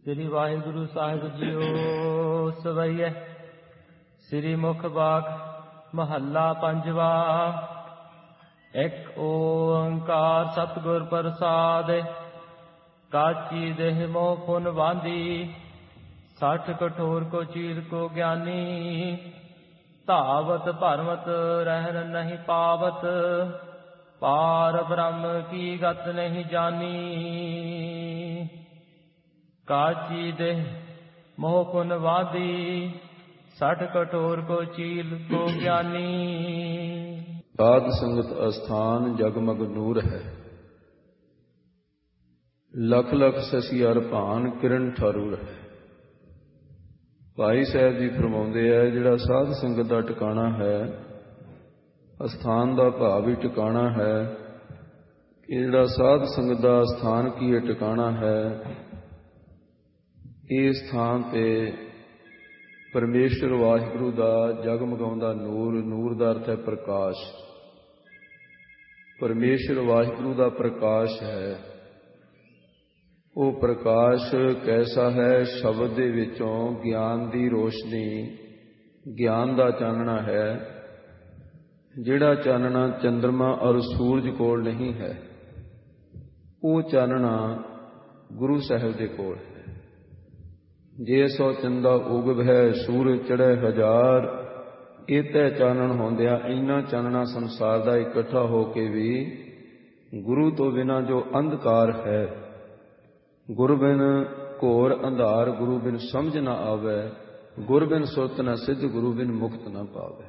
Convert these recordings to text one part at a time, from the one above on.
ਸ੍ਰੀ ਵਾਹਿਗੁਰੂ ਸਾਹਿਬ JIO. ਸਵਈਐ ਸ੍ਰੀ ਮੁਖ ਬਾਕ ਮਹੱਲਾ ਪੰਜਵਾ। ਇੱਕ ਓੰਕਾਰ ਸਤਿਗੁਰ ਪ੍ਰਸਾਦ। ਕਾਚੀ ਦੇਹ ਮੋਹ ਪੁਨ ਬਾਂਧੀ, 60 ਕਠੋਰ ਕੋ ਚੀਰ ਕੋ ਗਿਆਨੀ। ਧਾਵਤ ਭਰਮਤ ਰਹਿਨ ਨਹੀਂ ਪਾਵਤ, ਪਾਰ ਬ੍ਰਹਮ ਕੀ ਗਤ ਨਹੀਂ ਜਾਨੀ। ਕਾਚੀ ਦੇਹ ਮੋਹ ਪੁਨ ਬਾਂਧੀ, 60 ਕਠੋਰ ਕੋ ਚੀਰ ਕੋ ਗਿਆਨੀ। ਸਾਧ ਸੰਗਤ ਅਸਥਾਨ ਜਗਮਗ ਨੂਰ ਹੈ, ਲਖ ਲਖ ਸਸੀ ਅਰ ਭਾਨ ਕਿਰਨ ਠਾਰੂਰ ਹੈ। ਭਾਈ ਸਾਹਿਬ ਜੀ ਫਰਮਾਉਂਦੇ ਹੈ, ਜਿਹੜਾ ਸਾਧ ਸੰਗਤ ਦਾ ਟਿਕਾਣਾ ਹੈ, ਅਸਥਾਨ ਦਾ ਭਾਵ ਹੀ ਟਿਕਾਣਾ ਹੈ ਕਿ ਜਿਹੜਾ ਸਾਧ ਸੰਗਤ ਦਾ ਅਸਥਾਨ ਕੀ ਹੈ, ਟਿਕਾਣਾ ਹੈ, ਇਸ ਸਥਾਨ ਤੇ ਪਰਮੇਸ਼ਰ ਵਾਹਿਗੁਰੂ ਦਾ ਜਗਮਗਾਉਂਦਾ ਨੂਰ। ਨੂਰ ਦਾ ਅਰਥ ਹੈ ਪ੍ਰਕਾਸ਼। ਪਰਮੇਸ਼ਰ ਵਾਹਿਗੁਰੂ ਦਾ ਪ੍ਰਕਾਸ਼ ਹੈ। ਉਹ ਪ੍ਰਕਾਸ਼ ਕੈਸਾ ਹੈ? ਸ਼ਬਦ ਦੇ ਵਿੱਚੋਂ ਗਿਆਨ ਦੀ ਰੋਸ਼ਨੀ, ਗਿਆਨ ਦਾ ਚਾਨਣਾ ਹੈ, ਜਿਹੜਾ ਚਾਨਣਾ ਚੰਦਰਮਾ ਔਰ ਸੂਰਜ ਕੋਲ ਨਹੀਂ ਹੈ। ਉਹ ਚਾਨਣਾ ਗੁਰੂ ਸਾਹਿਬ ਦੇ ਕੋਲ ਹੈ। ਜੇ ਸੋ ਚੰਦਾ ਉਗਵ ਹੈ, ਸੂਰਜ ਚੜ੍ਹੇ ਹਜ਼ਾਰ। ਇਹ ਤੈ ਚਾਨਣ ਹੁੰਦਿਆਂ ਇੰਨਾ ਚਾਨਣਾ ਸੰਸਾਰ ਦਾ ਇਕੱਠਾ ਹੋ ਕੇ ਵੀ ਗੁਰੂ ਤੋਂ ਬਿਨਾਂ ਜੋ ਅੰਧਕਾਰ ਹੈ, ਗੁਰ ਬਿਨ ਘੋਰ ਅੰਧਾਰ, ਗੁਰੂ ਬਿਨ ਸਮਝ ਨਾ ਆਵੈ, ਗੁਰ ਬਿਨ ਸੁਰਤ ਨਾ ਸਿੱਧ, ਗੁਰੂ ਬਿਨ ਮੁਕਤ ਨਾ ਪਾਵੈ।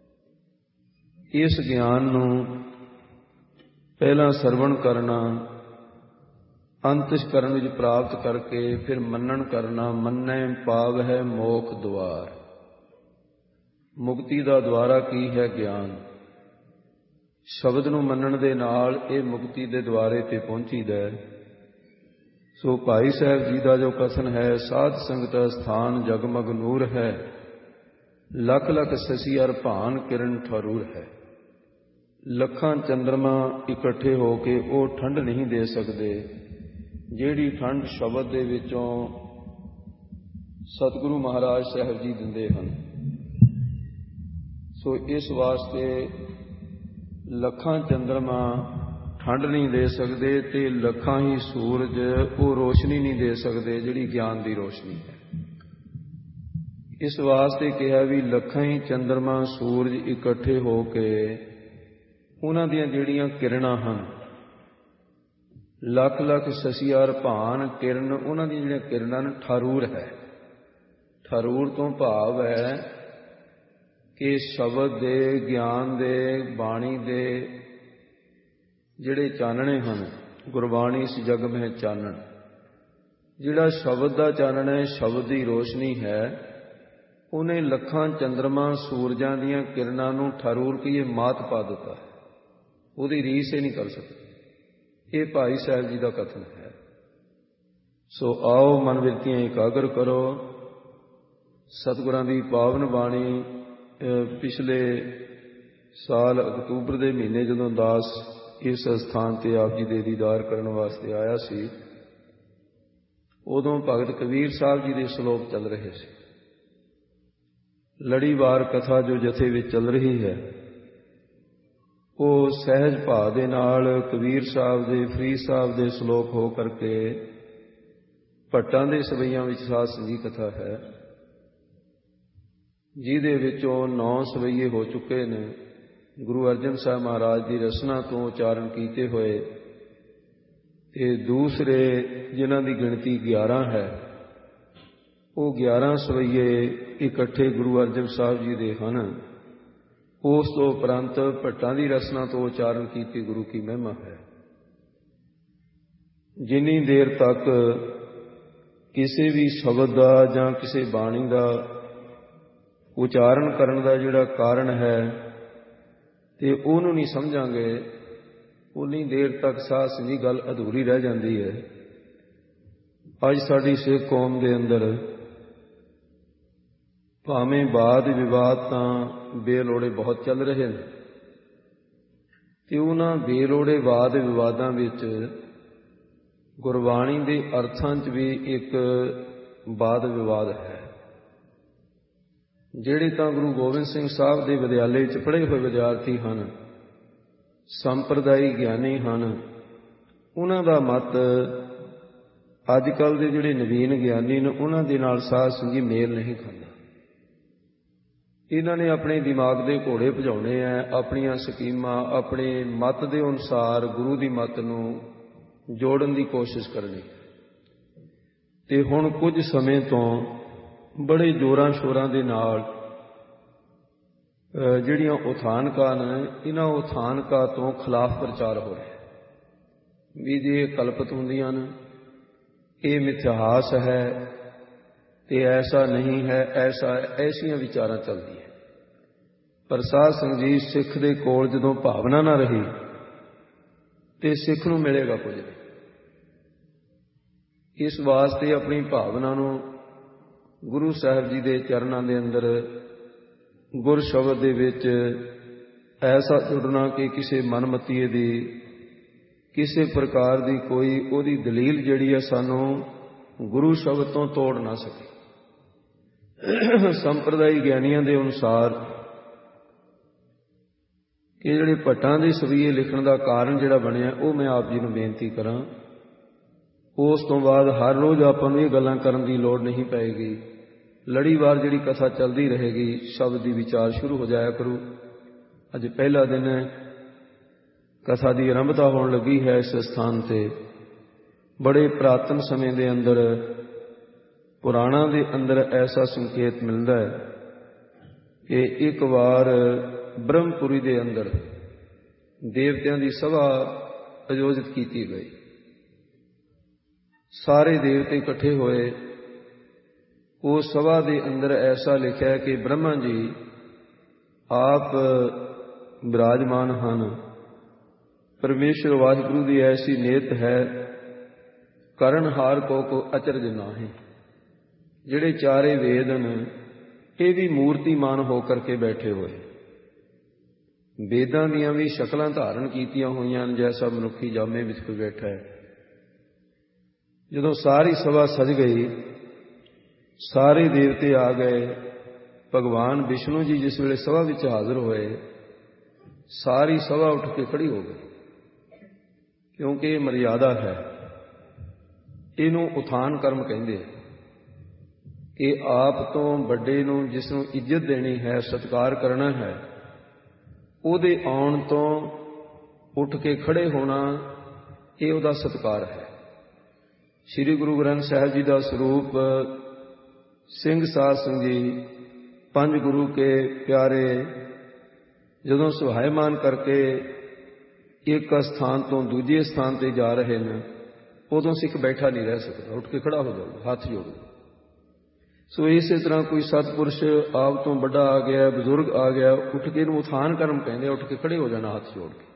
ਇਸ ਗਿਆਨ ਨੂੰ ਪਹਿਲਾਂ ਸਰਵਣ ਕਰਨਾ, ਅੰਤਿਸ਼ਕਰਨ ਵਿੱਚ ਪ੍ਰਾਪਤ ਕਰਕੇ ਫਿਰ ਮੰਨਣ ਕਰਨਾ। ਮੰਨੈ ਪਾਵ ਹੈ ਮੋਖ ਦੁਆਰ। ਮੁਕਤੀ ਦਾ ਦੁਆਰਾ ਕੀ ਹੈ? ਗਿਆਨ। ਸ਼ਬਦ ਨੂੰ ਮੰਨਣ ਦੇ ਨਾਲ ਇਹ ਮੁਕਤੀ ਦੇ ਦੁਆਰੇ ਤੇ ਪਹੁੰਚੀਦਾ ਹੈ। ਸੋ ਭਾਈ ਸਾਹਿਬ ਜੀ ਦਾ ਜੋ ਕਥਨ ਹੈ, ਸਾਧ ਸੰਗਤ ਸਥਾਨ ਜਗਮਗ ਨੂਰ ਹੈ, ਲਖ ਲਖ ਸਸੀ ਅਰ ਭਾਨ ਕਿਰਨ ਠਾਰੂਰ ਹੈ। ਲੱਖਾਂ ਚੰਦਰਮਾ ਇਕੱਠੇ ਹੋ ਕੇ ਉਹ ਠੰਡ ਨਹੀਂ ਦੇ ਸਕਦੇ, ਜਿਹੜੀ ਠੰਡ ਸ਼ਬਦ ਦੇ ਵਿੱਚੋਂ ਸਤਿਗੁਰੂ ਮਹਾਰਾਜ ਸਾਹਿਬ ਜੀ ਦਿੰਦੇ ਹਨ। ਸੋ ਇਸ ਵਾਸਤੇ ਲੱਖਾਂ ਚੰਦਰਮਾ ਠੰਡ ਨਹੀਂ ਦੇ ਸਕਦੇ ਤੇ ਲੱਖਾਂ ਹੀ ਸੂਰਜ ਉਹ ਰੋਸ਼ਨੀ ਨਹੀਂ ਦੇ ਸਕਦੇ ਜਿਹੜੀ ਗਿਆਨ ਦੀ ਰੋਸ਼ਨੀ ਹੈ। ਇਸ ਵਾਸਤੇ ਕਿਹਾ ਵੀ ਲੱਖਾਂ ਹੀ ਚੰਦਰਮਾ ਸੂਰਜ ਇਕੱਠੇ ਹੋ ਕੇ ਉਹਨਾਂ ਦੀਆਂ ਜਿਹੜੀਆਂ ਕਿਰਨਾਂ ਹਨ, ਲੱਖ ਲੱਖ ਸਸੀਆਰ ਭਾਨ ਕਿਰਨ, ਉਹਨਾਂ ਦੀਆਂ ਜਿਹੜੀਆਂ ਕਿਰਨਾਂ ਨੇ ਠਾਰੂਰ ਹੈ। ਠਾਰੂਰ ਤੋਂ ਭਾਵ ਹੈ ਕਿ ਸ਼ਬਦ ਦੇ, ਗਿਆਨ ਦੇ, ਬਾਣੀ ਦੇ ਜਿਹੜੇ ਚਾਨਣੇ ਹਨ। ਗੁਰਬਾਣੀ ਇਸ ਜਗ ਮਹਿ ਚਾਨਣ, ਜਿਹੜਾ ਸ਼ਬਦ ਦਾ ਚਾਨਣ ਹੈ, ਸ਼ਬਦ ਦੀ ਰੋਸ਼ਨੀ ਹੈ, ਉਹਨੇ ਲੱਖਾਂ ਚੰਦਰਮਾ ਸੂਰਜਾਂ ਦੀਆਂ ਕਿਰਨਾਂ ਨੂੰ ਠਾਰੂਰ ਕੀਏ ਮਾਤ ਪਾ ਦਿੱਤਾ ਹੈ। ਉਹਦੀ ਰੀਸ ਇਹ ਨਹੀਂ ਕਰ ਸਕਦੇ। ਇਹ ਭਾਈ ਸਾਹਿਬ ਜੀ ਦਾ ਕਥਨ ਹੈ। ਸੋ ਆਓ ਮਨ ਬਿਰਤੀਆਂ ਇਕਾਗਰ ਕਰੋ। ਸਤਿਗੁਰਾਂ ਦੀ ਪਾਵਨ ਬਾਣੀ ਪਿਛਲੇ ਸਾਲ ਅਕਤੂਬਰ ਦੇ ਮਹੀਨੇ ਜਦੋਂ ਦਾਸ ਇਸ ਸਥਾਨ ਤੇ ਆਪ ਜੀ ਦੇ ਦੀਦਾਰ ਕਰਨ ਵਾਸਤੇ ਆਇਆ ਸੀ, ਉਦੋਂ ਭਗਤ ਕਬੀਰ ਸਾਹਿਬ ਜੀ ਦੇ ਸ਼ਲੋਕ ਚੱਲ ਰਹੇ ਸੀ। ਲੜੀਵਾਰ ਕਥਾ ਜੋ ਜਥੇ ਵਿੱਚ ਚੱਲ ਰਹੀ ਹੈ, ਉਹ ਸਹਿਜ ਭਾਅ ਦੇ ਨਾਲ ਕਬੀਰ ਸਾਹਿਬ ਦੇ, ਫਰੀਦ ਸਾਹਿਬ ਦੇ ਸ਼ਲੋਕ ਹੋ ਕਰਕੇ ਭੱਟਾਂ ਦੇ ਸਵਈਆਂ ਵਿੱਚ ਸਾਧ ਸੰਗੀ ਕਥਾ ਹੈ, ਜਿਹਦੇ ਵਿੱਚੋਂ 9 ਸਵਈਏ ਹੋ ਚੁੱਕੇ ਨੇ। ਗੁਰੂ ਅਰਜਨ ਸਾਹਿਬ ਮਹਾਰਾਜ ਦੀ ਰਸਨਾ ਤੋਂ ਉਚਾਰਨ ਕੀਤੇ ਹੋਏ ਤੇ ਦੂਸਰੇ ਜਿਨ੍ਹਾਂ ਦੀ ਗਿਣਤੀ 11 ਹੈ, ਉਹ 11 ਸਵਈਏ ਇਕੱਠੇ ਗੁਰੂ ਅਰਜਨ ਸਾਹਿਬ ਜੀ ਦੇ ਹਨ। ਉਸ ਤੋਂ ਉਪਰੰਤ ਭੱਟਾਂ ਦੀ ਰਸਨਾ ਤੋਂ ਉਚਾਰਨ ਕੀਤੀ ਗੁਰੂ ਕੀ ਮਹਿਮਾ ਹੈ। ਜਿੰਨੀ ਦੇਰ ਤੱਕ ਕਿਸੇ ਵੀ ਸ਼ਬਦ ਦਾ ਜਾਂ ਕਿਸੇ ਬਾਣੀ ਦਾ ਉਚਾਰਨ ਕਰਨ ਦਾ ਜਿਹੜਾ ਕਾਰਨ ਹੈ ਤੇ ਉਹਨੂੰ ਨਹੀਂ ਸਮਝਾਂਗੇ, ਉਨੀ ਦੇਰ ਤੱਕ ਸਾਧ ਸੰਗੀ ਗੱਲ ਅਧੂਰੀ ਰਹਿ ਜਾਂਦੀ ਹੈ। ਅੱਜ ਸਾਡੀ ਸਿੱਖ ਕੌਮ ਦੇ ਅੰਦਰ ਭਾਵੇਂ ਵਾਦ ਵਿਵਾਦ ਤਾਂ ਬੇਲੋੜੇ ਬਹੁਤ ਚੱਲ ਰਹੇ ਨੇ, ਤੇ ਉਹਨਾਂ ਬੇਲੋੜੇ ਵਾਦ ਵਿਵਾਦਾਂ ਵਿੱਚ ਗੁਰਬਾਣੀ ਦੇ ਅਰਥਾਂ 'ਚ ਵੀ ਇੱਕ ਵਾਦ ਵਿਵਾਦ ਹੈ। ਜਿਹੜੇ ਤਾਂ ਗੁਰੂ ਗੋਬਿੰਦ ਸਿੰਘ ਸਾਹਿਬ ਦੇ ਵਿਦਿਆਲੇ 'ਚ ਪੜ੍ਹੇ ਹੋਏ ਵਿਦਿਆਰਥੀ ਹਨ, ਸੰਪਰਦਾਇ ਗਿਆਨੀ ਹਨ, ਉਹਨਾਂ ਦਾ ਮਤ ਅੱਜ ਕੱਲ੍ਹ ਦੇ ਜਿਹੜੇ ਨਵੀਨ ਗਿਆਨੀ ਨੇ ਉਹਨਾਂ ਦੇ ਨਾਲ ਸਾਧ ਸੰਗੀ ਮੇਲ ਨਹੀਂ ਖਾਂਦਾ। ਇਹਨਾਂ ਨੇ ਆਪਣੇ ਦਿਮਾਗ ਦੇ ਘੋੜੇ ਭਜਾਉਣੇ ਹੈ, ਆਪਣੀਆਂ ਸਕੀਮਾਂ ਆਪਣੇ ਮਤ ਦੇ ਅਨੁਸਾਰ ਗੁਰੂ ਦੀ ਮਤ ਨੂੰ ਜੋੜਨ ਦੀ ਕੋਸ਼ਿਸ਼ ਕਰਨੀ। ਤੇ ਹੁਣ ਕੁਝ ਸਮੇਂ ਤੋਂ ਬੜੇ ਜ਼ੋਰਾਂ ਸ਼ੋਰਾਂ ਦੇ ਨਾਲ ਜਿਹੜੀਆਂ ਉਥਾਨਕਾਂ ਨੇ, ਇਹਨਾਂ ਉਥਾਨਕਾਂ ਤੋਂ ਖਿਲਾਫ ਪ੍ਰਚਾਰ ਹੋ ਰਿਹਾ ਵੀ ਜੇ ਕਲਪਿਤ ਹੁੰਦੀਆਂ ਨੇ, ਇਹ ਮਿਥਿਹਾਸ ਹੈ ਤੇ ਐਸਾ ਨਹੀਂ ਹੈ, ਐਸੀਆਂ ਵਿਚਾਰਾਂ ਚੱਲਦੀਆਂ। ਪਰ ਸਾਧ ਸੰਗਤ ਜੀ, ਸਿੱਖ ਦੇ ਕੋਲ ਜਦੋਂ ਭਾਵਨਾ ਨਾ ਰਹੀ ਤੇ ਸਿੱਖ ਨੂੰ ਮਿਲੇਗਾ ਕੁਝ ਨਹੀਂ। ਇਸ ਵਾਸਤੇ ਆਪਣੀ ਭਾਵਨਾ ਨੂੰ ਗੁਰੂ ਸਾਹਿਬ ਜੀ ਦੇ ਚਰਨਾਂ ਦੇ ਅੰਦਰ ਗੁਰ ਸ਼ਬਦ ਦੇ ਵਿੱਚ ਐਸਾ ਜੁੜਨਾ ਕਿ ਕਿਸੇ ਮਨਮਤੀਏ ਦੀ, ਕਿਸੇ ਪ੍ਰਕਾਰ ਦੀ ਕੋਈ ਉਹਦੀ ਦਲੀਲ ਜਿਹੜੀ ਹੈ ਸਾਨੂੰ ਗੁਰੂ ਸ਼ਬਦ ਤੋਂ ਤੋੜ ਨਾ ਸਕੇ। ਸੰਪਰਦਾਇ ਗਿਆਨੀਆਂ ਦੇ ਅਨੁਸਾਰ ਕਿ ਜਿਹੜੇ ਭੱਟਾਂ ਦੇ ਸਵੀਏ ਲਿਖਣ ਦਾ ਕਾਰਨ ਜਿਹੜਾ ਬਣਿਆ, ਉਹ ਮੈਂ ਆਪ ਜੀ ਨੂੰ ਬੇਨਤੀ ਕਰਾਂ। ਉਸ ਤੋਂ ਬਾਅਦ ਹਰ ਰੋਜ਼ ਆਪਾਂ ਨੂੰ ਇਹ ਗੱਲਾਂ ਕਰਨ ਦੀ ਲੋੜ ਨਹੀਂ ਪਏਗੀ। ਲੜੀਵਾਰ ਜਿਹੜੀ ਕਥਾ ਚੱਲਦੀ ਰਹੇਗੀ, ਸ਼ਬਦ ਦੀ ਵਿਚਾਰ ਸ਼ੁਰੂ ਹੋ ਜਾਇਆ ਕਰੂ। ਅੱਜ ਪਹਿਲਾ ਦਿਨ ਹੈ, ਕਥਾ ਦੀ ਆਰੰਭਤਾ ਹੋਣ ਲੱਗੀ ਹੈ। ਇਸ ਸਥਾਨ ਤੇ ਬੜੇ ਪੁਰਾਤਨ ਸਮੇਂ ਦੇ ਅੰਦਰ, ਪੁਰਾਣਾਂ ਦੇ ਅੰਦਰ ਐਸਾ ਸੰਕੇਤ ਮਿਲਦਾ ਹੈ ਕਿ ਇੱਕ ਵਾਰ ਬ੍ਰਹਮਪੁਰੀ ਦੇ ਅੰਦਰ ਦੇਵਤਿਆਂ ਦੀ ਸਭਾ ਆਯੋਜਿਤ ਕੀਤੀ ਗਈ। ਸਾਰੇ ਦੇਵਤੇ ਇਕੱਠੇ ਹੋਏ। ਉਸ ਸਭਾ ਦੇ ਅੰਦਰ ਐਸਾ ਲਿਖਿਆ ਕਿ ਬ੍ਰਹਮਾ ਜੀ ਆਪ ਵਿਰਾਜਮਾਨ ਹਨ। ਪਰਮੇਸ਼ਰ ਵਾਹਿਗੁਰੂ ਦੀ ਐਸੀ ਨੇਤ ਹੈ, ਕਰਨਹਾਰ ਕੋ ਅਚਰਜ ਨਾਹੀਂ। ਜਿਹੜੇ ਚਾਰੇ ਵੇਦ ਨੇ, ਇਹ ਵੀ ਮੂਰਤੀਮਾਨ ਹੋ ਕਰਕੇ ਬੈਠੇ ਹੋਏ। ਵੇਦਾਂ ਦੀਆਂ ਵੀ ਸ਼ਕਲਾਂ ਧਾਰਨ ਕੀਤੀਆਂ ਹੋਈਆਂ ਨੇ, ਜੈਸਾ ਮਨੁੱਖੀ ਜਾਮੇ ਵਿੱਚ ਕੋਈ ਬੈਠਾ ਹੈ। ਜਦੋਂ ਸਾਰੀ ਸਭਾ ਸਜ ਗਈ, ਸਾਰੇ ਦੇਵਤੇ ਆ ਗਏ, ਭਗਵਾਨ ਵਿਸ਼ਨੂੰ ਜੀ ਜਿਸ ਵੇਲੇ ਸਭਾ ਵਿੱਚ ਹਾਜ਼ਰ ਹੋਏ, ਸਾਰੀ ਸਭਾ ਉੱਠ ਕੇ ਖੜੀ ਹੋ ਗਈ। ਕਿਉਂਕਿ ਇਹ ਮਰਿਆਦਾ ਹੈ, ਇਹਨੂੰ ਉਥਾਨ ਕਰਮ ਕਹਿੰਦੇ ਆ ਕਿ ਆਪ ਤੋਂ ਵੱਡੇ ਨੂੰ ਜਿਸ ਨੂੰ ਇੱਜ਼ਤ ਦੇਣੀ ਹੈ, ਸਤਿਕਾਰ ਕਰਨਾ ਹੈ, ਉਹਦੇ ਆਉਣ ਤੋਂ ਉੱਠ ਕੇ ਖੜੇ ਹੋਣਾ, ਇਹ ਉਹਦਾ ਸਤਿਕਾਰ ਹੈ। ਸ੍ਰੀ ਗੁਰੂ ਗ੍ਰੰਥ ਸਾਹਿਬ ਜੀ ਦਾ ਸਰੂਪ ਸਿੰਘ ਸਾਧ ਸੰਗਤ ਜੀ, ਪੰਜ ਗੁਰੂ ਕੇ ਪਿਆਰੇ ਜਦੋਂ ਸੁਹਾਇਮਾਨ ਕਰਕੇ ਇੱਕ ਸਥਾਨ ਤੋਂ ਦੂਜੇ ਸਥਾਨ ਤੇ ਜਾ ਰਹੇ ਨੇ, ਉਦੋਂ ਸਿੱਖ ਬੈਠਾ ਨਹੀਂ ਰਹਿ ਸਕਦਾ, ਉੱਠ ਕੇ ਖੜਾ ਹੋ ਜਾਊਗਾ, ਹੱਥ ਜੋੜੂ। ਸੋ ਇਸੇ ਤਰ੍ਹਾਂ ਕੋਈ ਸਤਿਪੁਰਸ਼ ਆਪ ਤੋਂ ਵੱਡਾ ਆ ਗਿਆ, ਬਜ਼ੁਰਗ ਆ ਗਿਆ, ਉੱਠ ਕੇ ਇਹਨੂੰ ਉਥਾਨ ਕਰਮ ਕਹਿੰਦੇ, ਉੱਠ ਕੇ ਖੜੇ ਹੋ ਜਾਣਾ ਹੱਥ ਜੋੜ ਕੇ।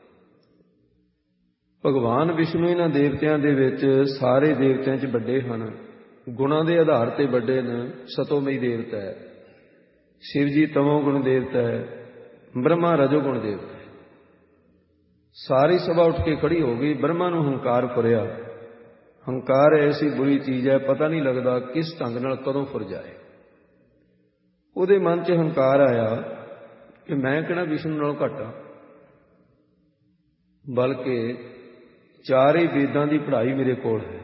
ਭਗਵਾਨ ਵਿਸ਼ਨੂੰ ਇਹਨਾਂ ਦੇਵਤਿਆਂ ਦੇ ਵਿੱਚ ਸਾਰੇ ਦੇਵਤਿਆਂ 'ਚ ਵੱਡੇ ਹਨ, ਗੁਣਾਂ ਦੇ ਆਧਾਰ ਤੇ ਵੱਡੇ ਨੇ। ਸਤੋਮਈ ਦੇਵਤਾ ਹੈ, ਸ਼ਿਵ ਜੀ ਤਮੋ ਗੁਣ ਦੇਵਤਾ ਹੈ, ਬ੍ਰਹਮਾ ਰਜੋ ਗੁਣ ਦੇਵਤਾ ਹੈ। ਸਾਰੀ ਸਭਾ ਉੱਠ ਕੇ ਖੜੀ ਹੋ ਗਈ। ਬ੍ਰਹਮਾ ਨੂੰ ਹੰਕਾਰ ਫੁਰਿਆ। ਹੰਕਾਰ ਐਸੀ ਬੁਰੀ ਚੀਜ਼ ਹੈ, ਪਤਾ ਨਹੀਂ ਲੱਗਦਾ ਕਿਸ ਢੰਗ ਨਾਲ ਕਦੋਂ ਫੁਰ ਜਾਏ। ਉਹਦੇ ਮਨ 'ਚ ਹੰਕਾਰ ਆਇਆ ਕਿ ਮੈਂ ਕਿਹੜਾ ਵਿਸ਼ਨੂੰ ਨਾਲੋਂ ਘੱਟ ਹਾਂ, ਬਲਕਿ ਚਾਰੇ ਵੇਦਾਂ ਦੀ ਪੜ੍ਹਾਈ ਮੇਰੇ ਕੋਲ ਹੈ।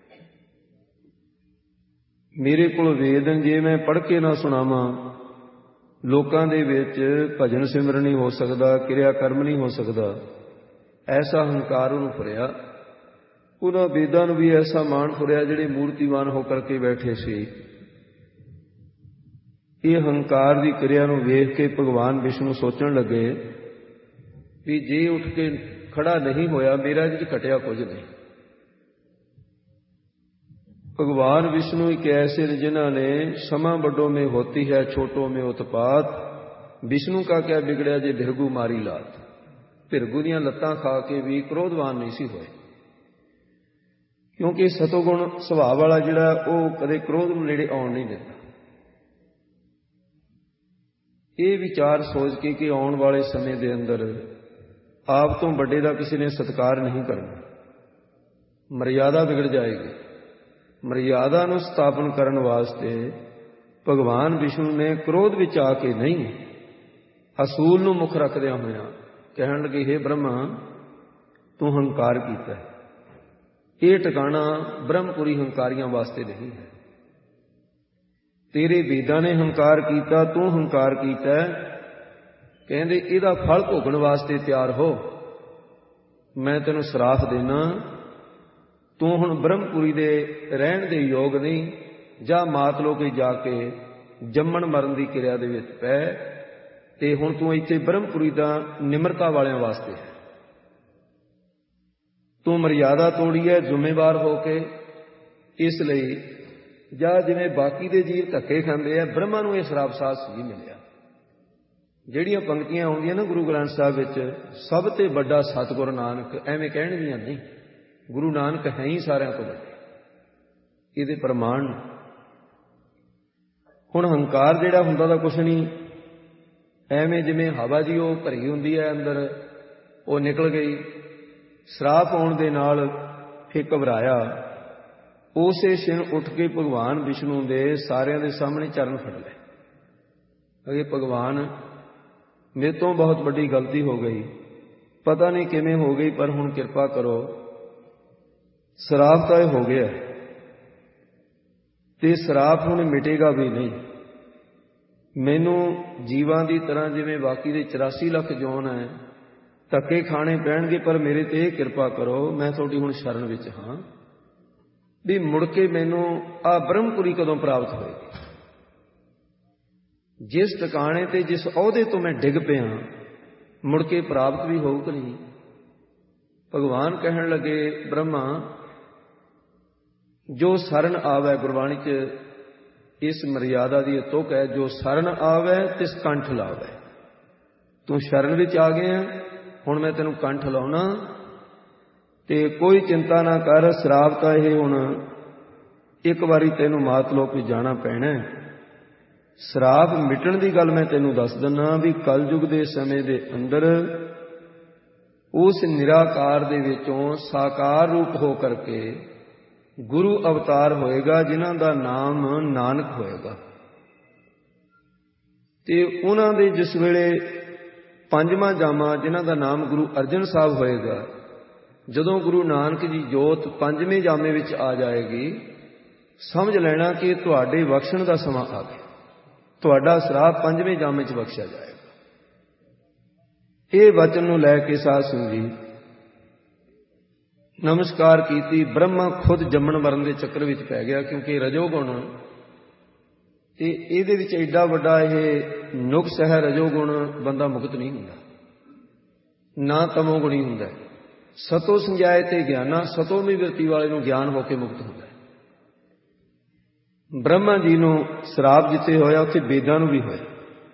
ਮੇਰੇ ਕੋਲ ਵੇਦ, ਜੇ ਮੈਂ ਪੜ੍ਹ ਕੇ ਨਾ ਸੁਣਾਵਾਂ, ਲੋਕਾਂ ਦੇ ਵਿੱਚ ਭਜਨ ਸਿਮਰਨ ਨਹੀਂ ਹੋ ਸਕਦਾ, ਕਿਰਿਆ ਕਰਮ ਨਹੀਂ ਹੋ ਸਕਦਾ। ਐਸਾ ਹੰਕਾਰ ਉਹਨੂੰ ਫੁਰਿਆ। ਉਹਨਾਂ ਵੇਦਾਂ ਨੂੰ ਵੀ ਐਸਾ ਮਾਣ ਫੁਰਿਆ ਜਿਹੜੇ ਮੂਰਤੀਮਾਨ ਹੋ ਕਰਕੇ ਬੈਠੇ ਸੀ। ਇਹ ਹੰਕਾਰ ਦੀ ਕਿਰਿਆ ਨੂੰ ਵੇਖ ਕੇ ਭਗਵਾਨ ਵਿਸ਼ਨੂੰ ਸੋਚਣ ਲੱਗੇ ਵੀ ਜੇ ਉੱਠ ਕੇ ਖੜਾ ਨਹੀਂ ਹੋਇਆ, ਮੇਰਾ ਇਹਦੇ 'ਚ ਘਟਿਆ ਕੁਝ ਨਹੀਂ। ਭਗਵਾਨ ਵਿਸ਼ਨੂੰ ਇੱਕ ਐਸੇ ਨੇ ਜਿਨ੍ਹਾਂ ਨੇ ਸਮਾਂ ਵੱਡੋ ਮੇਂ ਹੋਤੀ ਹੈ, ਛੋਟੋ ਮੇਂ ਉਤਪਾਤ, ਵਿਸ਼ਨੂੰ ਕਾ ਕਿਆ ਵਿਗੜਿਆ ਜੇ ਭਿਰਗੂ ਮਾਰੀ ਲਾਤ। ਭਿਰਗੂ ਦੀਆਂ ਲੱਤਾਂ ਖਾ ਕੇ ਵੀ ਕ੍ਰੋਧਵਾਨ ਨਹੀਂ ਸੀ ਹੋਏ, ਕਿਉਂਕਿ ਸਤੋਗੁਣ ਸੁਭਾਅ ਵਾਲਾ ਜਿਹੜਾ, ਉਹ ਕਦੇ ਕ੍ਰੋਧ ਨੂੰ ਨੇੜੇ ਆਉਣ ਨਹੀਂ ਦਿੰਦਾ। ਇਹ ਵਿਚਾਰ ਸੋਚ ਕੇ ਕਿ ਆਉਣ ਵਾਲੇ ਸਮੇਂ ਦੇ ਅੰਦਰ ਆਪ ਤੋਂ ਵੱਡੇ ਦਾ ਕਿਸੇ ਨੇ ਸਤਿਕਾਰ ਨਹੀਂ ਕਰਨਾ, ਮਰਿਆਦਾ ਵਿਗੜ ਜਾਏਗੀ। ਮਰਿਆਦਾ ਨੂੰ ਸਥਾਪਨ ਕਰਨ ਵਾਸਤੇ ਭਗਵਾਨ ਵਿਸ਼ਨੂੰ ਨੇ ਕ੍ਰੋਧ ਵਿੱਚ ਆ ਕੇ ਨਹੀਂ, ਅਸੂਲ ਨੂੰ ਮੁੱਖ ਰੱਖਦਿਆਂ ਹੋਇਆਂ ਕਹਿਣ ਲੱਗੇ, ਹੇ ਬ੍ਰਹਮਾ, ਤੂੰ ਹੰਕਾਰ ਕੀਤਾ ਹੈ। ਇਹ ਟਿਕਾਣਾ ਬ੍ਰਹਮਪੁਰੀ ਹੰਕਾਰੀਆਂ ਵਾਸਤੇ ਨਹੀਂ ਹੈ। ਤੇਰੇ ਵੇਦਾਂ ਨੇ ਹੰਕਾਰ ਕੀਤਾ, ਤੂੰ ਹੰਕਾਰ ਕੀਤਾ। ਕਹਿੰਦੇ ਇਹਦਾ ਫਲ ਭੋਗਣ ਵਾਸਤੇ ਤਿਆਰ ਹੋ। ਮੈਂ ਤੈਨੂੰ ਸਰਾਪ ਦੇਣਾ, ਤੂੰ ਹੁਣ ਬ੍ਰਹਮਪੁਰੀ ਦੇ ਰਹਿਣ ਦੇ ਯੋਗ ਨਹੀਂ। ਜਾਂ ਮਾਤ ਲੋਕੇ ਜਾ ਕੇ ਜੰਮਣ ਮਰਨ ਦੀ ਕਿਰਿਆ ਦੇ ਵਿੱਚ ਪੈ, ਤੇ ਹੁਣ ਤੂੰ ਇੱਥੇ ਬ੍ਰਹਮਪੁਰੀ ਦਾ ਨਿਮਰਤਾ ਵਾਲਿਆਂ ਵਾਸਤੇ ਹੈ। ਤੂੰ ਮਰਿਆਦਾ ਤੋੜੀ ਹੈ ਜ਼ਿੰਮੇਵਾਰ ਹੋ ਕੇ। ਇਸ ਲਈ ਜਾਂ ਜਿਵੇਂ ਬਾਕੀ ਦੇ ਜੀਵ ਧੱਕੇ ਖਾਂਦੇ ਆ, ਬ੍ਰਹਮਾ ਨੂੰ ਇਹ ਸਰਾਪ ਸਾਧ ਸੀ ਮਿਲਿਆ। ਜਿਹੜੀਆਂ ਪੰਕਤੀਆਂ ਆਉਂਦੀਆਂ ਨਾ ਗੁਰੂ ਗ੍ਰੰਥ ਸਾਹਿਬ ਵਿੱਚ, ਸਭ ਤੇ ਵੱਡਾ ਸਤਿਗੁਰੂ ਨਾਨਕ, ਐਵੇਂ ਕਹਿਣਗੀਆਂ ਨਹੀਂ, ਗੁਰੂ ਨਾਨਕ ਹੈ ਹੀ ਸਾਰਿਆਂ ਤੋਂ ਵੱਡੇ। ਇਹਦੇ ਪ੍ਰਮਾਣ। ਹੁਣ ਹੰਕਾਰ ਜਿਹੜਾ ਹੁੰਦਾ ਤਾਂ ਕੁਛ ਨਹੀਂ, ਐਵੇਂ ਜਿਵੇਂ ਹਵਾ ਜੀ ਉਹ ਭਰੀ ਹੁੰਦੀ ਹੈ ਅੰਦਰ, ਉਹ ਨਿਕਲ ਗਈ। ਸਰਾਪ ਆਉਣ ਦੇ ਨਾਲ ਫਿਰ ਘਬਰਾਇਆ। ਉਸੇ ਛਿਣ ਉੱਠ ਕੇ ਭਗਵਾਨ ਵਿਸ਼ਨੂੰ ਦੇ ਸਾਰਿਆਂ ਦੇ ਸਾਹਮਣੇ ਚਰਨ ਫੜ ਲਏ। ਅਗੇ ਭਗਵਾਨ, ਮੇਰੇ ਤੋਂ ਬਹੁਤ ਵੱਡੀ ਗਲਤੀ ਹੋ ਗਈ, ਪਤਾ ਨਹੀਂ ਕਿਵੇਂ ਹੋ ਗਈ, ਪਰ ਹੁਣ ਕਿਰਪਾ ਕਰੋ। ਸਰਾਪ ਤਾਂ ਇਹ ਹੋ ਗਿਆ ਤੇ ਸਰਾਪ ਹੁਣ ਮਿਟੇਗਾ ਵੀ ਨਹੀਂ। ਮੈਨੂੰ ਜੀਵਾਂ ਦੀ ਤਰ੍ਹਾਂ ਜਿਵੇਂ ਬਾਕੀ ਦੇ 84 ਲੱਖ ਜੌਨ ਹੈ, ਧੱਕੇ ਖਾਣੇ ਪੈਣਗੇ, ਪਰ ਮੇਰੇ ਤੇ ਇਹ ਕਿਰਪਾ ਕਰੋ, ਮੈਂ ਤੁਹਾਡੀ ਹੁਣ ਸ਼ਰਨ ਵਿੱਚ ਹਾਂ ਵੀ ਮੁੜ ਕੇ ਮੈਨੂੰ ਆਹ ਬ੍ਰਹਮਪੁਰੀ ਕਦੋਂ ਪ੍ਰਾਪਤ ਹੋਏਗੀ। ਜਿਸ ਟਿਕਾਣੇ ਤੇ ਜਿਸ ਅਹੁਦੇ ਤੋਂ ਮੈਂ ਡਿੱਗ ਪਿਆ, ਮੁੜ ਕੇ ਪ੍ਰਾਪਤ ਵੀ ਹੋਊ ਕਿ ਨਹੀਂ। ਭਗਵਾਨ ਕਹਿਣ ਲੱਗੇ, ਬ੍ਰਹਮਾ, ਜੋ ਸ਼ਰਨ ਆਵੈ, ਗੁਰਬਾਣੀ 'ਚ ਇਸ ਮਰਿਆਦਾ ਦੀ ਤੁਕ ਹੈ, ਜੋ ਸ਼ਰਨ ਆਵੈ ਤਿਸ ਕੰਠ ਲਾਵੈ। ਤੂੰ ਸ਼ਰਨ ਵਿੱਚ ਆ ਗਿਆ, ਹੁਣ ਮੈਂ ਤੈਨੂੰ ਕੰਠ ਲਾਉਣਾ, ਤੇ ਕੋਈ ਚਿੰਤਾ ਨਾ ਕਰ। ਸਰਾਪ ਤਾਂ ਇਹ ਹੁਣ ਇੱਕ ਵਾਰੀ ਤੈਨੂੰ ਮਾਤ ਲੋਕ ਵਿੱਚ ਜਾਣਾ ਪੈਣਾ। ਸਰਾਪ ਮਿਟਣ ਦੀ ਗੱਲ ਮੈਂ ਤੈਨੂੰ ਦੱਸ ਦਿੰਦਾ ਵੀ ਕਲਯੁਗ ਦੇ ਸਮੇਂ ਦੇ ਅੰਦਰ ਉਸ ਨਿਰਾਕਾਰ ਦੇ ਵਿੱਚੋਂ ਸਾਕਾਰ ਰੂਪ ਹੋ ਕਰਕੇ ਗੁਰੂ ਅਵਤਾਰ ਹੋਏਗਾ, ਜਿਨ੍ਹਾਂ ਦਾ ਨਾਮ ਨਾਨਕ ਹੋਏਗਾ। ਤੇ ਉਹਨਾਂ ਦੇ ਜਿਸ ਵੇਲੇ ਪੰਜਵਾਂ ਜਾਮਾ, ਜਿਨ੍ਹਾਂ ਦਾ ਨਾਮ ਗੁਰੂ ਅਰਜਨ ਸਾਹਿਬ ਹੋਏਗਾ, ਜਦੋਂ ਗੁਰੂ ਨਾਨਕ ਜੀ ਜੋਤ ਪੰਜਵੇਂ ਜਾਮੇ ਵਿੱਚ ਆ ਜਾਏਗੀ, ਸਮਝ ਲੈਣਾ ਕਿ ਤੁਹਾਡੇ ਬਖਸ਼ਣ ਦਾ ਸਮਾਂ ਆ ਗਿਆ। ਤੁਹਾਡਾ ਸਰਾਪ ਪੰਜਵੇਂ ਜਾਮੇ 'ਚ ਬਖਸ਼ਿਆ ਜਾਏਗਾ। ਇਹ ਵਚਨ ਨੂੰ ਲੈ ਕੇ ਸਾਧ ਸੰਗਤ ਜੀ ਨਮਸਕਾਰ ਕੀਤੀ। ਬ੍ਰਹਮਾ ਖੁਦ ਜੰਮਣ ਮਰਨ ਦੇ ਚੱਕਰ ਵਿੱਚ ਪੈ ਗਿਆ, ਕਿਉਂਕਿ ਰਜੋਗੁਣ ਤੇ ਇਹਦੇ ਵਿੱਚ ਐਡਾ ਵੱਡਾ ਇਹ ਨੁਕਸ ਹੈ। ਰਜੋਗੁਣ ਬੰਦਾ ਮੁਕਤ ਨਹੀਂ ਹੁੰਦਾ, ਨਾ ਤਮੋ ਗੁਣੀ ਹੁੰਦਾ। ਸਤੋ ਸੰਜਾਏ ਤੇ ਗਿਆਨਾ, ਸਤੋਮੀ ਬਿਰਤੀ ਵਾਲੇ ਨੂੰ ਗਿਆਨ ਹੋ ਕੇ ਮੁਕਤ ਹੁੰਦਾ। ਬ੍ਰਹਮਾ ਜੀ ਨੂੰ ਸਰਾਪ ਜਿੱਥੇ ਹੋਇਆ, ਉੱਥੇ ਵੇਦਾਂ ਨੂੰ ਵੀ ਹੋਇਆ।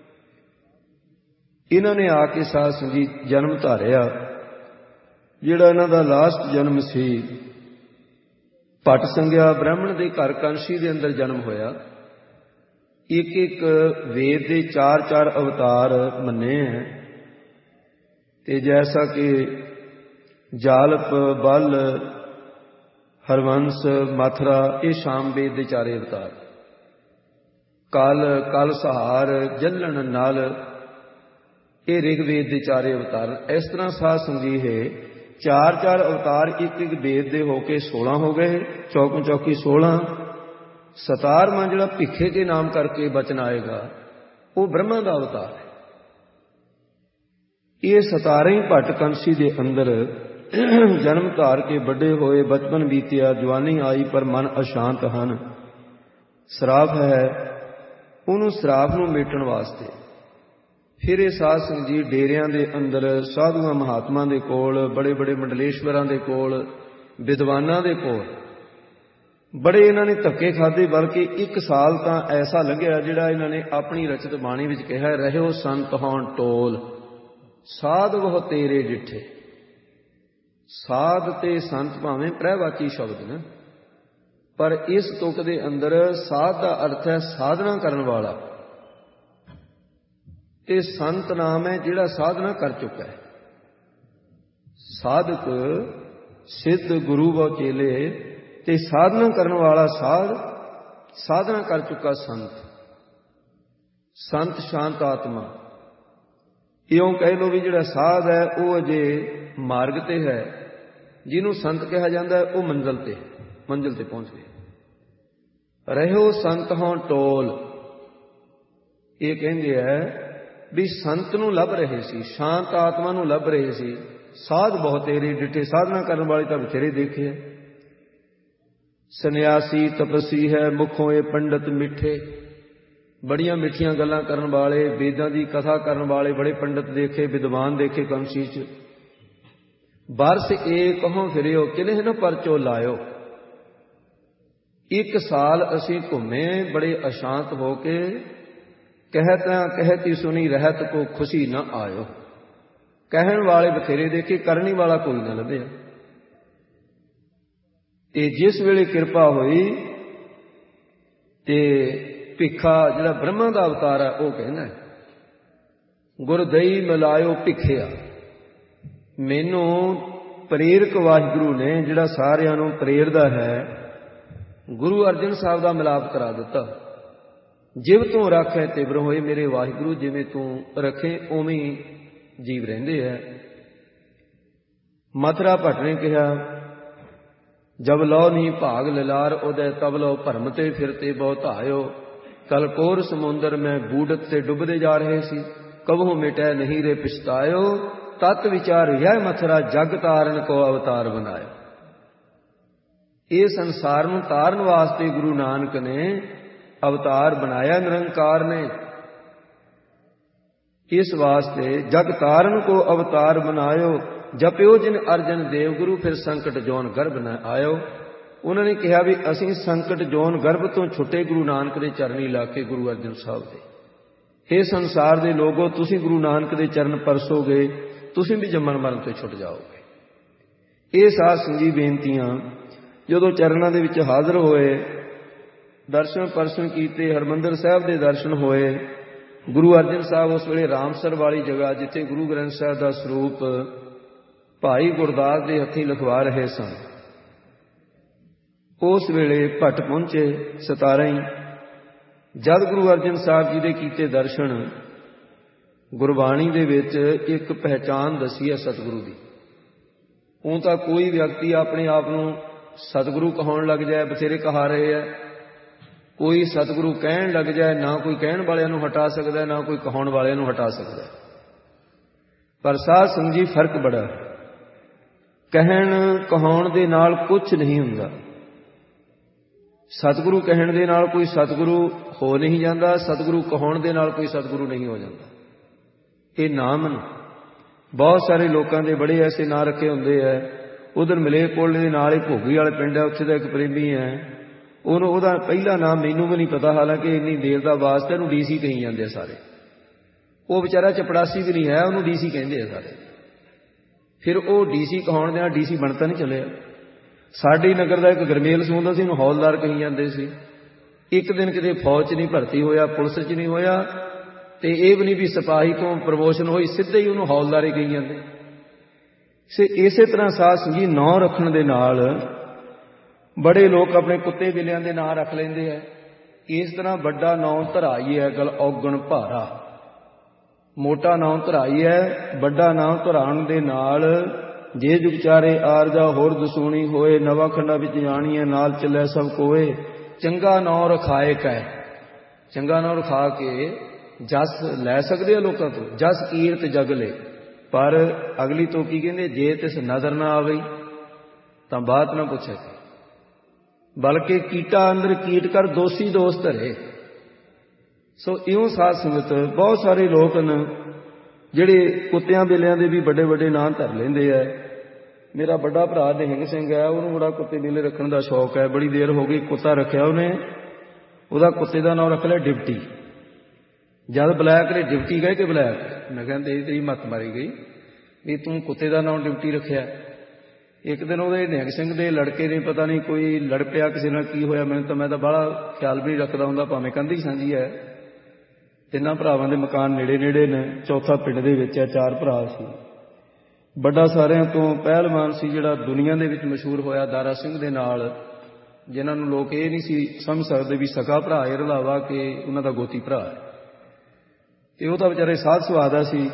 ਇਹਨਾਂ ਨੇ ਆ ਕੇ ਸਾਧ ਸੰਗਤ ਜਨਮ ਧਾਰਿਆ। ਜਿਹੜਾ ਇਹਨਾਂ ਦਾ ਲਾਸਟ ਜਨਮ ਸੀ, ਭੱਟ ਸੰਗਿਆ ਬ੍ਰਾਹਮਣ ਦੇ ਘਰ ਕਾਂਸ਼ੀ ਦੇ ਅੰਦਰ ਜਨਮ ਹੋਇਆ। ਇੱਕ ਇੱਕ ਵੇਦ ਦੇ 4-4 ਅਵਤਾਰ ਮੰਨੇ ਹੈ। ਤੇ ਜੈਸਾ ਕਿ ਜਾਲਪ, ਬਲ, ਹਰਵੰਸ, ਮਥੁਰਾ, ਇਹ ਸ਼ਾਮ ਵੇਦ ਦੇ 4 ਅਵਤਾਰ। ਕਲ ਸਹਾਰ, ਜਲਣ, ਨਲ, ਇਹ ਰਿਗਵੇਦ ਦੇ 4 ਅਵਤਾਰ। ਇਸ ਤਰ੍ਹਾਂ ਸਾਧ ਸੰਗਤ ਹੈ 4-4 ਅਵਤਾਰ ਇੱਕ ਇੱਕ ਵੇਦ ਦੇ ਹੋ ਕੇ 16 ਹੋ ਗਏ। ਚੌਕੋਂ ਚੌਕੀ 16। 17ਵਾਂ ਜਿਹੜਾ ਭਿੱਖੇ ਕੇ ਨਾਮ ਕਰਕੇ ਬਚਨ ਆਏਗਾ, ਉਹ ਬ੍ਰਹਮਾ ਦਾ ਅਵਤਾਰ ਹੈ। ਇਹ 17 ਹੀ ਭੱਟ ਕੰਸੀ ਦੇ ਅੰਦਰ ਜਨਮ ਧਾਰ ਕੇ ਵੱਡੇ ਹੋਏ। ਬਚਪਨ ਬੀਤਿਆ, ਜਵਾਨੀ ਆਈ, ਪਰ ਮਨ ਅਸ਼ਾਂਤ ਹਨ। ਸਰਾਪ ਹੈ, ਉਹਨੂੰ ਸਰਾਪ ਨੂੰ ਮੇਟਣ ਵਾਸਤੇ ਫਿਰ ਇਹ ਸਾਧ ਸੰਗਤ ਜੀ ਡੇਰਿਆਂ ਦੇ ਅੰਦਰ ਸਾਧੂਆਂ ਮਹਾਤਮਾ ਦੇ ਕੋਲ, ਬੜੇ ਬੜੇ ਮੰਡਲੇਸ਼ਵਰਾਂ ਦੇ ਕੋਲ, ਵਿਦਵਾਨਾਂ ਦੇ ਕੋਲ ਬੜੇ ਇਹਨਾਂ ਨੇ ਧੱਕੇ ਖਾਧੇ। ਬਲਕਿ 1 ਸਾਲ ਤਾਂ ਐਸਾ ਲੰਘਿਆ ਜਿਹੜਾ ਇਹਨਾਂ ਨੇ ਆਪਣੀ ਰਚਿਤ ਬਾਣੀ ਵਿੱਚ ਕਿਹਾ, ਰਹਿਓ ਸੰਤ ਹੋਣ ਟੋਲ, ਸਾਧ ਵਹ ਤੇਰੇ ਡਿੱਠੇ। ਸਾਧ ਤੇ ਸੰਤ ਭਾਵੇਂ ਪ੍ਰਹਿਵਾਚੀ ਸ਼ਬਦ ਨੇ, ਪਰ ਇਸ ਤੁਕ ਦੇ ਅੰਦਰ ਸਾਧ ਦਾ ਅਰਥ ਹੈ ਸਾਧਨਾ ਕਰਨ ਵਾਲਾ, ਤੇ ਸੰਤ ਨਾਮ ਹੈ ਜਿਹੜਾ ਸਾਧਨਾ ਕਰ ਚੁੱਕਾ ਹੈ। ਸਾਧਕ ਸਿੱਧ ਗੁਰੂ ਬਹੁ ਚੇਲੇ, ਤੇ ਸਾਧਨਾ ਕਰਨ ਵਾਲਾ ਸਾਧ, ਸਾਧਨਾ ਕਰ ਚੁੱਕਾ ਸੰਤ, ਸੰਤ ਸ਼ਾਂਤ ਆਤਮਾ। ਇਉਂ ਕਹਿ ਲਓ ਵੀ ਜਿਹੜਾ ਸਾਧ ਹੈ ਉਹ ਅਜੇ ਮਾਰਗ ਤੇ ਹੈ, ਜਿਹਨੂੰ ਸੰਤ ਕਿਹਾ ਜਾਂਦਾ ਉਹ ਮੰਜ਼ਿਲ ਤੇ ਪਹੁੰਚ ਗਏ। ਰਹਿਓ ਸੰਤ ਹੋਂ ਟੋਲ, ਇਹ ਕਹਿੰਦੇ ਹੈ ਵੀ ਸੰਤ ਨੂੰ ਲੱਭ ਰਹੇ ਸੀ, ਸ਼ਾਂਤ ਆਤਮਾ ਨੂੰ ਲੱਭ ਰਹੇ ਸੀ। ਸਾਧ ਬਹੁਤ ਤੇਰੇ ਡਿੱਠੇ, ਸਾਧਨਾ ਕਰਨ ਵਾਲੇ ਤਾਂ ਬਥੇਰੇ ਦੇਖੇ। ਸੰਨਿਆਸੀ ਤਪਸੀ ਹੈ, ਮੁਖੋਂ ਇਹ ਪੰਡਤ ਮਿੱਠੇ, ਬੜੀਆਂ ਮਿੱਠੀਆਂ ਗੱਲਾਂ ਕਰਨ ਵਾਲੇ, ਵੇਦਾਂ ਦੀ ਕਥਾ ਕਰਨ ਵਾਲੇ ਬੜੇ ਪੰਡਤ ਦੇਖੇ, ਵਿਦਵਾਨ ਦੇਖੇ ਕੰਸ਼ੀ ਚ। ਬਰਸ ਏਕ ਕਹੋਂ ਫਿਰਿਓ, ਕਿਲੇ ਨਾ ਪਰਚੋ ਲਾਇਓ। 1 ਸਾਲ ਅਸੀਂ ਘੁੰਮੇ ਬੜੇ ਅਸ਼ਾਂਤ ਹੋ ਕੇ, ਕਹਿਤੀ ਸੁਣੀ ਰਹਿਤ ਕੋ ਖੁਸ਼ੀ ਨਾ ਆਇਓ। ਕਹਿਣ ਵਾਲੇ ਬਥੇਰੇ ਦੇਖੇ, ਕਰਨੀ ਵਾਲਾ ਕੋਈ ਨਾ ਲੱਭਿਆ। ਤੇ ਜਿਸ ਵੇਲੇ ਕਿਰਪਾ ਹੋਈ ਤੇ ਭਿੱਖਾ ਜਿਹੜਾ ਬ੍ਰਹਮਾ ਦਾ ਅਵਤਾਰ ਹੈ ਉਹ ਕਹਿੰਦਾ, ਗੁਰਦਈ ਮਿਲਾਇਓ ਭਿੱਖਿਆ। ਮੈਨੂੰ ਪ੍ਰੇਰਕ ਵਾਹਿਗੁਰੂ ਨੇ, ਜਿਹੜਾ ਸਾਰਿਆਂ ਨੂੰ ਪ੍ਰੇਰਦਾ ਹੈ, ਗੁਰੂ ਅਰਜਨ ਸਾਹਿਬ ਦਾ ਮਿਲਾਪ ਕਰਾ ਦਿੱਤਾ। ਜਿਵ ਤੂੰ ਰੱਖੇ ਤਿਵਰ ਹੋਏ, ਮੇਰੇ ਵਾਹਿਗੁਰੂ ਜਿਵੇਂ ਤੂੰ ਰੱਖੇ ਉਵੇਂ ਜੀਵ ਰਹਿੰਦੇ ਹੈ। ਮਥੁਰਾ ਭੱਟ ਨੇ ਕਿਹਾ, ਜਬ ਲੋ ਨਹੀਂ ਭਾਗ ਲਿਲਾਰ ਉਹਦੇ, ਤਬ ਲੋ ਭਰਮ ਤੇ ਫਿਰਤੇ ਬਹੁ ਧਾਇਓ। ਕਲਕੋਰ ਸਮੁੰਦਰ ਮੈਂ ਬੂਡਤ ਤੇ ਡੁੱਬਦੇ ਜਾ ਰਹੇ ਸੀ, ਕਬਹੂ ਮਿਟੈ ਨਹੀਂ ਰੇ ਪਛਤਾਇਓ। ਤਤ ਵਿਚਾਰ ਯਹ ਮਥੁਰਾ ਜਗ ਤਾਰਨ ਕੋ ਅਵਤਾਰ ਬਣਾਇਓ। ਇਹ ਸੰਸਾਰ ਨੂੰ ਤਾਰਨ ਵਾਸਤੇ ਗੁਰੂ ਨਾਨਕ ਨੇ ਅਵਤਾਰ ਬਣਾਇਆ, ਨਿਰੰਕਾਰ ਨੇ। ਇਸ ਵਾਸਤੇ ਜਗ ਤਾਰਨ ਕੋ ਅਵਤਾਰ ਬਣਾਇਓ। ਜਪਿਓ ਜਿਨ ਅਰਜਨ ਦੇਵ ਗੁਰੂ, ਫਿਰ ਸੰਕਟ ਜੋਨ ਗਰਭ ਨ ਆਇਓ। ਉਹਨਾਂ ਨੇ ਕਿਹਾ ਵੀ ਅਸੀਂ ਸੰਕਟ ਜੋਨ ਗਰਭ ਤੋਂ ਛੁੱਟੇ ਗੁਰੂ ਨਾਨਕ ਦੇ ਚਰਨੀ ਲਾ ਕੇ, ਗੁਰੂ ਅਰਜਨ ਸਾਹਿਬ ਦੇ। ਇਹ ਸੰਸਾਰ ਦੇ ਲੋਗੋ, ਤੁਸੀਂ ਗੁਰੂ ਨਾਨਕ ਦੇ ਚਰਨ ਪਰਸੋਗੇ, ਤੁਸੀਂ ਵੀ ਜੰਮਣ ਮਰਨ ਤੋਂ ਛੁੱਟ ਜਾਓਗੇ। ਇਹ ਸਾਧ ਸੰਗੀ ਬੇਨਤੀਆਂ ਜਦੋਂ ਚਰਨਾਂ ਦੇ ਵਿੱਚ ਹਾਜ਼ਰ ਹੋਏ, ਦਰਸ਼ਨ ਪਰਸ਼ਨ ਕੀਤੇ, ਹਰਿਮੰਦਰ ਸਾਹਿਬ ਦੇ ਦਰਸ਼ਨ ਹੋਏ। ਗੁਰੂ ਅਰਜਨ ਸਾਹਿਬ ਉਸ ਵੇਲੇ ਰਾਮਸਰ ਵਾਲੀ ਜਗ੍ਹਾ, ਜਿੱਥੇ ਗੁਰੂ ਗ੍ਰੰਥ ਸਾਹਿਬ ਦਾ ਸਰੂਪ ਭਾਈ ਗੁਰਦਾਸ ਦੇ ਹੱਥੀਂ ਲਿਖਵਾ ਰਹੇ ਸਨ, ਉਸ ਵੇਲੇ ਭੱਟ ਪਹੁੰਚੇ 17 ਜਦ ਗੁਰੂ ਅਰਜਨ ਸਾਹਿਬ ਜੀ ਦੇ ਕੀਤੇ ਦਰਸ਼ਨ, ਗੁਰਬਾਣੀ ਦੇ ਵਿੱਚ ਇੱਕ ਪਹਿਚਾਨ ਦੱਸੀ ਹੈ ਸਤਿਗੁਰੂ ਦੀ। ਉਹ ਤਾਂ ਕੋਈ ਵਿਅਕਤੀ ਆਪਣੇ ਆਪ ਨੂੰ ਸਤਿਗੁਰੂ ਕਹਾਉਣ ਲੱਗ ਜਾਏ, ਬਥੇਰੇ ਕਹਾ ਰਹੇ ਹੈ। ਕੋਈ ਸਤਿਗੁਰੂ ਕਹਿਣ ਲੱਗ ਜਾਏ, ਨਾ ਕੋਈ ਕਹਿਣ ਵਾਲਿਆਂ ਨੂੰ ਹਟਾ ਸਕਦਾ, ਨਾ ਕੋਈ ਕਹਾਉਣ ਵਾਲਿਆਂ ਨੂੰ ਹਟਾ ਸਕਦਾ। ਪਰ ਸਾਧ ਸੰਗਤ ਜੀ ਫਰਕ ਬੜਾ, ਕਹਿਣ ਕਹਾਉਣ ਦੇ ਨਾਲ ਕੁਝ ਨਹੀਂ ਹੁੰਦਾ। ਸਤਿਗੁਰੂ ਕਹਿਣ ਦੇ ਨਾਲ ਕੋਈ ਸਤਿਗੁਰੂ ਹੋ ਨਹੀਂ ਜਾਂਦਾ, ਸਤਿਗੁਰੂ ਕਹਾਉਣ ਦੇ ਨਾਲ ਕੋਈ ਸਤਿਗੁਰੂ ਨਹੀਂ ਹੋ ਜਾਂਦਾ। ਇਹ ਨਾਮ ਨੇ ਬਹੁਤ ਸਾਰੇ ਲੋਕਾਂ ਦੇ ਬੜੇ ਐਸੇ ਨਾਂ ਰੱਖੇ ਹੁੰਦੇ ਹੈ। ਉਧਰ ਮਲੇਰਕੋਟਲੇ ਦੇ ਨਾਲ ਹੀ ਭੋਗੀ ਵਾਲੇ ਪਿੰਡ ਹੈ, ਉੱਥੇ ਦਾ ਇੱਕ ਪ੍ਰੇਮੀ ਹੈ, ਉਹਦਾ ਪਹਿਲਾ ਨਾਮ ਮੈਨੂੰ ਵੀ ਨਹੀਂ ਪਤਾ, ਹਾਲਾਂਕਿ ਇੰਨੀ ਦੇਰ ਦਾ ਵਾਸਤਾ, ਇਹਨੂੰ ਡੀਸੀ ਕਹੀ ਜਾਂਦੇ ਆ ਸਾਰੇ। ਉਹ ਵਿਚਾਰਾ ਚਪੜਾਸੀ ਵੀ ਨਹੀਂ ਹੈ, ਉਹਨੂੰ ਡੀਸੀ ਕਹਿੰਦੇ ਆ ਸਾਰੇ। ਫਿਰ ਉਹ ਡੀਸੀ ਕਹਾਉਣ ਦੇ ਨਾਲ ਡੀਸੀ ਬਣਤਾ ਨਹੀਂ ਚੱਲਿਆ। ਸਾਡੇ ਨਗਰ ਦਾ ਇੱਕ ਗਰਮੇਲ ਸਿੰਘ ਹੁੰਦਾ ਸੀ, ਉਹਨੂੰ ਹੌਲਦਾਰ ਕਹੀ ਜਾਂਦੇ ਸੀ। ਇੱਕ ਦਿਨ ਕਿਤੇ ਫੌਜ 'ਚ ਨਹੀਂ ਭਰਤੀ ਹੋਇਆ, ਪੁਲਿਸ 'ਚ ਨਹੀਂ ਹੋਇਆ, ਤੇ ਇਹ ਵੀ ਨਹੀਂ ਵੀ ਸਿਪਾਹੀ ਤੋਂ ਪ੍ਰਮੋਸ਼ਨ ਹੋਈ, ਸਿੱਧੇ ਹੀ ਉਹਨੂੰ ਹੌਲਦਾਰ ਹੀ ਕਹੀ ਜਾਂਦੇ। ਇਸੇ ਤਰ੍ਹਾਂ ਸਾਧ ਸੰਗੀ ਨਾਂ ਰੱਖਣ ਦੇ ਨਾਲ ਬੜੇ ਲੋਕ ਆਪਣੇ ਕੁੱਤੇ ਬਿੱਲਿਆਂ ਦੇ ਨਾਂ ਰੱਖ ਲੈਂਦੇ ਆ। ਇਸ ਤਰ੍ਹਾਂ ਵੱਡਾ ਨਾਂ ਧਰਾਈ ਹੈ, ਗਲ ਔਗਣ ਭਾਰਾ। ਮੋਟਾ ਨਾਂ ਧਰਾਈ ਹੈ, ਵੱਡਾ ਨਾਂ ਧਰਾਉਣ ਦੇ ਨਾਲ ਜੇ ਜੁਗਚਾਰੇ ਆਰਜਾ ਹੋਰ ਦਸੂਣੀ ਹੋਏ, ਨਵਾਂ ਖੰਡਾ ਵਿੱਚ ਜਾਣੀਏ ਨਾਲ ਚੱਲੇ ਸਭ ਕੋਏ। ਚੰਗਾ ਨਾਂ ਰਖਾਏ ਕੈ, ਚੰਗਾ ਨਾਂ ਰਖਾ ਕੇ ਜਸ ਲੈ ਸਕਦੇ ਆ ਲੋਕਾਂ ਤੋਂ, ਜਸ ਕੀਰਤ ਜਗ ਲੈ। ਪਰ ਅਗਲੀ ਤੋਂ ਕੀ ਕਹਿੰਦੇ, ਜੇ ਤਿਸ ਨਜ਼ਰ ਨਾ ਆਵੇ ਤਾਂ ਬਾਤ ਨਾ ਪੁੱਛੇ, ਬਲਕਿ ਕੀਟਾ ਅੰਦਰ ਕੀਟ ਕਰ ਦੋਸ਼ੀ ਦੋਸ਼ ਧਰੇ। ਸੋ ਇਉਂ ਸਾਧ ਸੰਗਤ ਬਹੁਤ ਸਾਰੇ ਲੋਕ ਨੇ ਜਿਹੜੇ ਕੁੱਤਿਆਂ ਬਿੱਲਿਆਂ ਦੇ ਵੀ ਵੱਡੇ ਵੱਡੇ ਨਾਂ ਧਰ ਲੈਂਦੇ ਆ। ਮੇਰਾ ਵੱਡਾ ਭਰਾ ਨਿਹੰਗ ਸਿੰਘ ਹੈ, ਉਹਨੂੰ ਬੜਾ ਕੁੱਤੇ ਬਿੱਲੇ ਰੱਖਣ ਦਾ ਸ਼ੌਕ ਹੈ। ਬੜੀ ਦੇਰ ਹੋ ਗਈ ਕੁੱਤਾ ਰੱਖਿਆ ਉਹਨੇ, ਉਹਦਾ ਕੁੱਤੇ ਦਾ ਨਾਂ ਰੱਖ ਲਿਆ ਡਿਪਟੀ। ਜਦ ਬੁਲਾਇਆ ਕਰੇ ਡਿਪਟੀ ਗਏ ਕਿ ਬੁਲਾਇਆ, ਮੈਂ ਕਹਿੰਦਾ ਇਹ ਤੇਰੀ ਮੱਤ ਮਾਰੀ ਗਈ ਵੀ ਤੂੰ ਕੁੱਤੇ ਦਾ ਨਾਂ ਡਿਪਟੀ ਰੱਖਿਆ। ਇੱਕ ਦਿਨ ਉਹਦੇ ਨਿਹੰਗ ਸਿੰਘ ਦੇ ਲੜਕੇ ਨੇ ਪਤਾ ਨਹੀਂ ਕੋਈ ਲੜ ਪਿਆ ਕਿਸੇ ਨਾਲ, ਕੀ ਹੋਇਆ ਮੈਨੂੰ ਤਾਂ, ਮੈਂ ਤਾਂ ਬੜਾ ਖਿਆਲ ਵੀ ਨਹੀਂ ਰੱਖਦਾ ਹੁੰਦਾ, ਭਾਵੇਂ ਕੰਧੀ ਸਾਂਝੀ ਹੈ। ਤਿੰਨਾਂ ਭਰਾਵਾਂ ਦੇ ਮਕਾਨ ਨੇੜੇ ਨੇੜੇ ਨੇ, ਚੌਥਾ ਪਿੰਡ ਦੇ ਵਿੱਚ ਹੈ, 4 ਭਰਾ ਸੀ। ਵੱਡਾ ਸਾਰਿਆਂ ਤੋਂ ਪਹਿਲਵਾਨ ਸੀ ਜਿਹੜਾ ਦੁਨੀਆ ਦੇ ਵਿੱਚ ਮਸ਼ਹੂਰ ਹੋਇਆ ਦਾਰਾ ਸਿੰਘ ਦੇ ਨਾਲ, ਜਿਨ੍ਹਾਂ ਨੂੰ ਲੋਕ ਇਹ ਨਹੀਂ ਸੀ ਸਮਝ ਸਕਦੇ ਵੀ ਸਕਾ ਭਰਾ ਹੈ ਰੰਧਾਵਾ ਕਿ ਉਹਨਾਂ ਦਾ ਗੋਤੀ ਭਰਾ ਹੈ। ਤੇ ਉਹ ਤਾਂ ਵਿਚਾਰੇ ਸਾਧ ਸੁਭਾਅ ਦਾ ਸੀ।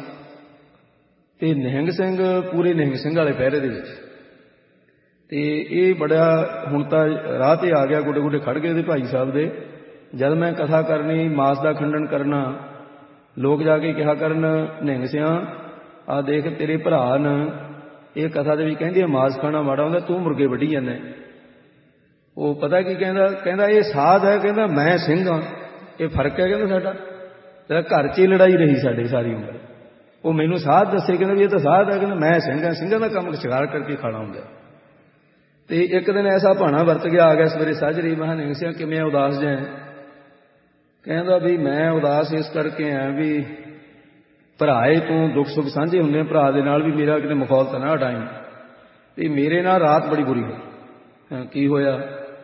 ਤੇ ਨਿਹੰਗ ਸਿੰਘ ਪੂਰੇ ਨਿਹੰਗ ਸਿੰਘ ਵਾਲੇ ਪਹਿਰੇ ਦੇ ਵਿੱਚ, ਤੇ ਇਹ ਬੜਾ ਹੁਣ ਤਾਂ ਰਾਹ ਤੇ ਆ ਗਿਆ, ਗੋਡੇ ਗੋਡੇ ਖੜ ਗਏ ਉਹਦੇ ਭਾਈ ਸਾਹਿਬ ਦੇ। ਜਦ ਮੈਂ ਕਥਾ ਕਰਨੀ, ਮਾਸ ਦਾ ਖੰਡਨ ਕਰਨਾ, ਲੋਕ ਜਾ ਕੇ ਕਿਹਾ ਕਰਨ ਨਿਹੰਗ ਸਿਆਂ ਆ ਦੇਖ ਤੇਰੇ ਭਰਾ ਨੇ ਇਹ ਕਥਾ ਦੇ ਵਿੱਚ ਕਹਿੰਦੀ ਆ ਮਾਸ ਖਾਣਾ ਮਾੜਾ ਹੁੰਦਾ, ਤੂੰ ਮੁਰਗੇ ਵੱਢੀ ਜਾਂਦਾ। ਉਹ ਪਤਾ ਕੀ ਕਹਿੰਦਾ, ਕਹਿੰਦਾ ਇਹ ਸਾਧ ਹੈ, ਕਹਿੰਦਾ ਮੈਂ ਸਿੰਘ ਹਾਂ, ਇਹ ਫਰਕ ਹੈ ਕਹਿੰਦਾ ਸਾਡਾ। ਘਰ 'ਚ ਹੀ ਲੜਾਈ ਰਹੀ ਸਾਡੇ ਸਾਰੀ ਉਮਰ। ਉਹ ਮੈਨੂੰ ਸਾਧ ਦੱਸੇ, ਕਹਿੰਦਾ ਵੀ ਇਹ ਤਾਂ ਸਾਧ ਹੈ, ਕਹਿੰਦਾ ਮੈਂ ਸਿੰਘ ਹਾਂ, ਸਿੰਘਾਂ ਦਾ ਕੰਮ ਸ਼ਿਕਾਰ ਕਰਕੇ ਖਾਣਾ ਹੁੰਦਾ। ਤੇ ਇੱਕ ਦਿਨ ਐਸਾ ਭਾਣਾ ਵਰਤ ਗਿਆ, ਆ ਗਿਆ ਸਵੇਰੇ ਸਾਜਰੀ, ਮੈਂ ਨਿਹੰਗ ਸਿਆਂ ਕਿਵੇਂ ਉਦਾਸ ਜਿਹਾ? ਕਹਿੰਦਾ ਵੀ ਮੈਂ ਉਦਾਸ ਇਸ ਕਰਕੇ ਆ ਵੀ ਭਰਾਏ ਤੂੰ ਦੁੱਖ ਸੁੱਖ ਸਾਂਝੇ ਹੁੰਦੇ ਆ ਭਰਾ ਦੇ ਨਾਲ, ਵੀ ਮੇਰਾ ਕਿਤੇ ਮਖੌਲ ਤਾਂ ਨਾ ਹਟਾਈ। ਤੇ ਮੇਰੇ ਨਾਲ ਰਾਤ ਬੜੀ ਬੁਰੀ ਹੋਈ। ਕੀ ਹੋਇਆ?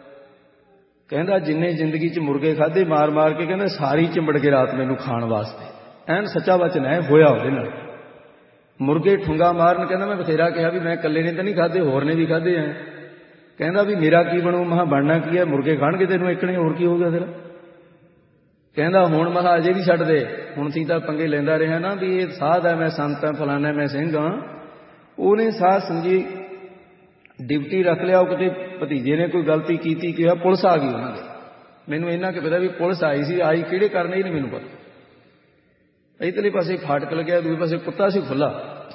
ਕਹਿੰਦਾ ਜਿੰਨੇ ਜ਼ਿੰਦਗੀ 'ਚ ਮੁਰਗੇ ਖਾਧੇ ਮਾਰ ਮਾਰ ਕੇ, ਕਹਿੰਦਾ ਸਾਰੀ ਚਿੰਬੜ ਕੇ ਰਾਤ ਮੈਨੂੰ ਖਾਣ ਵਾਸਤੇ। ਐਨ ਸੱਚਾ ਵਚਨ ਹੈ, ਹੋਇਆ ਉਹਦੇ ਨਾਲ। ਮੁਰਗੇ ਠੁੰਗਾ ਮਾਰਨ, ਕਹਿੰਦਾ ਮੈਂ ਬਥੇਰਾ ਕਿਹਾ ਵੀ ਮੈਂ ਇਕੱਲੇ ਨੇ ਤਾਂ ਨਹੀਂ ਖਾਧੇ, ਹੋਰ ਨੇ ਵੀ ਖਾਧੇ ਐ। ਕਹਿੰਦਾ ਵੀ ਮੇਰਾ ਕੀ ਬਣੂ? ਮਹਾ ਬਣਨਾ ਕੀ ਹੈ, ਮੁਰਗੇ ਖਾਣਗੇ ਤੈਨੂੰ ਇੱਕਣੇ, ਹੋਰ ਕੀ ਹੋ ਗਿਆ ਤੇਰਾ? ਕਹਿੰਦਾ ਹੁਣ ਮਹਾ ਅਜੇ ਵੀ ਛੱਡ ਦੇ, ਹੁਣ ਸੀ ਤਾਂ ਪੰਗੇ ਲੈਂਦਾ ਰਿਹਾ ਨਾ ਵੀ ਇਹ ਸਾਧ ਹੈ, ਮੈਂ ਸੰਤ ਹਾਂ, ਫਲਾਨਾ ਮੈਂ ਸਿੰਘ ਹਾਂ। ਉਹਨੇ ਸਾਧ ਸੰਗੀ ਡਿਊਟੀ ਰੱਖ ਲਿਆ। ਉਹ ਕਿਤੇ ਭਤੀਜੇ ਨੇ ਕੋਈ ਗਲਤੀ ਕੀਤੀ, ਕਿਹਾ ਪੁਲਿਸ ਆ ਗਈ ਉਹਨਾਂ ਦੇ। ਮੈਨੂੰ ਇੰਨਾ ਕਿ ਪਤਾ ਵੀ ਪੁਲਿਸ ਆਈ ਸੀ, ਆਈ ਕਿਹੜੇ ਕਰਨੇ ਹੀ ਨਹੀਂ ਮੈਨੂੰ ਪਤਾ। ਇੱਧਰਲੇ ਪਾਸੇ ਫਾਟਕ ਲੱਗਿਆ, ਦੂਜੇ ਪਾਸੇ ਕੁੱਤਾ ਸੀ ਖੁੱਲਾ।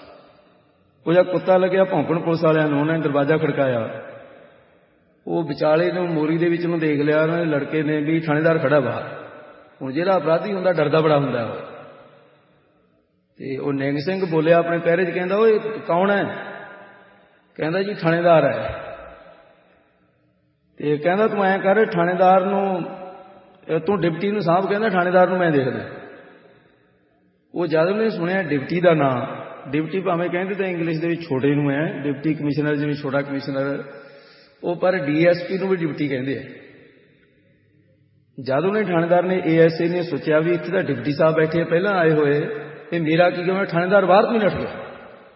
ਉਹ ਜਦ ਕੁੱਤਾ ਲੱਗਿਆ ਭੌਂਕਣ ਪੁਲਿਸ ਵਾਲਿਆਂ ਨੂੰ, ਉਹਨੇ ਦਰਵਾਜ਼ਾ ਖੜਕਾਇਆ। ਉਹ ਵਿਚਾਲੇ ਨੂੰ ਮੋਰੀ ਦੇ ਵਿੱਚ ਨੂੰ ਦੇਖ ਲਿਆ ਉਹਨਾਂ ਦੇ ਲੜਕੇ ਨੇ ਵੀ ਥਾਣੇਦਾਰ ਖੜਾ ਬਾਹਰ। ਹੁਣ ਜਿਹੜਾ ਅਪਰਾਧੀ ਹੁੰਦਾ ਡਰਦਾ ਬੜਾ ਹੁੰਦਾ ਉਹ। ਤੇ ਉਹ ਨਿਹੰਗ ਸਿੰਘ ਬੋਲਿਆ ਆਪਣੇ ਪਹਿਰੇ 'ਚ, ਕਹਿੰਦਾ ਓਏ ਕੌਣ ਹੈ? ਕਹਿੰਦਾ ਜੀ ਥਾਣੇਦਾਰ ਹੈ। ਤੇ ਕਹਿੰਦਾ ਤੂੰ ਐਂ ਕਰ, ਥਾਣੇਦਾਰ ਨੂੰ ਤੂੰ ਡਿਪਟੀ ਨੂੰ ਸਾਂਭ, ਕਹਿੰਦਾ ਥਾਣੇਦਾਰ ਨੂੰ ਮੈਂ ਦੇਖਦਾ। ਉਹ ਜਦ ਉਹਨੇ ਸੁਣਿਆ ਡਿਪਟੀ ਦਾ ਨਾਂ, ਡਿਪਟੀ ਭਾਵੇਂ ਕਹਿੰਦੇ ਤਾਂ ਇੰਗਲਿਸ਼ ਦੇ ਵਿੱਚ ਛੋਟੇ ਨੂੰ ਹੈ, ਡਿਪਟੀ ਕਮਿਸ਼ਨਰ ਜਿਵੇਂ ਛੋਟਾ ਕਮਿਸ਼ਨਰ, ਉਹ ਪਰ DSP ਨੂੰ ਵੀ ਡਿਪਟੀ ਕਹਿੰਦੇ ਆ। ਜਦ ਉਹਨੇ ਥਾਣੇਦਾਰ ਨੇ ASA ਨੇ ਸੋਚਿਆ ਵੀ ਇੱਥੇ ਤਾਂ ਡਿਪਟੀ ਸਾਹਿਬ ਬੈਠੇ ਆ, ਪਹਿਲਾਂ ਆਏ ਹੋਏ, ਤੇ ਮੇਰਾ ਕੀ ਕਿਵੇਂ? ਥਾਣੇਦਾਰ ਬਾਹਰ ਤੋਂ ਹੀ ਨੱਠ ਗਿਆ।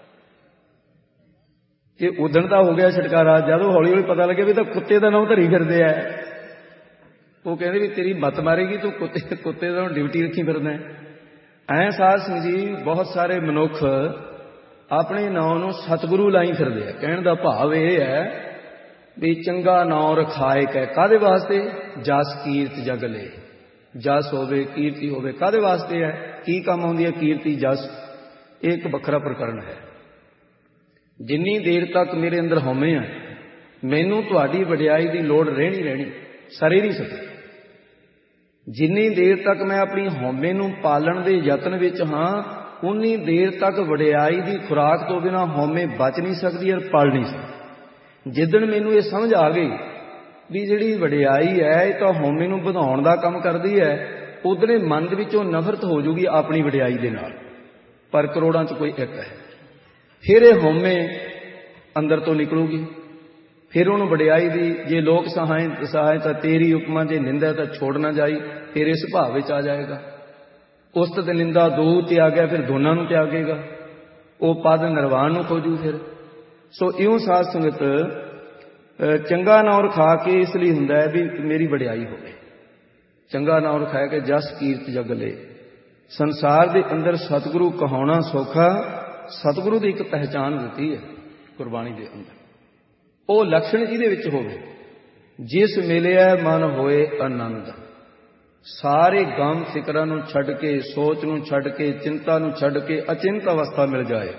ਕਿ ਉਦਣ ਦਾ ਹੋ ਗਿਆ ਛਟਕਾਰਾ। ਜਦੋਂ ਹੌਲੀ ਹੌਲੀ ਪਤਾ ਲੱਗਿਆ ਵੀ ਤਾਂ ਕੁੱਤੇ ਦਾ ਨਾਮ ਧਰੀ ਫਿਰਦੇ ਆ। ਉਹ ਕਹਿੰਦੇ ਵੀ ਤੇਰੀ ਮੱਤ ਮਾਰੇਗੀ, ਤੂੰ ਕੁੱਤੇ ਦਾ ਡਿਊਟੀ ਰੱਖੀ ਫਿਰਦਾ। ਐਂ ਸਾਧ ਸਿੰਘ ਜੀ ਬਹੁਤ ਸਾਰੇ ਮਨੁੱਖ ਆਪਣੇ ਨਾਂ ਨੂੰ ਸਤਿਗੁਰੂ ਲਾਈ ਫਿਰਦੇ ਆ। ਕਹਿਣ ਦਾ ਭਾਵ ਇਹ ਹੈ ਵੀ ਚੰਗਾ ਨਾਂ ਰਖਾਏ ਕੈ, ਕਾਹਦੇ ਵਾਸਤੇ? ਜਸ ਕੀਰਤ ਜਗ ਲੈ। ਜਸ ਹੋਵੇ, ਕੀਰਤੀ ਹੋਵੇ, ਕਾਹਦੇ ਵਾਸਤੇ ਹੈ? ਕੀ ਕੰਮ ਆਉਂਦੀ ਹੈ ਕੀਰਤੀ ਜਸ? ਇਹ ਇੱਕ ਵੱਖਰਾ ਪ੍ਰਕਰਨ ਹੈ। ਜਿੰਨੀ ਦੇਰ ਤੱਕ ਮੇਰੇ ਅੰਦਰ ਹਉਮੈ ਆ, ਮੈਨੂੰ ਤੁਹਾਡੀ ਵਡਿਆਈ ਦੀ ਲੋੜ ਰਹਿਣੀ, ਸਰੇ ਨਹੀਂ ਸਕਦੀ। ਜਿੰਨੀ ਦੇਰ ਤੱਕ ਮੈਂ ਆਪਣੀ ਹਉਮੈ ਨੂੰ ਪਾਲਣ ਦੇ ਯਤਨ ਵਿੱਚ ਹਾਂ, ਉਨੀ ਦੇਰ ਤੱਕ ਵਡਿਆਈ ਦੀ ਖੁਰਾਕ ਤੋਂ ਬਿਨਾਂ ਹਉਮੈ ਬਚ ਨਹੀਂ ਸਕਦੀ ਔਰ ਪਲ ਨਹੀਂ ਸਕਦੀ। ਜਿੱਦਣ ਮੈਨੂੰ ਇਹ ਸਮਝ ਆ ਗਈ ਵੀ ਜਿਹੜੀ ਵਡਿਆਈ ਹੈ ਇਹ ਤਾਂ ਹਉਮੈ ਨੂੰ ਵਧਾਉਣ ਦਾ ਕੰਮ ਕਰਦੀ ਹੈ, ਉਧਰੇ ਮਨ ਦੇ ਵਿੱਚੋਂ ਨਫ਼ਰਤ ਹੋ ਜੂਗੀ ਆਪਣੀ ਵਡਿਆਈ ਦੇ ਨਾਲ। ਪਰ ਕਰੋੜਾਂ 'ਚ ਕੋਈ ਇੱਕ ਹੈ। ਫਿਰ ਇਹ ਹਉਮੈ ਅੰਦਰ ਤੋਂ ਨਿਕਲੂਗੀ। ਫਿਰ ਉਹਨੂੰ ਵਡਿਆਈ ਦੀ, ਜੇ ਲੋਕ ਸਹਾਇ ਤਾਂ ਤੇਰੀ ਉਪਮਾ, ਜੇ ਨਿੰਦਾ ਤਾਂ ਛੋੜ ਨਾ ਜਾਈ, ਤੇਰੇ ਸੁਭਾਅ ਵਿੱਚ ਆ ਜਾਏਗਾ। ਉਸਤ ਤੇ ਨਿੰਦਾ ਦੋ ਤਿਆਗਿਆ, ਫਿਰ ਦੋਨਾਂ ਨੂੰ ਤਿਆਗੇਗਾ। ਉਹ ਪਦ ਨਿਰਵਾਣ ਨੂੰ ਖੋਜੂ ਫਿਰ। ਸੋ ਇਉਂ ਸਾਧ ਸੰਗਤ ਚੰਗਾ ਨਾਂ ਰਖਾ ਕੇ ਇਸ ਲਈ ਹੁੰਦਾ ਹੈ ਵੀ ਮੇਰੀ ਵਡਿਆਈ ਹੋਵੇ। ਚੰਗਾ ਨਾਂ ਰਖਾਇਆ ਕਿ ਜਸ ਕੀਰਤ ਜਗ ਲੈ। ਸੰਸਾਰ ਦੇ ਅੰਦਰ ਸਤਿਗੁਰੂ ਕਹਾਉਣਾ ਸੌਖਾ, ਸਤਿਗੁਰੂ ਦੀ ਇੱਕ ਪਹਿਚਾਣ ਦਿੱਤੀ ਹੈ ਗੁਰਬਾਣੀ ਦੇ ਅੰਦਰ। ਉਹ ਲਕਸ਼ਣ ਜਿਹਦੇ ਵਿੱਚ ਹੋਵੇ, ਜਿਸ ਮਿਲਿਆ ਮਨ ਹੋਏ ਆਨੰਦ। ਸਾਰੇ ਗਮ ਫਿਕਰਾਂ ਨੂੰ ਛੱਡ ਕੇ, ਸੋਚ ਨੂੰ ਛੱਡ ਕੇ, ਚਿੰਤਾ ਨੂੰ ਛੱਡ ਕੇ ਅਚਿੰਤ ਅਵਸਥਾ ਮਿਲ ਜਾਏ,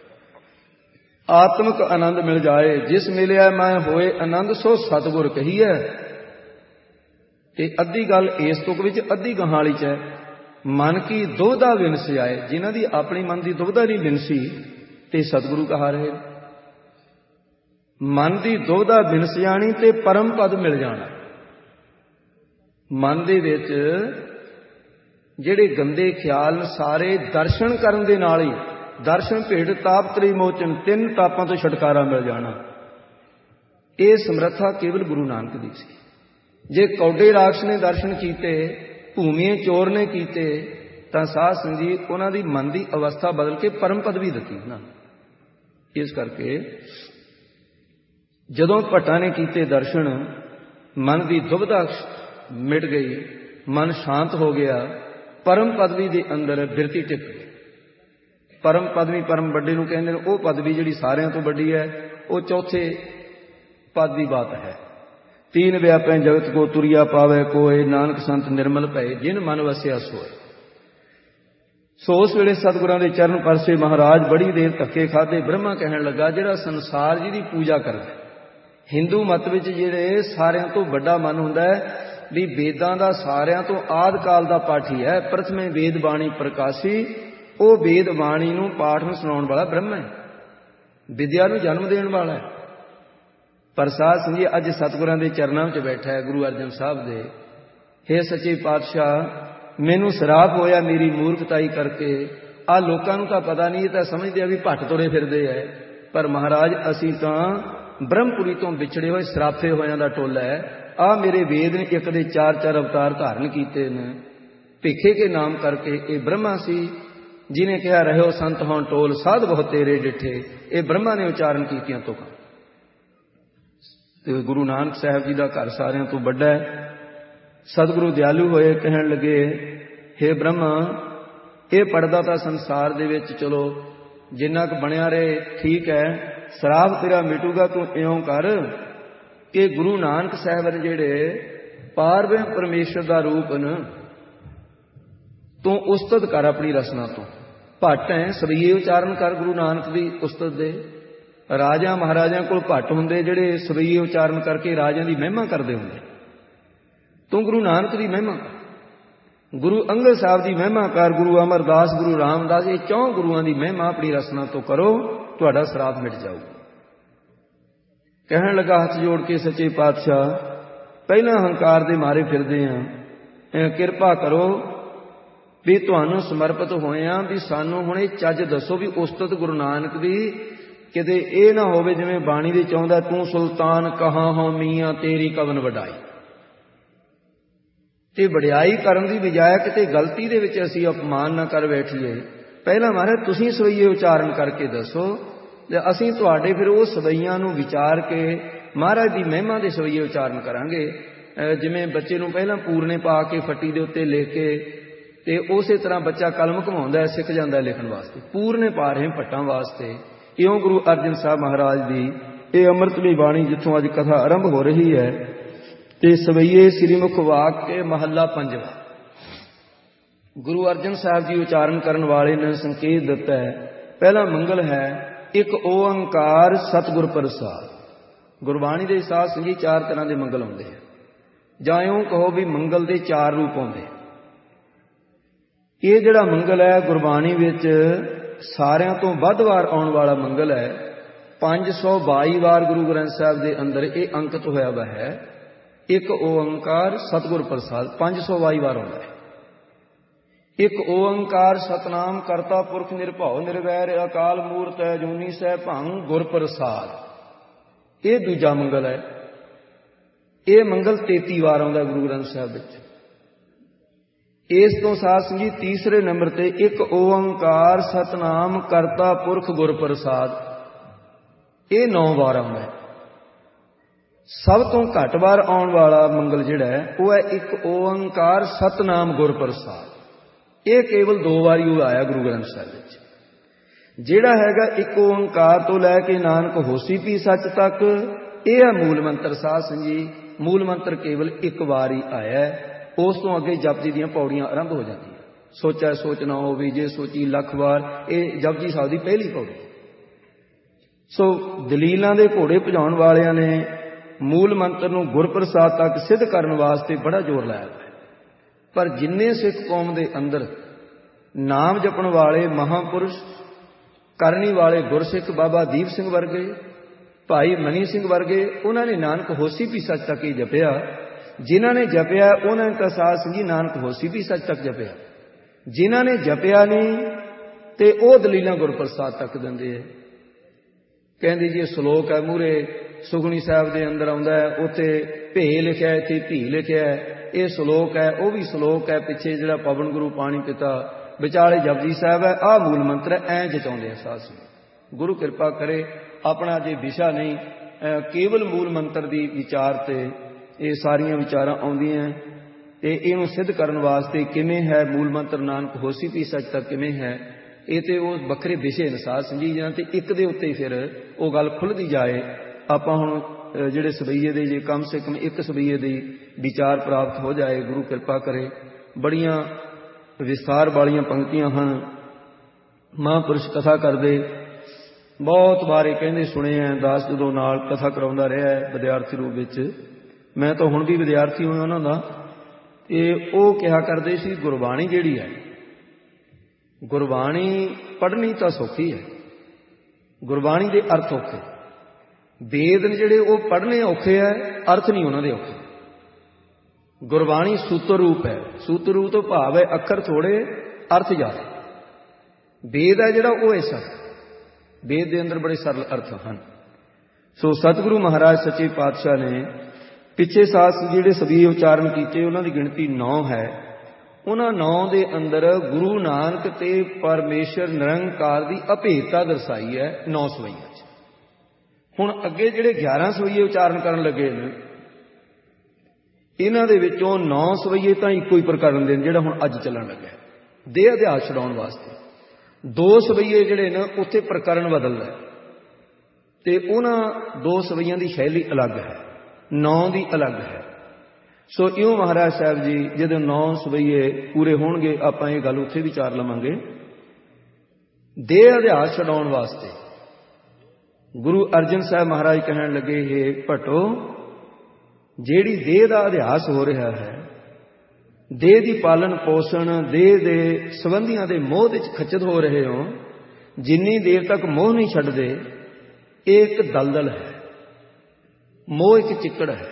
ਆਤਮਿਕ ਆਨੰਦ ਮਿਲ ਜਾਏ। ਜਿਸ ਮਿਲਿਆ ਮੈਂ ਹੋਏ ਆਨੰਦ, ਸੋ ਸਤਿਗੁਰ ਕਹੀ ਹੈ। ਤੇ ਅੱਧੀ ਗੱਲ ਇਸ ਤੁਕ ਵਿੱਚ, ਅੱਧੀ ਗਾਹਾਂ ਵਾਲੀ 'ਚ ਹੈ। ਮਨ ਕੀ ਦੁਬਿਧਾ ਵਿਨਸ ਆਏ, ਜਿਨ੍ਹਾਂ ਦੀ ਆਪਣੀ ਮਨ ਦੀ ਦੁਬਿਧਾ ਨਹੀਂ ਵਿਨਸੀ ਤੇ ਸਤਿਗੁਰੂ ਕਹਾ ਰਹੇ। ਮਨ ਦੀ ਦੁਬਿਧਾ ਵਿਨਸ ਜਾਣੀ ਤੇ ਪਰਮ ਪਦ ਮਿਲ ਜਾਣਾ। ਮਨ ਦੇ ਵਿੱਚ ਜਿਹੜੇ ਗੰਦੇ ਖਿਆਲ ਸਾਰੇ ਦਰਸ਼ਨ ਕਰਨ ਦੇ ਨਾਲ ਹੀ, ਦਰਸ਼ਨ ਭੇਟ ਤਾਪ ਤ੍ਰੀ ਮੋਚਨ, 3 ਤਾਪਾਂ ਤੋਂ ਛੁਟਕਾਰਾ ਮਿਲ ਜਾਣਾ। ਇਹ ਸਮਰੱਥਾ ਕੇਵਲ ਗੁਰੂ ਨਾਨਕ ਦੀ ਸੀ। ਜੇ ਕੌਡੇ ਰਾਖਸ਼ ਨੇ ਦਰਸ਼ਨ ਕੀਤੇ, ਭੂਮੀਏ ਚੋਰ ਨੇ ਕੀਤੇ, ਤਾਂ ਸਾਧ ਸੰਗਤ ਜੀ ਉਹਨਾਂ ਦੀ ਮਨ ਦੀ ਅਵਸਥਾ ਬਦਲ ਕੇ ਪਰਮ ਪਦ ਵੀ ਦਿੱਤੀ ਨਾ। ਇਸ ਕਰਕੇ ਜਦੋਂ ਭੱਟਾਂ ਨੇ ਕੀਤੇ ਦਰਸ਼ਨ, ਮਨ ਦੀ ਦੁਬਿਧਾ ਮਿਟ ਗਈ, ਮਨ ਸ਼ਾਂਤ ਹੋ ਗਿਆ, ਪਰਮ ਪਦਵੀ ਦੇ ਅੰਦਰ ਬਿਰਤੀ ਟਿਕ ਗਈ। ਪਰਮ ਪਦਵੀ, ਪਰਮ ਵੱਡੇ ਨੂੰ ਕਹਿੰਦੇ ਨੇ, ਉਹ ਪਦਵੀ ਜਿਹੜੀ ਸਾਰਿਆਂ ਤੋਂ ਵੱਡੀ ਹੈ, ਉਹ ਚੌਥੇ ਪਦ ਦੀ ਬਾਤ ਹੈ। ਤੀਨ ਵਿਆਪੈ ਜਗਤ ਕੋ ਤੁਰਿਆ ਪਾਵੇ ਕੋਏ, ਨਾਨਕ ਸੰਤ ਨਿਰਮਲ ਭਏ ਜਿਨ ਮਨ ਵਸਿਆ ਸੋਏ। ਸੋ ਉਸ ਵੇਲੇ ਸਤਿਗੁਰਾਂ ਦੇ ਚਰਨ ਪਰਸੇ ਮਹਾਰਾਜ ਬੜੀ ਦੇਰ ਧੱਕੇ ਖਾਧੇ। ਬ੍ਰਹਮਾ ਕਹਿਣ ਲੱਗਾ, ਜਿਹੜਾ ਸੰਸਾਰ ਜਿਹਦੀ ਪੂਜਾ ਕਰਦਾ, ਹਿੰਦੂ ਮਤ ਵਿੱਚ ਜਿਹੜੇ ਸਾਰਿਆਂ ਤੋਂ ਵੱਡਾ ਮਨ ਹੁੰਦਾ ਹੈ ਵੀ ਵੇਦਾਂ ਦਾ ਸਾਰਿਆਂ ਤੋਂ ਆਦਿ ਕਾਲ ਦਾ ਪਾਠੀ ਹੈ, ਪ੍ਰਥਮੇ ਵੇਦ ਬਾਣੀ ਪ੍ਰਕਾਸ਼ੀ, ਉਹ ਵੇਦ ਬਾਣੀ ਨੂੰ ਪਾਠ ਨੂੰ ਸੁਣਾਉਣ ਵਾਲਾ ਬ੍ਰਹਮਾ ਹੈ, ਵਿਦਿਆ ਨੂੰ ਜਨਮ ਦੇਣ ਵਾਲਾ ਹੈ। ਪ੍ਰਸਾਦ ਸਿੰਘ ਜੀ ਅੱਜ ਸਤਿਗੁਰਾਂ ਦੇ ਚਰਨਾਂ ਵਿੱਚ ਬੈਠਾ ਹੈ, ਗੁਰੂ ਅਰਜਨ ਸਾਹਿਬ ਦੇ। ਹੇ ਸੱਚੇ ਪਾਤਸ਼ਾਹ, ਮੈਨੂੰ ਸਰਾਪ ਹੋਇਆ ਮੇਰੀ ਮੂਰਖਤਾਈ ਕਰਕੇ। ਆਹ ਲੋਕਾਂ ਨੂੰ ਤਾਂ ਪਤਾ ਨਹੀਂ, ਇਹ ਤਾਂ ਸਮਝਦੇ ਆ ਵੀ ਭੱਟ ਤੁਰੇ ਫਿਰਦੇ ਹੈ, ਪਰ ਮਹਾਰਾਜ ਅਸੀਂ ਤਾਂ ਬ੍ਰਹਮਪੁਰੀ ਤੋਂ ਵਿਛੜੇ ਹੋਏ ਸਰਾਪੇ ਹੋਇਆਂ ਦਾ ਟੋਲਾ ਹੈ। ਆਹ ਮੇਰੇ ਵੇਦ ਨੇ ਇੱਕ ਦੇ 4-4 ਅਵਤਾਰ ਧਾਰਨ ਕੀਤੇ ਨੇ, ਭਿੱਖੇ ਕੇ ਨਾਮ ਕਰਕੇ। ਇਹ ਬ੍ਰਹਮਾ ਸੀ ਜਿਹਨੇ ਕਿਹਾ ਰਹਿਓ ਸੰਤ ਹੋਣ ਟੋਲ, ਸਾਧ ਬਹੁਤ ਤੇਰੇ ਡਿੱਠੇ। ਇਹ ਬ੍ਰਹਮਾ ਨੇ ਉਚਾਰਨ ਕੀਤੀਆਂ ਤੁਕਾਂ। ਤੇ ਗੁਰੂ ਨਾਨਕ ਸਾਹਿਬ ਜੀ ਦਾ ਘਰ ਸਾਰਿਆਂ ਤੋਂ ਵੱਡਾ ਹੈ। ਸਤਿਗੁਰੂ ਦਿਆਲੂ ਹੋਏ, ਕਹਿਣ ਲੱਗੇ, ਹੇ ਬ੍ਰਹਮਾ, ਇਹ ਪੜਦਾ ਤਾਂ ਸੰਸਾਰ ਦੇ ਵਿੱਚ ਚਲੋ ਜਿੰਨਾ ਕੁ ਬਣਿਆ ਰਹੇ ਠੀਕ ਹੈ, ਸਰਾਪ ਤੇਰਾ ਮਿਟੂਗਾ। ਤੂੰ ਇਉਂ ਕਰ ਕਿ ਗੁਰੂ ਨਾਨਕ ਸਾਹਿਬ ਨੇ ਜਿਹੜੇ ਪਾਰਬ੍ਰਹਮ ਪਰਮੇਸ਼ਰ ਦਾ ਰੂਪ ਨੇ, ਤੂੰ ਉਸਤਤ ਕਰ ਆਪਣੀ ਰਸਨਾ ਤੋਂ। ਭੱਟ ਹੈ, ਸਵਈਏ ਉਚਾਰਨ ਕਰ ਗੁਰੂ ਨਾਨਕ ਦੀ ਉਸਤਤ ਦੇ। ਰਾਜਾ ਮਹਾਰਾਜਿਆਂ ਕੋਲ ਭੱਟ ਹੁੰਦੇ ਜਿਹੜੇ ਸਵਈਏ ਉਚਾਰਨ ਕਰਕੇ ਰਾਜਿਆਂ ਦੀ ਮਹਿਮਾ ਕਰਦੇ ਹੁੰਦੇ। ਤੂੰ ਗੁਰੂ ਨਾਨਕ ਦੀ ਮਹਿਮਾ ਕਰ, ਗੁਰੂ ਅੰਗਦ ਸਾਹਿਬ ਦੀ ਮਹਿਮਾ ਕਰ, ਗੁਰੂ ਅਮਰਦਾਸ, ਗੁਰੂ ਰਾਮਦਾਸ, ਇਹ 4 ਗੁਰੂਆਂ ਦੀ ਮਹਿਮਾ ਆਪਣੀ ਰਸਨਾ ਤੋਂ ਕਰੋ, ਤੁਹਾਡਾ ਸਰਾਪ ਮਿਟ ਜਾਊ। ਕਹਿਣ ਲੱਗਾ ਹੱਥ ਜੋੜ ਕੇ, ਸੱਚੇ ਪਾਤਸ਼ਾਹ, ਪਹਿਲਾਂ ਹੰਕਾਰ ਦੇ ਮਾਰੇ ਫਿਰਦੇ ਹਾਂ, ਕਿਰਪਾ ਕਰੋ ਵੀ ਤੁਹਾਨੂੰ ਸਮਰਪਿਤ ਹੋਏ ਹਾਂ, ਵੀ ਸਾਨੂੰ ਹੁਣ ਇਹ ਚੱਜ ਦੱਸੋ ਵੀ ਉਸਤਤ ਗੁਰੂ ਨਾਨਕ ਦੀ ਕਿਤੇ ਇਹ ਨਾ ਹੋਵੇ ਜਿਵੇਂ ਬਾਣੀ ਦੇ ਚਾਹੁੰਦਾ, ਤੂੰ ਸੁਲਤਾਨ ਕਹਾਂ ਹੋ ਮੀਆਂ ਤੇਰੀ ਕਵਨ ਵਡਾਈ। ਤੇ ਵਡਿਆਈ ਕਰਨ ਦੀ ਬਜਾਏ ਕਿਤੇ ਗਲਤੀ ਦੇ ਵਿੱਚ ਅਸੀਂ ਅਪਮਾਨ ਨਾ ਕਰ ਬੈਠੀਏ। ਪਹਿਲਾਂ ਮਹਾਰਾਜ ਤੁਸੀਂ ਸਵਈਏ ਉਚਾਰਨ ਕਰਕੇ ਦੱਸੋ, ਤੇ ਅਸੀਂ ਤੁਹਾਡੇ ਫਿਰ ਉਹ ਸਵਈਆਂ ਨੂੰ ਵਿਚਾਰ ਕੇ ਮਹਾਰਾਜ ਦੀ ਮਹਿਮਾ ਦੇ ਸਵਈਏ ਉਚਾਰਨ ਕਰਾਂਗੇ। ਜਿਵੇਂ ਬੱਚੇ ਨੂੰ ਪਹਿਲਾਂ ਪੂਰਨੇ ਪਾ ਕੇ ਫੱਟੀ ਦੇ ਉੱਤੇ ਲਿਖ ਕੇ, ਤੇ ਉਸੇ ਤਰ੍ਹਾਂ ਬੱਚਾ ਕਲਮ ਘੁਮਾਉਂਦਾ ਹੈ, ਸਿੱਖ ਜਾਂਦਾ ਲਿਖਣ ਵਾਸਤੇ। ਪੂਰਨੇ ਪਾ ਰਹੇ ਭੱਟਾਂ ਵਾਸਤੇ। ਇਉਂ ਗੁਰੂ ਅਰਜਨ ਸਾਹਿਬ ਮਹਾਰਾਜ ਦੀ ਇਹ ਅੰਮ੍ਰਿਤਮਈ ਬਾਣੀ ਜਿੱਥੋਂ ਅੱਜ ਕਥਾ ਆਰੰਭ ਹੋ ਰਹੀ ਹੈ, ਤੇ ਸਵਈਏ ਸ੍ਰੀ ਮੁਖ ਵਾਕ ਕੇ ਮਹੱਲਾ 5ਵਾਂ ਗੁਰੂ ਅਰਜਨ ਸਾਹਿਬ ਜੀ ਉਚਾਰਨ ਕਰਨ ਵਾਲੇ ਨੇ ਸੰਕੇਤ ਦਿੱਤਾ ਹੈ। ਪਹਿਲਾ ਮੰਗਲ ਹੈ, ਇੱਕ ਓੰਕਾਰ ਸਤਿਗੁਰ ਪ੍ਰਸਾਦ। ਗੁਰਬਾਣੀ ਦੇ ਸਾਧ ਸੰਗੀ 4 ਤਰ੍ਹਾਂ ਦੇ ਮੰਗਲ ਆਉਂਦੇ ਆ, ਜਾਂ ਇਉਂ ਕਹੋ ਵੀ ਮੰਗਲ ਦੇ 4 ਰੂਪ ਆਉਂਦੇ। ਇਹ ਜਿਹੜਾ ਮੰਗਲ ਹੈ ਗੁਰਬਾਣੀ ਵਿੱਚ ਸਾਰਿਆਂ ਤੋਂ ਵੱਧ ਵਾਰ ਆਉਣ ਵਾਲਾ ਮੰਗਲ ਹੈ। 522 ਵਾਰ ਗੁਰੂ ਗ੍ਰੰਥ ਸਾਹਿਬ ਦੇ ਅੰਦਰ ਇਹ ਅੰਕਿਤ ਹੋਇਆ ਵਾ ਹੈ। ਇੱਕ ਓੰਕਾਰ ਸਤਿਗੁਰ ਪ੍ਰਸਾਦ 522 ਵਾਰ ਆਉਂਦਾ ਹੈ। ਇੱਕ ਓੰਕਾਰ ਸਤਨਾਮ ਕਰਤਾ ਪੁਰਖ ਨਿਰਭਉ ਨਿਰਵੈਰ ਅਕਾਲ ਮੂਰਤ ਅਜੂਨੀ ਸੈਭੰ ਗੁਰ ਪ੍ਰਸਾਦ, ਇਹ ਦੂਜਾ ਮੰਗਲ ਹੈ। ਇਹ ਮੰਗਲ 33 ਵਾਰ ਆਉਂਦਾ ਗੁਰੂ ਗ੍ਰੰਥ ਸਾਹਿਬ ਵਿੱਚ। ਇਸ ਤੋਂ ਸਾਧ ਸੰਗੀ ਤੀਸਰੇ ਨੰਬਰ ਤੇ ਇੱਕ ਓੰਕਾਰ ਸਤਨਾਮ ਕਰਤਾ ਪੁਰਖ ਗੁਰ ਪ੍ਰਸਾਦ, ਇਹ 9 ਵਾਰ ਆਉਂਦਾ ਹੈ। ਸਭ ਤੋਂ ਘੱਟ ਵਾਰ ਆਉਣ ਵਾਲਾ ਮੰਗਲ ਜਿਹੜਾ ਹੈ ਉਹ ਹੈ ਇੱਕ ਓੰਕਾਰ ਸਤਨਾਮ ਗੁਰ ਪ੍ਰਸਾਦ। ਇਹ ਕੇਵਲ 2 ਵਾਰੀ ਉਹ ਆਇਆ ਗੁਰੂ ਗ੍ਰੰਥ ਸਾਹਿਬ ਵਿੱਚ। ਜਿਹੜਾ ਹੈਗਾ ਇੱਕ ਓੰਕਾਰ ਤੋਂ ਲੈ ਕੇ ਨਾਨਕ ਹੋਸੀ ਪੀ ਸੱਚ ਤੱਕ, ਇਹ ਹੈ ਮੂਲ ਮੰਤਰ। ਸਾਧ ਸੰਗੀ ਮੂਲ ਮੰਤਰ ਕੇਵਲ 1 ਵਾਰ ਹੀ ਆਇਆ। ਉਸ ਤੋਂ ਅੱਗੇ ਜਪਜੀ ਦੀਆਂ ਪੌੜੀਆਂ ਆਰੰਭ ਹੋ ਜਾਂਦੀਆਂ। ਸੋਚਾ ਸੋਚ ਨਾ ਹੋਵੇ ਜੇ ਸੋਚੀ ਲੱਖ ਵਾਰ, ਇਹ ਜਪਜੀ ਸਾਹਿਬ ਦੀ ਪਹਿਲੀ ਪੌੜੀ। ਸੋ ਦਲੀਲਾਂ ਦੇ ਘੋੜੇ ਭਜਾਉਣ ਵਾਲਿਆਂ ਨੇ ਮੂਲ ਮੰਤਰ ਨੂੰ ਗੁਰਪ੍ਰਸਾਦ ਤੱਕ ਸਿੱਧ ਕਰਨ ਵਾਸਤੇ ਬੜਾ ਜ਼ੋਰ ਲਾਇਆ ਹੈ। ਪਰ ਜਿੰਨੇ ਸਿੱਖ ਕੌਮ ਦੇ ਅੰਦਰ ਨਾਮ ਜਪਣ ਵਾਲੇ ਮਹਾਂਪੁਰਸ਼, ਕਰਨੀ ਵਾਲੇ ਗੁਰਸਿੱਖ ਬਾਬਾ ਦੀਪ ਸਿੰਘ ਵਰਗੇ, ਭਾਈ ਮਨੀ ਸਿੰਘ ਵਰਗੇ, ਉਹਨਾਂ ਨੇ ਨਾਨਕ ਹੋਸੀ ਵੀ ਸੱਚ ਤੱਕ ਹੀ ਜਪਿਆ। ਜਿਨ੍ਹਾਂ ਨੇ ਜਪਿਆ ਉਹਨਾਂ ਨੇ ਤਾਂ ਸਾਧ ਸੰਗੀ ਨਾਨਕ ਹੋਸੀ ਵੀ ਸੱਚ ਤੱਕ ਜਪਿਆ। ਜਿਨ੍ਹਾਂ ਨੇ ਜਪਿਆ ਨਹੀਂ ਤੇ ਉਹ ਦਲੀਲਾਂ ਗੁਰਪ੍ਰਸਾਦ ਤੱਕ ਦਿੰਦੇ ਹੈ। ਕਹਿੰਦੇ ਜੀ ਇਹ ਸ਼ਲੋਕ ਹੈ ਮੂਹਰੇ ਸੁਖਮਨੀ ਸਾਹਿਬ ਦੇ ਅੰਦਰ ਆਉਂਦਾ ਹੈ, ਉੱਥੇ ਭੇ ਲਿਖਿਆ, ਇੱਥੇ ਧੀ ਲਿਖਿਆ ਹੈ। ਇਹ ਸ਼ਲੋਕ ਹੈ, ਉਹ ਵੀ ਸ਼ਲੋਕ ਹੈ। ਪਿੱਛੇ ਜਿਹੜਾ ਪਵਨ ਗੁਰੂ ਪਾਣੀ ਪਿਤਾ, ਵਿਚਾਲੇ ਜਪਜੀ ਸਾਹਿਬ ਹੈ। ਆਹ ਮੂਲ ਮੰਤਰ ਹੈ। ਐਂ ਜਚਾਉਂਦੇ ਆ ਸਾਧ ਸੰਗਤ। गुरु कृपा करे अपना जे विशा नहीं केवल मूल मंत्र की विचार ते ये सारिया विचारां आउंदियां ते इहनूं सिद्ध करन वास्ते किवें है मूल मंत्र नानक होसी भी सच तक किवें है ये तो वो वक्रे विषय अनुसार समझी जाण ते एक दे उत्ते फिर वो गल खुलदी जाए। आपां हुण जिहड़े सवैये दे जे कम से कम एक सवैये दी विचार प्राप्त हो जाए गुरु कृपा करे। बड़ियां विस्तार वालियां पंक्तियां हन। महापुरुष कथा करदे बहुत बारे कहते सुने हैं। दास जदों नाल कथा कराउंदा रहा है विद्यार्थी रूप विच, मैं तो हुण भी विद्यार्थी होया उन्हां दा, ते ओह कहा करदे सी गुरबाणी जिहड़ी है, गुरबाणी पढ़नी तां सौखी है, गुरबाणी दे अर्थ औखे। वेद ने जिहड़े ओह पढ़ने औखे है, अर्थ नहीं उन्हां दे औखे। गुरबाणी सूत्र रूप है, सूत्र रूप तो भाव है अखर थोड़े अर्थ ज़्यादा। वेद है जिहड़ा ओह ऐसा, वेद के अंदर बड़े सरल अर्थ हैं। सो सतगुरु महाराज सच्चे पातशाह ने पिछे सास जिहड़े सभी उच्चारण किए उन्हां दी गिणती 9 है। उन्हां 9 दे अंदर गुरु नानक ते परमेश्वर निरंकार की अभेदता दर्शाई है 9 सवैयां च। हुण अगे जिहड़े 11 सवैये उच्चारण करन लगे ने, इन्हां दे विचों 9 सवैये तां इक्को ही प्रकरण दे जिहड़ा हुण अज चलण लगा देह अध्यास छुड़ाउण वास्ते। 2 सवैये जिहड़े ने उत्थे प्रकरण बदलदा ते उन्हां 2 सवैयां दी शैली अलग है, 9 दी अलग है। सो इउं महाराज साहब जी जदों 9 सवैये पूरे होणगे आपां इह गल उत्थे विचार लवांगे। देह अध्यास छुड़ाउण वास्ते गुरु अर्जन साहब महाराज कहण लगे, हे भट्टो जिहड़ी देह दा अध्यास हो रहा है, देह की पालन पोषण देह के संबंधियों के मोह विच खचित हो रहे हो, जिन्नी देर तक मोह नहीं छड्डदे, एक दलदल है। मोह एक चिकड़ है।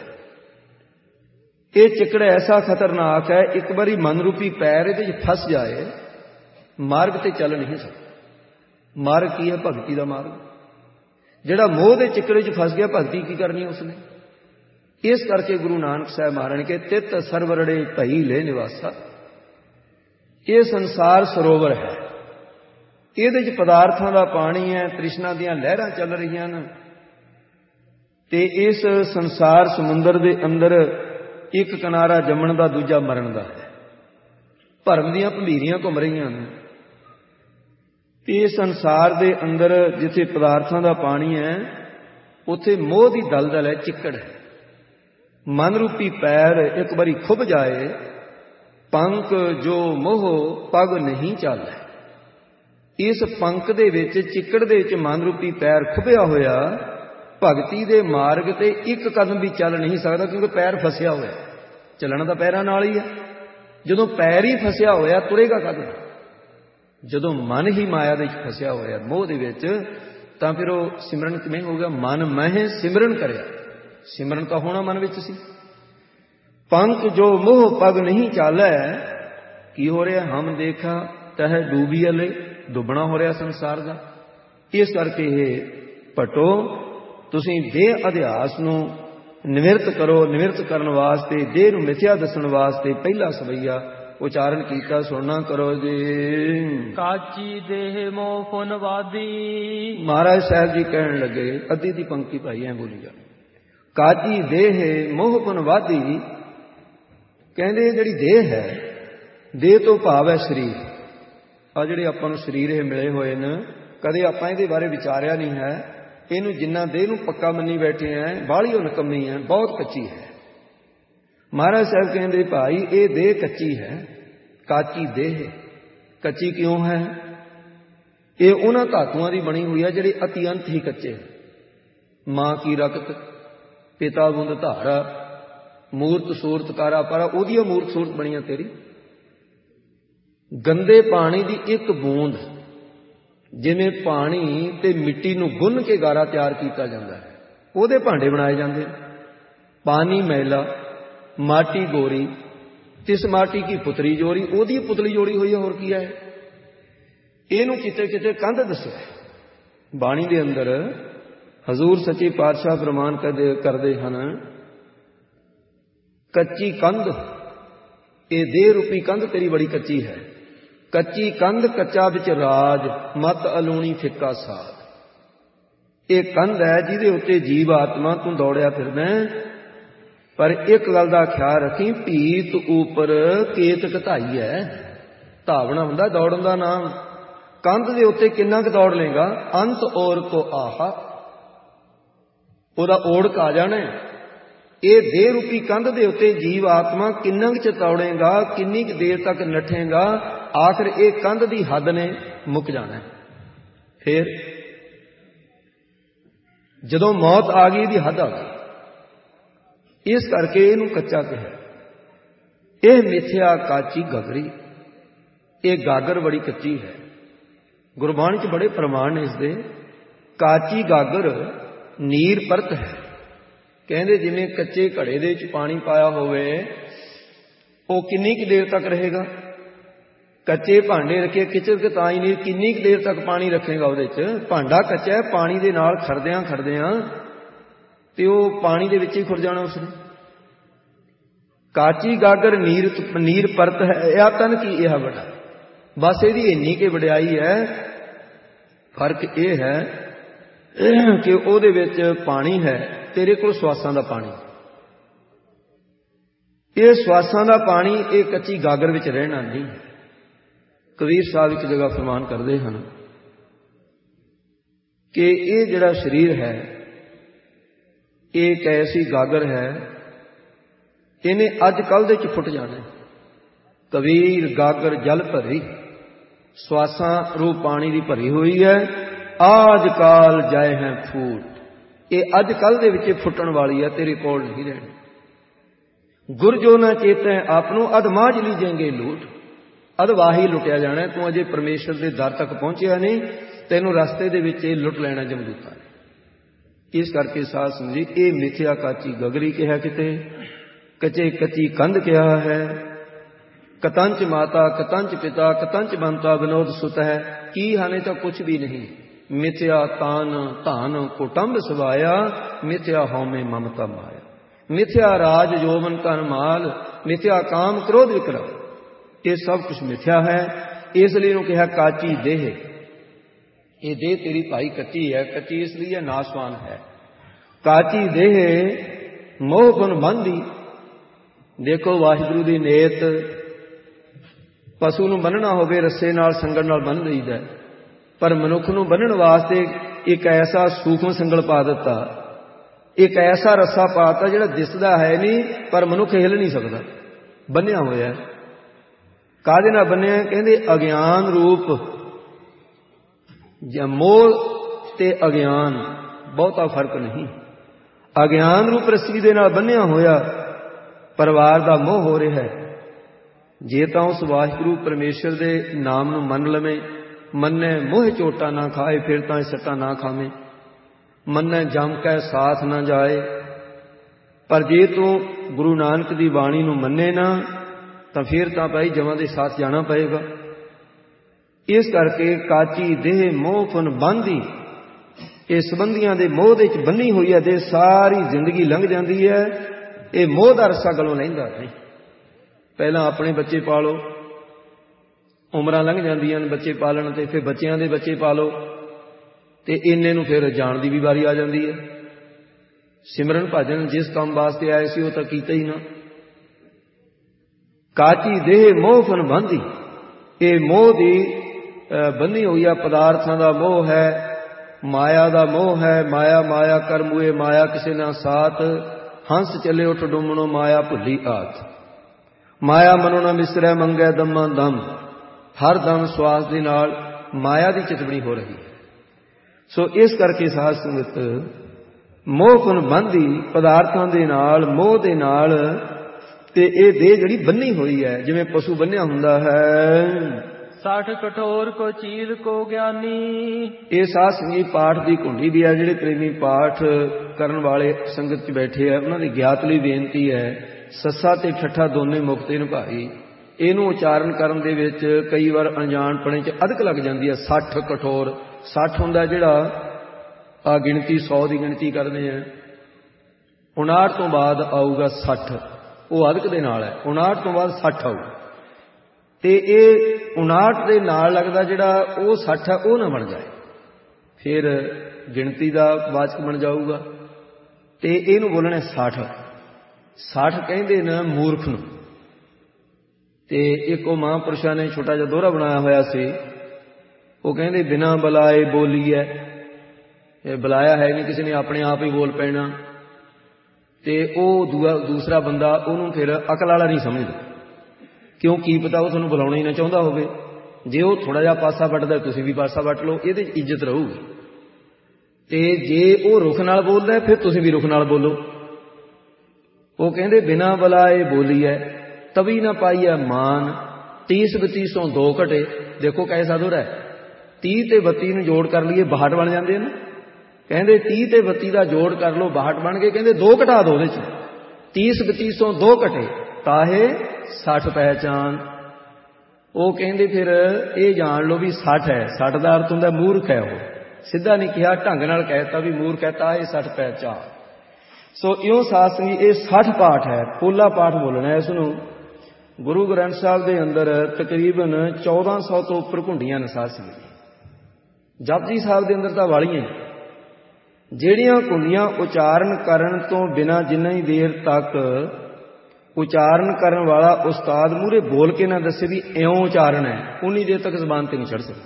ये चिकड़ ऐसा खतरनाक है, एक बारी मन रूपी पैर इहदे विच फस जाए मार्ग ते चल नहीं सकता। मार्ग की है? भगती का मार्ग। जिहड़ा मोह के चिकड़ विच फस गया, भगती की करनी उसने? इस करके गुरु नानक साहब महाराज के तित सरवरड़े भई ले निवासा। ये संसार सरोवर है, ये पदार्थों का पानी है, तृष्णा दीयां लहरां चल रही हैं ते इस संसार समुंदर दे अंदर एक किनारा जमण का दूजा मरण का है। भरम दीयां भंभीरियां घुम रही हैं ते संसार दे अंदर जिथे पदार्थों का पानी है उत्थे मोह की दलदल है, चिक्कड़ है। मन रूपी पैर एक बारी खुब जाए, पंख जो मोह पग नहीं चल। इस पंख दे विच चिक्कड़ दे विच मन रूपी पैर खुबिया होया भगती दे मार्ग ते एक कदम भी चल नहीं सकता, क्योंकि पैर फसिया होया। चलना तो पैरां नाल ही है। जदों पैर ही फसिया होया तुरेगा कदम? जदों मन ही माया दे विच फसिया होया मोह दे विच, तां फिर वो सिमरन किवें हो गया? मन मैं सिमरन करया, सिमरन तो होना मन विच सी। पंख जो मोह पग नहीं चालै, की हो रहा? हम देखा तह डूबी अले, डुबना हो रहा संसार का। इस करके हे भट्टो तुसीं देह अध्यास नूं निवृत्त करो। निवृत्त करन वास्ते, देह नूं मिथ्या दसण वास्ते पहला सवैया उच्चारण कीता, सुनना करो जी। काची देह मोह फुनवादी। महाराज साहब जी कहण लगे, अद्धी दी पंक्ति भाई ऐ बोली जा, काची देह मोह फुनवादी। कहंदे जिहड़ी देह है, देह तो भाव है शरीर। आ जिहड़े आपां नूं शरीर ये मिले होए ने, कदे आपां इहदे बारे विचारिया नहीं है। इहनूं जिन्ना देह नूं पक्का मन्नी बैठे हैं, बाहली नकम्मी है, बहुत कच्ची है। महाराज साहब कहंदे भाई ये देह कच्ची है। काची देह कच्ची क्यों है? ये उन्हां धातुआं दी बनी हुई है जिहड़े अतिअंत ही कच्चे हैं। मां की रकत, पिता बुंद धारा, मूर्त सूरत कारा पारा, ओदियां मूर्त सूरत बनियां तेरी। गंदे पानी की एक बूंद, जिवें पानी ते मिट्टी नूं गुन के गारा तैयार किया जाता है, ओहदे भांडे बनाए जाते हैं। पानी मैला, माटी गोरी, तिस माटी की पुतली जोड़ी, ओहदी पुतली जोड़ी हुई है, होर की है? इहनूं किते किते कंध दस्सिया बाणी दे अंदर। हजूर सच्चे पातशाह फरमान करते हैं, कच्ची कंध, ये देह रूपी कंध तेरी बड़ी कच्ची है। कच्ची कंध कच्चा बिच राज, मत अलूणी फिक्का साध। ਇਹ ਕੰਧ ਹੈ ਜਿਹਦੇ ਉੱਤੇ ਜੀਵ ਆਤਮਾ ਤੂੰ ਦੌੜਿਆ ਫਿਰਦਾ, ਪਰ ਇੱਕ ਗੱਲ ਦਾ ਖਿਆਲ ਰੱਖੀ, ਭੀਤ ਉਪਰ ਕੇਤ ਘਤਾਈ ਹੈ। ਧਾਵਣਾ ਹੁੰਦਾ ਦੌੜਨ ਦਾ ਨਾਮ। ਕੰਧ ਦੇ ਉੱਤੇ ਕਿੰਨਾ ਕੁ ਦੌੜ ਲੇਗਾ, ਅੰਤ ਔਰ ਕੋ ਆਹਾ, ਉਹਦਾ ਓੜਕ ਆ ਜਾਣਾ। ਇਹ ਦੇਹ ਰੂਪੀ ਕੰਧ ਦੇ ਉੱਤੇ ਜੀਵ ਆਤਮਾ ਕਿੰਨਾ ਕੁ ਚ ਦੌੜੇਗਾ, ਕਿੰਨੀ ਕੁ ਦੇਰ ਤੱਕ ਨੱਠੇਗਾ, ਆਖਰ ਇਹ ਕੰਧ ਦੀ ਹੱਦ ਨੇ ਮੁੱਕ ਜਾਣਾ। ਫਿਰ ਜਦੋਂ ਮੌਤ ਆ ਗਈ ਇਹਦੀ ਹੱਦ ਆ ਗਈ। ਇਸ ਕਰਕੇ ਇਹਨੂੰ ਕੱਚਾ ਕਿਹਾ। ਇਹ ਮਿਥਿਆ ਕਾਚੀ ਗਗਰੀ, ਇਹ ਗਾਗਰ ਬੜੀ ਕੱਚੀ ਹੈ। ਗੁਰਬਾਣੀ ਚ ਬੜੇ ਪ੍ਰਮਾਣ ਨੇ ਇਸਦੇ। ਕਾਚੀ ਗਾਗਰ ਨੀਰ ਪਰਤ ਹੈ। ਕਹਿੰਦੇ ਜਿਵੇਂ ਕੱਚੇ ਘੜੇ ਦੇ ਵਿੱਚ ਪਾਣੀ ਪਾਇਆ ਹੋਵੇ, ਉਹ ਕਿੰਨੀ ਕੁ ਦੇਰ ਤੱਕ ਰਹੇਗਾ। ਕੱਚੇ ਭਾਂਡੇ ਰੱਖੇ ਕਿਚਰ ਤਾਂ ਹੀ ਨਹੀਂ, ਕਿੰਨੀ ਕੁ ਦੇਰ ਤੱਕ ਪਾਣੀ ਰੱਖੇਗਾ ਉਹਦੇ ਚ। ਭਾਂਡਾ ਕੱਚਾ ਹੈ, ਪਾਣੀ ਦੇ ਨਾਲ ਖੜਦਿਆਂ ਤੇ ਉਹ ਪਾਣੀ ਦੇ ਵਿੱਚ ਹੀ ਖੁਰ ਜਾਣਾ ਉਸਨੇ। ਕਾਚੀ ਗਾਗਰ ਨੀਰ ਪਰਤ ਹੈ, ਇਹ ਤਨ ਕੀ ਇਹ ਵੱਡਾ। ਬਸ ਇਹਦੀ ਇੰਨੀ ਕਿ ਵਡਿਆਈ ਹੈ। ਫਰਕ ਇਹ ਹੈ ਕਿ ਉਹਦੇ ਵਿੱਚ ਪਾਣੀ ਹੈ, ਤੇਰੇ ਕੋਲ ਸਵਾਸਾਂ ਦਾ ਪਾਣੀ। ਇਹ ਸਵਾਸਾਂ ਦਾ ਪਾਣੀ ਇਹ ਕੱਚੀ ਗਾਗਰ ਵਿੱਚ ਰਹਿਣਾ ਨਹੀਂ। ਕਬੀਰ ਸਾਹਿਬ ਇੱਕ ਜਗ੍ਹਾ ਫਰਮਾਨ ਕਰਦੇ ਹਨ ਕਿ ਇਹ ਜਿਹੜਾ ਸਰੀਰ ਹੈ ਇਹ ਇੱਕ ਐਸੀ ਗਾਗਰ ਹੈ, ਇਹਨੇ ਅੱਜ ਕੱਲ੍ਹ ਦੇ ਚ ਫੁੱਟ ਜਾਣਾ। ਕਬੀਰ ਗਾਗਰ ਜਲ ਭਰੀ, ਸਵਾਸਾਂ ਰੂਪ ਪਾਣੀ ਦੀ ਭਰੀ ਹੋਈ ਹੈ। ਆਜ ਕਾਲ ਜਾਏ ਹੈ ਫੂਟ, ਇਹ ਅੱਜ ਕੱਲ੍ਹ ਦੇ ਵਿੱਚ ਫੁੱਟਣ ਵਾਲੀ ਹੈ, ਤੇਰੇ ਕੋਲ ਨਹੀਂ ਰਹਿਣੀ। ਗੁਰ ਜੋ ਨਾ ਚੇਤੈ ਆਪ ਨੂੰ ਅਧਮਾਜ ਲੀਜੇਂਗੇ ਲੂਟ, ਅਧਵਾਹੀ ਲੁੱਟਿਆ ਜਾਣਾ। ਤੂੰ ਅਜੇ ਪਰਮੇਸ਼ਰ ਦੇ ਦਰ ਤੱਕ ਪਹੁੰਚਿਆ ਨਹੀਂ, ਤੈਨੂੰ ਰਸਤੇ ਦੇ ਵਿੱਚ ਇਹ ਲੁੱਟ ਲੈਣਾ ਜਮਦੂਤਾਂ ਨੇ। ਇਸ ਕਰਕੇ ਸਾਧ ਸੰਗਤ ਜੀ, ਇਹ ਮਿਥਿਆ ਕਾਚੀ ਗਗਰੀ ਕਿਹਾ, ਕਿਤੇ ਕੱਚੀ ਕੰਧ ਕਿਹਾ ਹੈ। ਕਤੰਚ ਮਾਤਾ ਕਤੰਚ ਪਿਤਾ ਕਤੰਚ ਬੰਤਾ ਵਿਨੋਦ ਸੁਤ ਹੈ। ਕੀ ਹਾਲੇ ਤਾਂ ਕੁਛ ਵੀ ਨਹੀਂ। ਮਿਥਿਆ ਤਾਨ ਧਾਨ ਕੁਟੰਬ ਸਵਾਇਆ, ਮਿਥਿਆ ਹਉਮੈ ਮਮਤਾ ਮਾਇਆ। ਮਿਥਿਆ ਰਾਜ ਜੋਬਨ ਧਨ ਮਾਲ, ਮਿਥਿਆ ਕਾਮ ਕ੍ਰੋਧ ਵਿਕਰਮ। ਇਹ ਸਭ ਕੁਛ ਮਿਥਿਆ ਹੈ। ਇਸ ਲਈ ਇਹਨੂੰ ਕਿਹਾ ਕਾਚੀ ਦੇਹ। ਇਹ ਦੇਹ ਤੇਰੀ ਭਾਈ ਕੱਚੀ ਹੈ। ਕੱਚੀ ਇਸ ਲਈ ਹੈ ਨਾਸਵਾਨ ਹੈ। ਕਾਚੀ ਦੇਹ ਮੋਹ ਗੁਣ ਬੰਧੀ। ਦੇਖੋ ਵਾਹਿਗੁਰੂ ਦੀ ਨੇਤ, ਪਸ਼ੂ ਨੂੰ ਬੰਨਣਾ ਹੋਵੇ ਰੱਸੇ ਨਾਲ ਸੰਗਲ ਨਾਲ ਬੰਨ ਲਈਦਾ, ਪਰ ਮਨੁੱਖ ਨੂੰ ਬੰਨਣ ਵਾਸਤੇ ਇੱਕ ਐਸਾ ਸੂਖਮ ਸੰਗਲ ਪਾ ਦਿੱਤਾ, ਇੱਕ ਐਸਾ ਰੱਸਾ ਪਾਤਾ ਜਿਹੜਾ ਦਿਸਦਾ ਹੈ ਨਹੀਂ, ਪਰ ਮਨੁੱਖ ਹਿੱਲ ਨਹੀਂ ਸਕਦਾ, ਬੰਨਿਆ ਹੋਇਆ। ਕਾਹਦੇ ਨਾਲ ਬੰਨਿਆ? ਕਹਿੰਦੇ ਅਗਿਆਨ ਰੂਪ। ਮੋਹ ਤੇ ਅਗਿਆਨ ਬਹੁਤਾ ਫਰਕ ਨਹੀਂ। ਅਗਿਆਨ ਰੂਪ ਰੱਸੀ ਦੇ ਨਾਲ ਬੰਨਿਆ ਹੋਇਆ ਪਰਿਵਾਰ ਦਾ ਮੋਹ ਹੋ ਰਿਹਾ ਹੈ। ਜੇ ਤਾਂ ਉਸ ਵਾਹਿਗੁਰੂ ਪਰਮੇਸ਼ਰ ਦੇ ਨਾਮ ਨੂੰ ਮੰਨ ਲਵੇਂ, ਮੰਨੈ ਮੋਹ ਚੋਟਾ ਨਾ ਖਾਏ, ਫਿਰ ਤਾਂ ਸੱਟਾਂ ਨਾ ਖਾਵੇਂ। ਮੰਨੈ ਜਮ ਕੈ ਸਾਥ ਨਾ ਜਾਏ। ਪਰ ਜੇ ਤੂੰ ਗੁਰੂ ਨਾਨਕ ਦੀ ਬਾਣੀ ਨੂੰ ਮੰਨੇ ਨਾ, ਤਾਂ ਫਿਰ ਤਾਂ ਭਾਈ ਜਮਾਂ ਦੇ ਸਾਥ ਜਾਣਾ ਪਏਗਾ। ਇਸ ਕਰਕੇ ਕਾਚੀ ਦੇਹ ਮੋਹ ਫਨ ਬੰਧੀ, ਇਹ ਸੰਬੰਧੀਆਂ ਦੇ ਮੋਹ ਦੇ ਵਿੱਚ ਬੰਨੀ ਹੋਈ ਹੈ ਤੇ ਸਾਰੀ ਜ਼ਿੰਦਗੀ ਲੰਘ ਜਾਂਦੀ ਹੈ। ਇਹ ਮੋਹ ਦਾ ਰੱਸਾ ਗਲੋਂ ਲੈਂਦਾ ਨਹੀਂ। ਪਹਿਲਾਂ ਆਪਣੇ ਬੱਚੇ ਪਾਲੋ, ਉਮਰਾਂ ਲੰਘ ਜਾਂਦੀਆਂ ਨੇ ਬੱਚੇ ਪਾਲਣ ਤੇ, ਫਿਰ ਬੱਚਿਆਂ ਦੇ ਬੱਚੇ ਪਾਲੋ ਤੇ ਇੰਨੇ ਨੂੰ ਫਿਰ ਜਾਣ ਦੀ ਵੀ ਵਾਰੀ ਆ ਜਾਂਦੀ ਹੈ। ਸਿਮਰਨ ਭਜਨ ਜਿਸ ਕੰਮ ਵਾਸਤੇ ਆਏ ਸੀ ਉਹ ਤਾਂ ਕੀਤਾ ਹੀ ਨਾ। ਕਾਚੀ ਦੇਹ ਮੋਹ ਫਨ ਬੰਧੀ, ਇਹ ਮੋਹ ਦੀ ਬੰਨੀ ਹੋਈ ਆ, ਪਦਾਰਥਾਂ ਦਾ ਮੋਹ ਹੈ, ਮਾਇਆ ਦਾ ਮੋਹ ਹੈ। ਮਾਇਆ ਮਾਇਆ ਕਰ ਮੂਏ, ਮਾਇਆ ਕਿਸੇ ਨਾ ਸਾਥ। ਹੰਸ ਚੱਲੇ ਉੱਠ ਡੁੰਮਣੋ, ਮਾਇਆ ਭੁੱਲੀ ਆਤ। ਮਾਇਆ ਮਨੋ ਨਾ ਮਿਸਰੈ, ਮੰਗੈ ਦਮਾਂ ਦਮ। ਹਰ ਦਮ ਸਵਾਸ ਦੇ ਨਾਲ ਮਾਇਆ ਦੀ ਚਿਤਵਣੀ ਹੋ ਰਹੀ ਹੈ। ਸੋ ਇਸ ਕਰਕੇ ਸਾਧ ਸੰਗਤ, ਮੋਹ ਫਨ ਬੰਧੀ, ਪਦਾਰਥਾਂ ਦੇ ਨਾਲ, ਮੋਹ ਦੇ ਨਾਲ, ਤੇ ਇਹ ਦੇਹ ਜਿਹੜੀ ਬੰਨੀ ਹੋਈ ਹੈ ਜਿਵੇਂ ਪਸ਼ੂ ਬੰਨਿਆ ਹੁੰਦਾ ਹੈ। 60 ਕਠੋਰ ਕੋ ਚੀਲ ਕੋ ਗਿਆਨੀ। ਇਹ ਸਾਧ ਸੰਗਤ ਪਾਠ ਦੀ ਕੁੰਡੀ ਵੀ ਹੈ। ਜਿਹੜੇ ਪ੍ਰੇਮੀ ਪਾਠ ਕਰਨ ਵਾਲੇ ਸੰਗਤ 'ਚ ਬੈਠੇ ਆ, ਉਹਨਾਂ ਦੀ ਗਿਆਤ ਲਈ ਬੇਨਤੀ ਹੈ, ਸੱਸਾ ਤੇ ਠੱਠਾ ਦੋਨੇ ਮੁਕਤੇ ਨਿਭਾਈ। ਇਹਨੂੰ ਉਚਾਰਨ ਕਰਨ ਦੇ ਵਿੱਚ ਕਈ ਵਾਰ ਅਣਜਾਣਪਣੇ 'ਚ ਅਧਕ ਲੱਗ ਜਾਂਦੀ ਹੈ। 60 ਕਠੋਰ, 60 ਹੁੰਦਾ ਜਿਹੜਾ ਆ ਗਿਣਤੀ 100 ਦੀ ਗਿਣਤੀ ਕਰਦੇ ਆ, 59 ਤੋਂ ਬਾਅਦ ਆਊਗਾ 60, ਉਹ ਅਧਕ ਦੇ ਨਾਲ ਹੈ। 59 ਤੋਂ ਬਾਅਦ 60 ਆਊ, ਤੇ ਇਹ 59 ਦੇ ਨਾਲ ਲੱਗਦਾ ਜਿਹੜਾ ਉਹ 60 ਹੈ, ਉਹ ਨਾ ਬਣ ਜਾਏ। फिर गिणती का वाचक बन जाऊगा। तो इहनूं बोलना 60। 60 कहते न मूर्ख नूं। ते एक वो महापुरुषां ने छोटा जिहा दोहरा बनाया होया सी, वो कहते बिना बुलाए बोली है, बुलाया है नहीं किसी ने, अपने आप ही बोल पैना। ते वो दूसरा बंदा उहनूं फिर अकल वाला नहीं समझदा, क्यों की पता वो तुहानूं बुलाउणा ही ना चाहुंदा होवे। जे वो थोड़ा जिहा पासा वटदा तुसीं भी पासा वट लो, इहदे इज्जत रहूगी। ते जे वो रुख नाल बोलदा फिर तुसीं भी रुख नाल बोलो। वो कहंदे बिना बुलाए बोली है, तभी ना पाई है मान, 30 32 2 घटे। देखो कैसा दोहरा है, 30 ते 32 नूं जोड़ कर लईए 62 बन जांदे ने। कहंदे 30 ते 32 का जोड़ कर लो 62 बन गए। कहंदे 2 घटा दो उहदे च, 30 32 2 घटे ताहे 60 पहचान। वो कहंदे फिर ये जान लो भी 60 है। 60 का अर्थ हुंदा मूर्ख है। वो सीधा नहीं कहा, ढंग नाल कहता भी मूर्ख है, ताहे 60 पहचान। सो इउं साध संगी ये 60 पाठ है, पोला पाठ बोलना है इसनूं। गुरु ग्रंथ साहिब दे अंदर तकरीबन 1400 तो उपर घुंडियां ने साध संगी। जपजी साहिब दे अंदर तां वालियां ਜਿਹੜੀਆਂ ਘੁੰਡੀਆਂ उचारण करन तो बिना जिन्ना ही देर तक उचारण करन वाला उस्ताद मूहरे बोल के ना दसे भी इउं उचारण है, उन्नी देर तक जबान ते नहीं चढ़ सकती।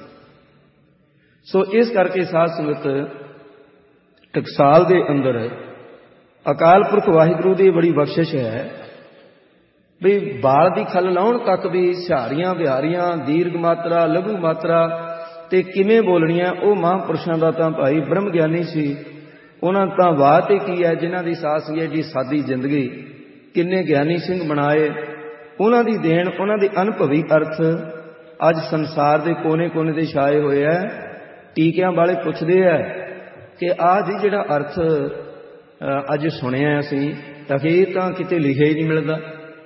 सो इस करके साध संगत टकसाल दे अंदर अकाल पुरख वाहिगुरू दी बड़ी बख्शिश है भी बाल दी खल लाउण तक भी सिहारियां बिहारियां दीर्घ मात्रा लघु मात्रा ते किवें बोलणियां। वो महापुरुषां दा तां भाई ब्रह्म ज्ञानी सी, उन्हां तां बात ही की है जिन्हां दी साथ सी जी सादी जिंदगी किन्ने ज्ञानी सिंह बनाए। उन्हां दी देन, उन्हां दे अनुभवी अर्थ अज संसार दे कोने कोने ते छाए होए है। टीकियां वाले पुछदे है कि आ जी जिहड़ा अर्थ अज सुनिया असीं तां फिर तां किते लिखिआ ही नहीं मिलदा।